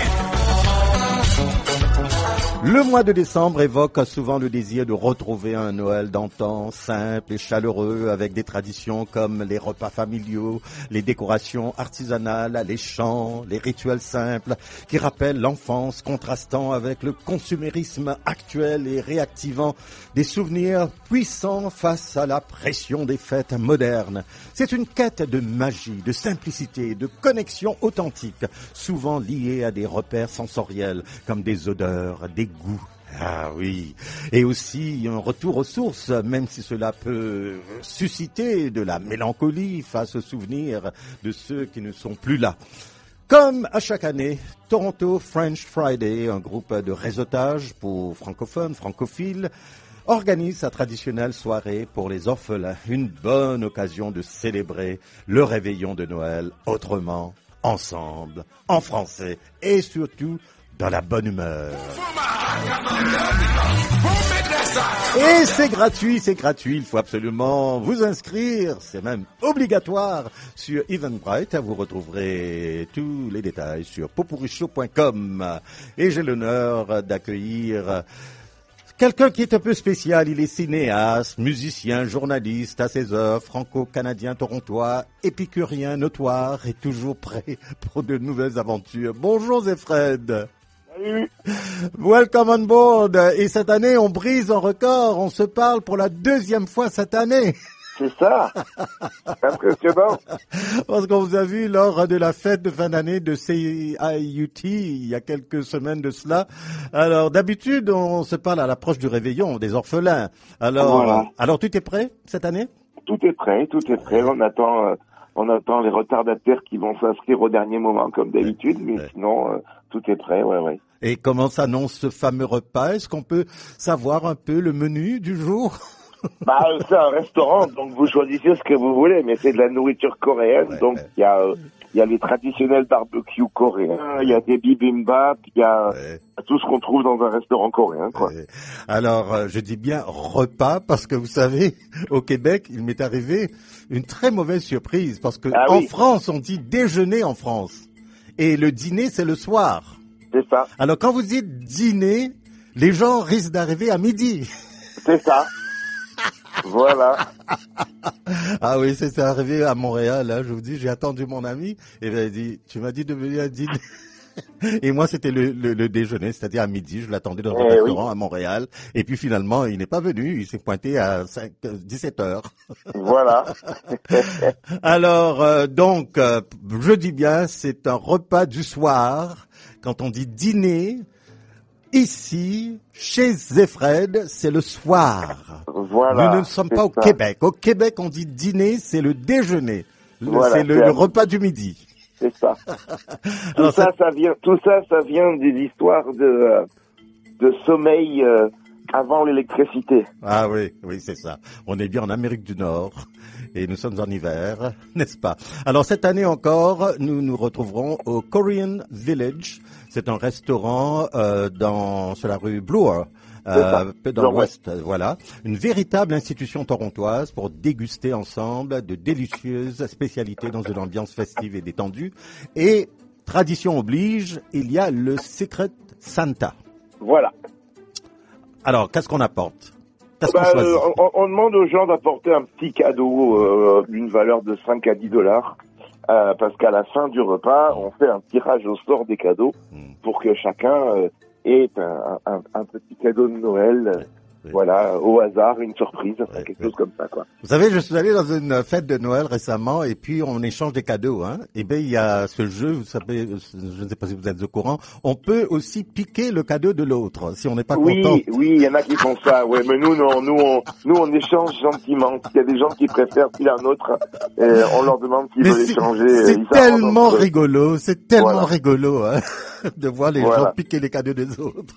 Speaker 3: Le mois de décembre évoque souvent le désir de retrouver un Noël d'antan, simple et chaleureux, avec des traditions comme les repas familiaux, les décorations artisanales, les chants, les rituels simples qui rappellent l'enfance, contrastant avec le consumérisme actuel et réactivant des souvenirs puissants face à la pression des fêtes modernes. C'est une quête de magie, de simplicité, de connexion authentique, souvent liée à des repères sensoriels comme des odeurs, des goût. Ah oui, et aussi un retour aux sources, même si cela peut susciter de la mélancolie face aux souvenirs de ceux qui ne sont plus là. Comme à chaque année, Toronto French Friday, un groupe de réseautage pour francophones, francophiles, organise sa traditionnelle soirée pour les orphelins. Une bonne occasion de célébrer le réveillon de Noël autrement, ensemble, en français et surtout dans la bonne humeur. Et c'est gratuit, c'est gratuit, il faut absolument vous inscrire, c'est même obligatoire sur Eventbrite. Vous retrouverez tous les détails sur popurichaud point com. Et j'ai l'honneur d'accueillir quelqu'un qui est un peu spécial. Il est cinéaste, musicien, journaliste à ses œuvres, franco-canadien, torontois, épicurien, notoire et toujours prêt pour de nouvelles aventures. Bonjour Zéfred.
Speaker 20: Salut.
Speaker 3: Welcome on board. Et cette année, on brise un record. On se parle pour la deuxième fois cette année.
Speaker 20: C'est ça. Impressionnant.
Speaker 3: Parce qu'on vous a vu lors de la fête de fin d'année de C I U T il y a quelques semaines de cela. Alors d'habitude on se parle à l'approche du réveillon des orphelins. Alors,
Speaker 20: Voilà.
Speaker 3: alors tout est prêt cette année?
Speaker 20: Tout est prêt, tout est prêt. On attend, euh, on attend les retardataires qui vont s'inscrire au dernier moment comme d'habitude, mais sinon euh, tout est prêt, ouais, ouais.
Speaker 3: Et comment s'annonce ce fameux repas? Est-ce qu'on peut savoir un peu le menu du jour?
Speaker 20: Bah, c'est un restaurant, donc vous choisissez ce que vous voulez, mais c'est de la nourriture coréenne, ouais, donc il ouais. y a, euh, il y a les traditionnels barbecues coréens, il y a des bibimbap, il y a ouais. tout ce qu'on trouve dans un restaurant coréen, quoi.
Speaker 3: Ouais. Alors, euh, je dis bien repas, parce que vous savez, au Québec, il m'est arrivé une très mauvaise surprise, parce que ah, en oui. France, on dit déjeuner en France, et le dîner, c'est le soir.
Speaker 20: C'est ça.
Speaker 3: Alors, quand vous dites dîner, les gens risquent d'arriver à midi.
Speaker 20: C'est ça. Voilà.
Speaker 3: Ah oui, c'est arrivé à Montréal, hein. Je vous dis, j'ai attendu mon ami et il m'a dit, tu m'as dit de venir à dîner. Et moi, c'était le, le, le déjeuner, c'est-à-dire à midi, je l'attendais dans un eh restaurant oui. à Montréal. Et puis finalement, il n'est pas venu, il s'est pointé à cinq, dix-sept heures.
Speaker 20: Voilà.
Speaker 3: Alors, euh, donc, euh, je dis bien, c'est un repas du soir. Quand on dit dîner, ici, chez Zéfred, c'est le soir.
Speaker 20: Voilà.
Speaker 3: Nous ne sommes pas au ça. Québec. Au Québec, on dit dîner, c'est le déjeuner. Le,
Speaker 20: voilà,
Speaker 3: c'est le, le repas du midi.
Speaker 20: C'est ça. tout Alors, ça, ça vient, tout ça, ça vient des histoires de, de sommeil euh, avant l'électricité.
Speaker 3: Ah oui, oui, c'est ça. On est bien en Amérique du Nord et nous sommes en hiver, n'est-ce pas? Alors cette année encore, nous nous retrouverons au Korean Village. C'est un restaurant euh, dans sur la rue Bloor. Euh, dans l'ouest, voilà. Une véritable institution torontoise pour déguster ensemble de délicieuses spécialités dans une ambiance festive et détendue. Et, tradition oblige, il y a le Secret Santa.
Speaker 20: Voilà.
Speaker 3: Alors, qu'est-ce qu'on apporte? Qu'est-ce
Speaker 20: bah,
Speaker 3: qu'on choisit?
Speaker 20: euh, on, on demande aux gens d'apporter un petit cadeau euh, d'une valeur de cinq à dix dollars. Euh, parce qu'à la fin du repas, on fait un tirage au sort des cadeaux pour que chacun euh, ait un, un, un petit cadeau de Noël, euh, oui. voilà, au hasard, une surprise, enfin, oui, quelque oui. chose comme ça, quoi.
Speaker 3: Vous savez, je suis allé dans une fête de Noël récemment et puis on échange des cadeaux, hein. Et bien, il y a ce jeu, vous savez, je ne sais pas si vous êtes au courant, on peut aussi piquer le cadeau de l'autre si on n'est pas
Speaker 20: oui,
Speaker 3: content.
Speaker 20: Oui, oui, il y en a qui font ça, ouais, mais nous, non, nous, on, nous, on échange gentiment. Il y a des gens qui préfèrent qu'il y a un autre, et on leur demande s'ils veulent échanger.
Speaker 3: C'est tellement rigolo, c'est tellement voilà. rigolo, hein, de voir les voilà. gens piquer les cadeaux des autres.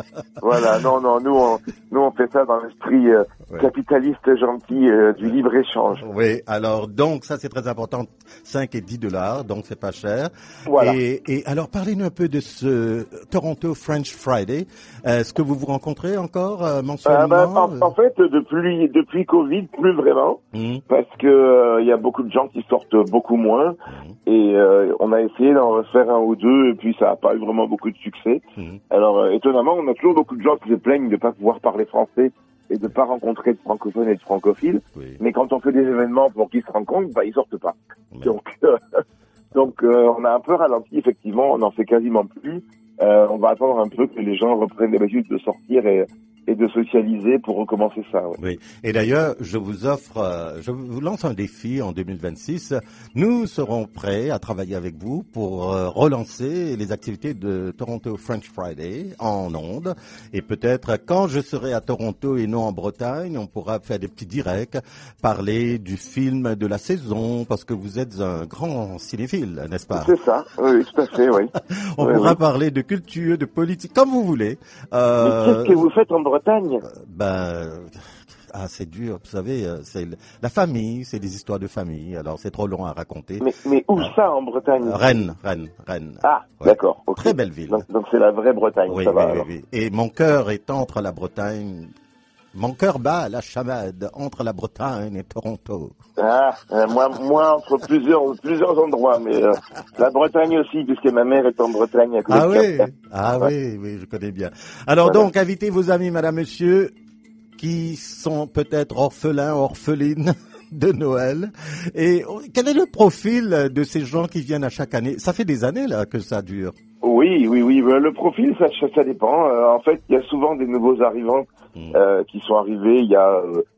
Speaker 20: Voilà, non, non, nous, on, nous, on fait ça dans l'esprit euh, ouais. capitaliste gentil euh, du libre-échange.
Speaker 3: Oui, alors, donc, ça, c'est très important, cinq et dix dollars, donc c'est pas cher.
Speaker 20: Voilà.
Speaker 3: Et, et alors, parlez-nous un peu de ce Toronto French Friday. Est-ce que vous vous rencontrez encore euh, mensuellement?
Speaker 20: euh, ben, en, en fait, depuis, depuis Covid, plus vraiment, mmh. parce que il euh, y a beaucoup de gens qui sortent beaucoup moins, mmh. et euh, on a essayé d'en refaire un ou deux, et puis ça n'a pas eu vraiment beaucoup de succès. Mmh. Alors, euh, étonnamment, on a toujours beaucoup de gens qui se plaignent de pas pouvoir parler français et de pas rencontrer de francophones et de francophiles. Oui. Mais quand on fait des événements pour qu'ils se rencontrent, bah ils sortent pas. Oui. Donc, euh, donc euh, on a un peu ralenti effectivement. On n'en fait quasiment plus. Euh, on va attendre un peu que les gens reprennent l'habitude de sortir et, et de socialiser pour recommencer ça. Ouais.
Speaker 3: Oui. Et d'ailleurs, je vous offre, euh, je vous lance un défi en deux mille vingt-six. Nous serons prêts à travailler avec vous pour euh, relancer les activités de Toronto French Friday en ondes. Et peut-être quand je serai à Toronto et non en Bretagne, on pourra faire des petits directs, parler du film de la saison, parce que vous êtes un grand cinéphile, n'est-ce pas?
Speaker 20: C'est ça, oui, tout à fait, oui.
Speaker 3: On
Speaker 20: oui,
Speaker 3: pourra
Speaker 20: oui.
Speaker 3: parler de culture, de politique, comme vous voulez.
Speaker 20: Euh, Mais qu'est-ce que vous faites en Bretagne?
Speaker 3: euh, Ben, ah, c'est dur, vous savez, c'est la famille, c'est des histoires de famille, alors c'est trop long à raconter.
Speaker 20: Mais, mais où euh, ça en Bretagne?
Speaker 3: Rennes, Rennes, Rennes.
Speaker 20: Ah, ouais. D'accord. Okay.
Speaker 3: Très belle ville.
Speaker 20: Donc, donc c'est la vraie Bretagne,
Speaker 3: oui,
Speaker 20: ça
Speaker 3: oui,
Speaker 20: va
Speaker 3: oui,
Speaker 20: alors.
Speaker 3: oui. Et mon cœur est entre la Bretagne... Mon cœur bat à la chamade entre la Bretagne et Toronto.
Speaker 20: Ah, euh, moi, moi entre plusieurs, plusieurs endroits, mais euh, la Bretagne aussi, puisque ma mère est en Bretagne à côté
Speaker 3: ah
Speaker 20: de
Speaker 3: oui,
Speaker 20: Cap.
Speaker 3: ah
Speaker 20: ouais.
Speaker 3: oui, oui, je connais bien. Alors voilà. Donc, invitez vos amis, madame, monsieur, qui sont peut-être orphelins, orphelines de Noël. Et quel est le profil de ces gens qui viennent à chaque année? Ça fait des années là que ça dure.
Speaker 20: Oui, oui, oui. Le profil, ça, ça dépend. Euh, en fait, il y a souvent des nouveaux arrivants mmh. euh, qui sont arrivés il y a euh,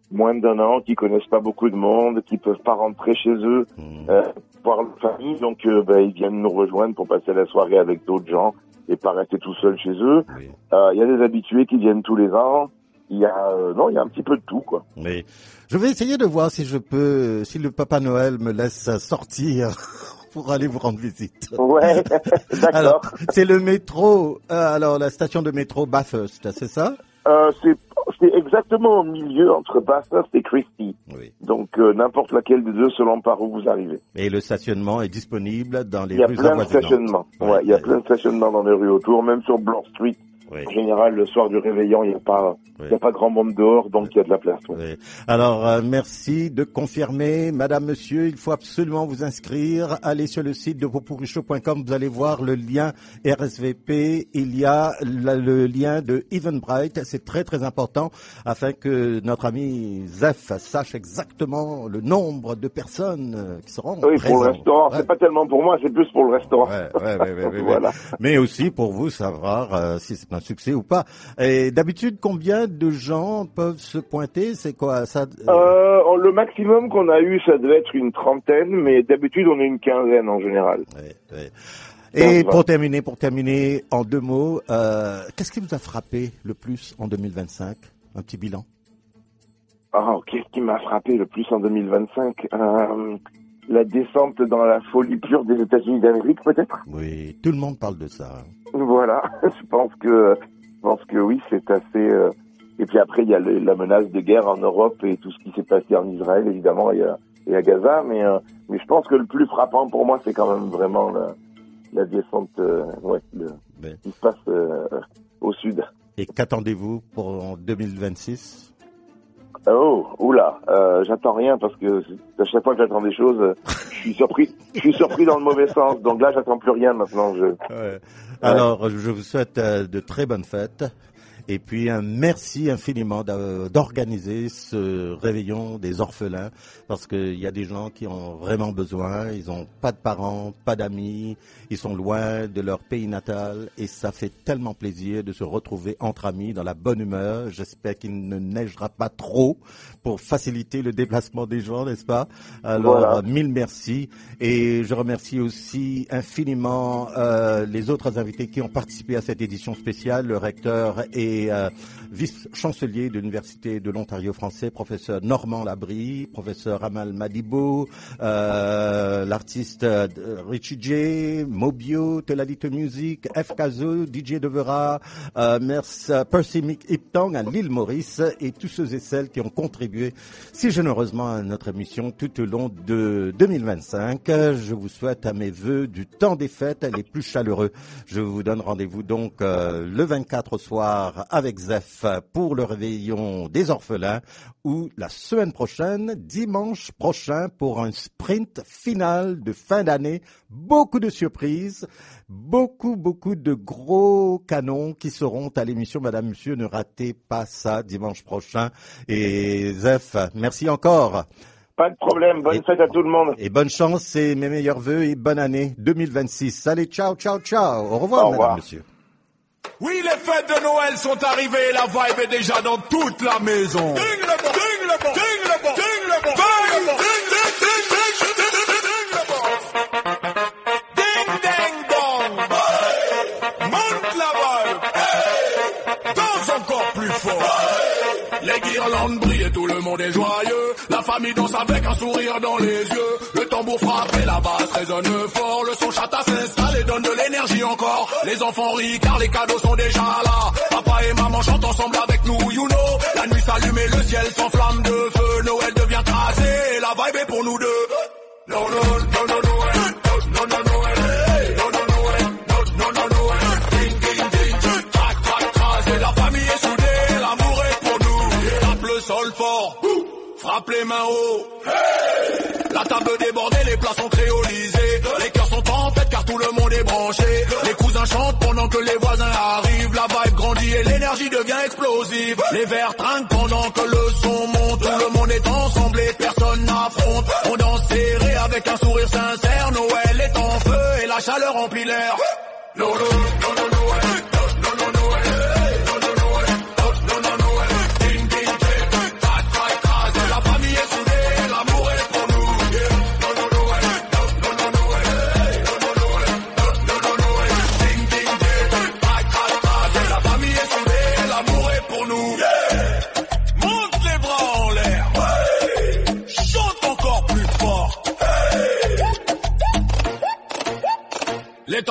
Speaker 20: moins d'un an, qui connaissent pas beaucoup de monde, qui peuvent pas rentrer chez eux, euh, voir leur famille, donc euh, ben, ils viennent nous rejoindre pour passer la soirée avec d'autres gens et pas rester tout seul chez eux. Il oui. euh, y a des habitués qui viennent tous les ans. Il y a euh, non, il y a un petit peu de tout, quoi.
Speaker 3: Mais je vais essayer de voir si je peux, si le Papa Noël me laisse sortir pour aller vous rendre visite.
Speaker 20: Ouais, d'accord.
Speaker 3: Alors, c'est le métro, euh, alors la station de métro Bathurst, c'est ça?
Speaker 20: Euh, c'est, c'est exactement au milieu entre Bathurst et Christie.
Speaker 3: Oui.
Speaker 20: Donc euh, n'importe laquelle des deux selon par où vous arrivez.
Speaker 3: Et le stationnement est disponible dans les
Speaker 20: rues
Speaker 3: avoisinantes.
Speaker 20: Il y a plein de stationnements. Ouais, ouais, il y a plein de stationnements dans les rues autour, même sur Blanc Street. Oui. En général, le soir du réveillon, il n'y a pas, il oui. y a pas grand monde dehors, donc il y a de la place. Oui.
Speaker 3: Oui. Alors, euh, merci de confirmer, Madame, Monsieur, il faut absolument vous inscrire. Allez sur le site de popurichaud point com, vous allez voir le lien R S V P. Il y a la, le lien de Eventbrite, c'est très très important, afin que notre ami Zef sache exactement le nombre de personnes qui seront
Speaker 20: oui,
Speaker 3: présentes.
Speaker 20: Pour le restaurant,
Speaker 3: ouais.
Speaker 20: c'est pas tellement pour moi, c'est plus pour le restaurant.
Speaker 3: Ouais, ouais, ouais, ouais, ouais,
Speaker 20: voilà.
Speaker 3: Mais aussi pour vous savoir euh, si c'est un succès ou pas. Et d'habitude, combien de gens peuvent se pointer? C'est quoi ça?
Speaker 20: euh, Le maximum qu'on a eu, ça devait être une trentaine, mais d'habitude, on est une quinzaine en général.
Speaker 3: Ouais, ouais. Et pour terminer, pour terminer, en deux mots, euh, qu'est-ce qui vous a frappé le plus en deux mille vingt-cinq? Un petit bilan.
Speaker 20: Oh, qu'est-ce qui m'a frappé le plus en deux mille vingt-cinq? euh, La descente dans la folie pure des États-Unis d'Amérique, peut-être?
Speaker 3: Oui, tout le monde parle de ça.
Speaker 20: Voilà, je pense que, je pense que oui, c'est assez. Euh... Et puis après, il y a le, la menace de guerre en Europe et tout ce qui s'est passé en Israël, évidemment, et à, et à Gaza. Mais, euh, mais je pense que le plus frappant pour moi, c'est quand même vraiment la, la descente, euh, ouais, le,
Speaker 3: mais...
Speaker 20: qui se passe euh, au sud.
Speaker 3: Et qu'attendez-vous pour en deux mille vingt-six?
Speaker 20: Oh, oula, euh, j'attends rien parce que à chaque fois que j'attends des choses, je suis surpris, je suis surpris dans le mauvais sens. Donc là, j'attends plus rien maintenant. Je...
Speaker 3: Ouais. Alors, ouais. je vous souhaite euh, de très bonnes fêtes. Et puis un merci infiniment d'organiser ce réveillon des orphelins, parce qu'il y a des gens qui ont vraiment besoin, ils n'ont pas de parents, pas d'amis, ils sont loin de leur pays natal, et ça fait tellement plaisir de se retrouver entre amis dans la bonne humeur. J'espère qu'il ne neigera pas trop pour faciliter le déplacement des gens, n'est-ce pas? Alors, voilà. Mille merci. Et je remercie aussi infiniment euh, les autres invités qui ont participé à cette édition spéciale, le recteur et Euh, vice-chancelier de l'Université de l'Ontario français, professeur Normand Labrie, professeur Amal Madibo, euh, l'artiste euh, Richie J, Mobio, Telalite Music, F. Kazo, D J Devera, euh, Merce, Percy Mick Iptong à l'île Maurice et tous ceux et celles qui ont contribué si généreusement à notre émission tout au long de deux mille vingt-cinq. Je vous souhaite à mes vœux du temps des fêtes les plus chaleureux. Je vous donne rendez-vous donc euh, le vingt-quatre au soir avec Zef pour le réveillon des orphelins, ou la semaine prochaine, dimanche prochain, pour un sprint final de fin d'année. Beaucoup de surprises, beaucoup, beaucoup de gros canons qui seront à l'émission. Madame, Monsieur, ne ratez pas ça dimanche prochain. Et Zef, merci encore.
Speaker 20: Pas de problème, bonne et, fête à tout le monde.
Speaker 3: Et bonne chance et mes meilleurs vœux et bonne année deux mille vingt-six. Allez, ciao, ciao, ciao. Au revoir,
Speaker 20: Au revoir.
Speaker 3: Madame, Monsieur.
Speaker 21: Oui, les fêtes de Noël sont arrivées, la vibe est déjà dans toute la maison. Ding le bon, ding le bon, ding le bon, ding le bon, ding, ding, ding, ding, ding, ding, ding le bon. Ding, ding, dong. Monte la vibe. Danse encore plus fort. Les guirlandes brillent et tout le monde est joyeux. La famille danse avec un sourire dans les yeux. Le tambour frappe et la basse résonne fort. Le son chata s'installe et donne de l'énergie encore. Les enfants rient car les cadeaux sont déjà là. Papa et maman chantent ensemble avec nous, you know. La nuit s'allume et le ciel s'enflamme de feu. Noël devient tracé et la vibe est pour nous deux. Non, non, non, non, Noël. Non, non, Noël. Non, non, Noël. Non, non, non, Noël. Ding, ding, ding. Trac, trac, trac. Et la famille est soudée. L'amour est pour nous. Tape le sol fort. Frappe les mains haut. Hey! La table débordée, les plats sont créolisés. Les cœurs sont en fête car tout le monde est branché. Les cousins chantent pendant que les voisins arrivent. La vibe grandit et l'énergie devient explosive. Les verres trinquent pendant que le son monte. Tout le monde est ensemble et personne n'affronte. On danse serré avec un sourire sincère. Noël est en feu et la chaleur remplit l'air. Non, non, non, non, Noël. Non, non, Noël. Non, non, Noël. Non, non, Noël. Ding, ding, ding. Tac, tac, tac.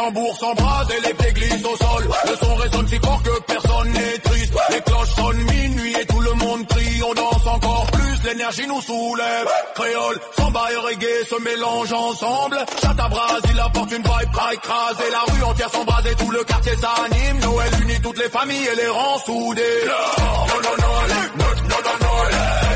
Speaker 21: tambours s'embrasent et les pieds glissent au sol. Le son résonne si fort que personne n'est triste. Les cloches sonnent minuit et tout le monde crie. On danse encore plus, l'énergie nous soulève. Créole, samba et reggae se mélangent ensemble. Chatabrase, il apporte une vibe à écraser. La rue entière s'embrase et tout le quartier s'anime. Noël unit toutes les familles et les rend soudées. Non, non, non, non, non, non, non.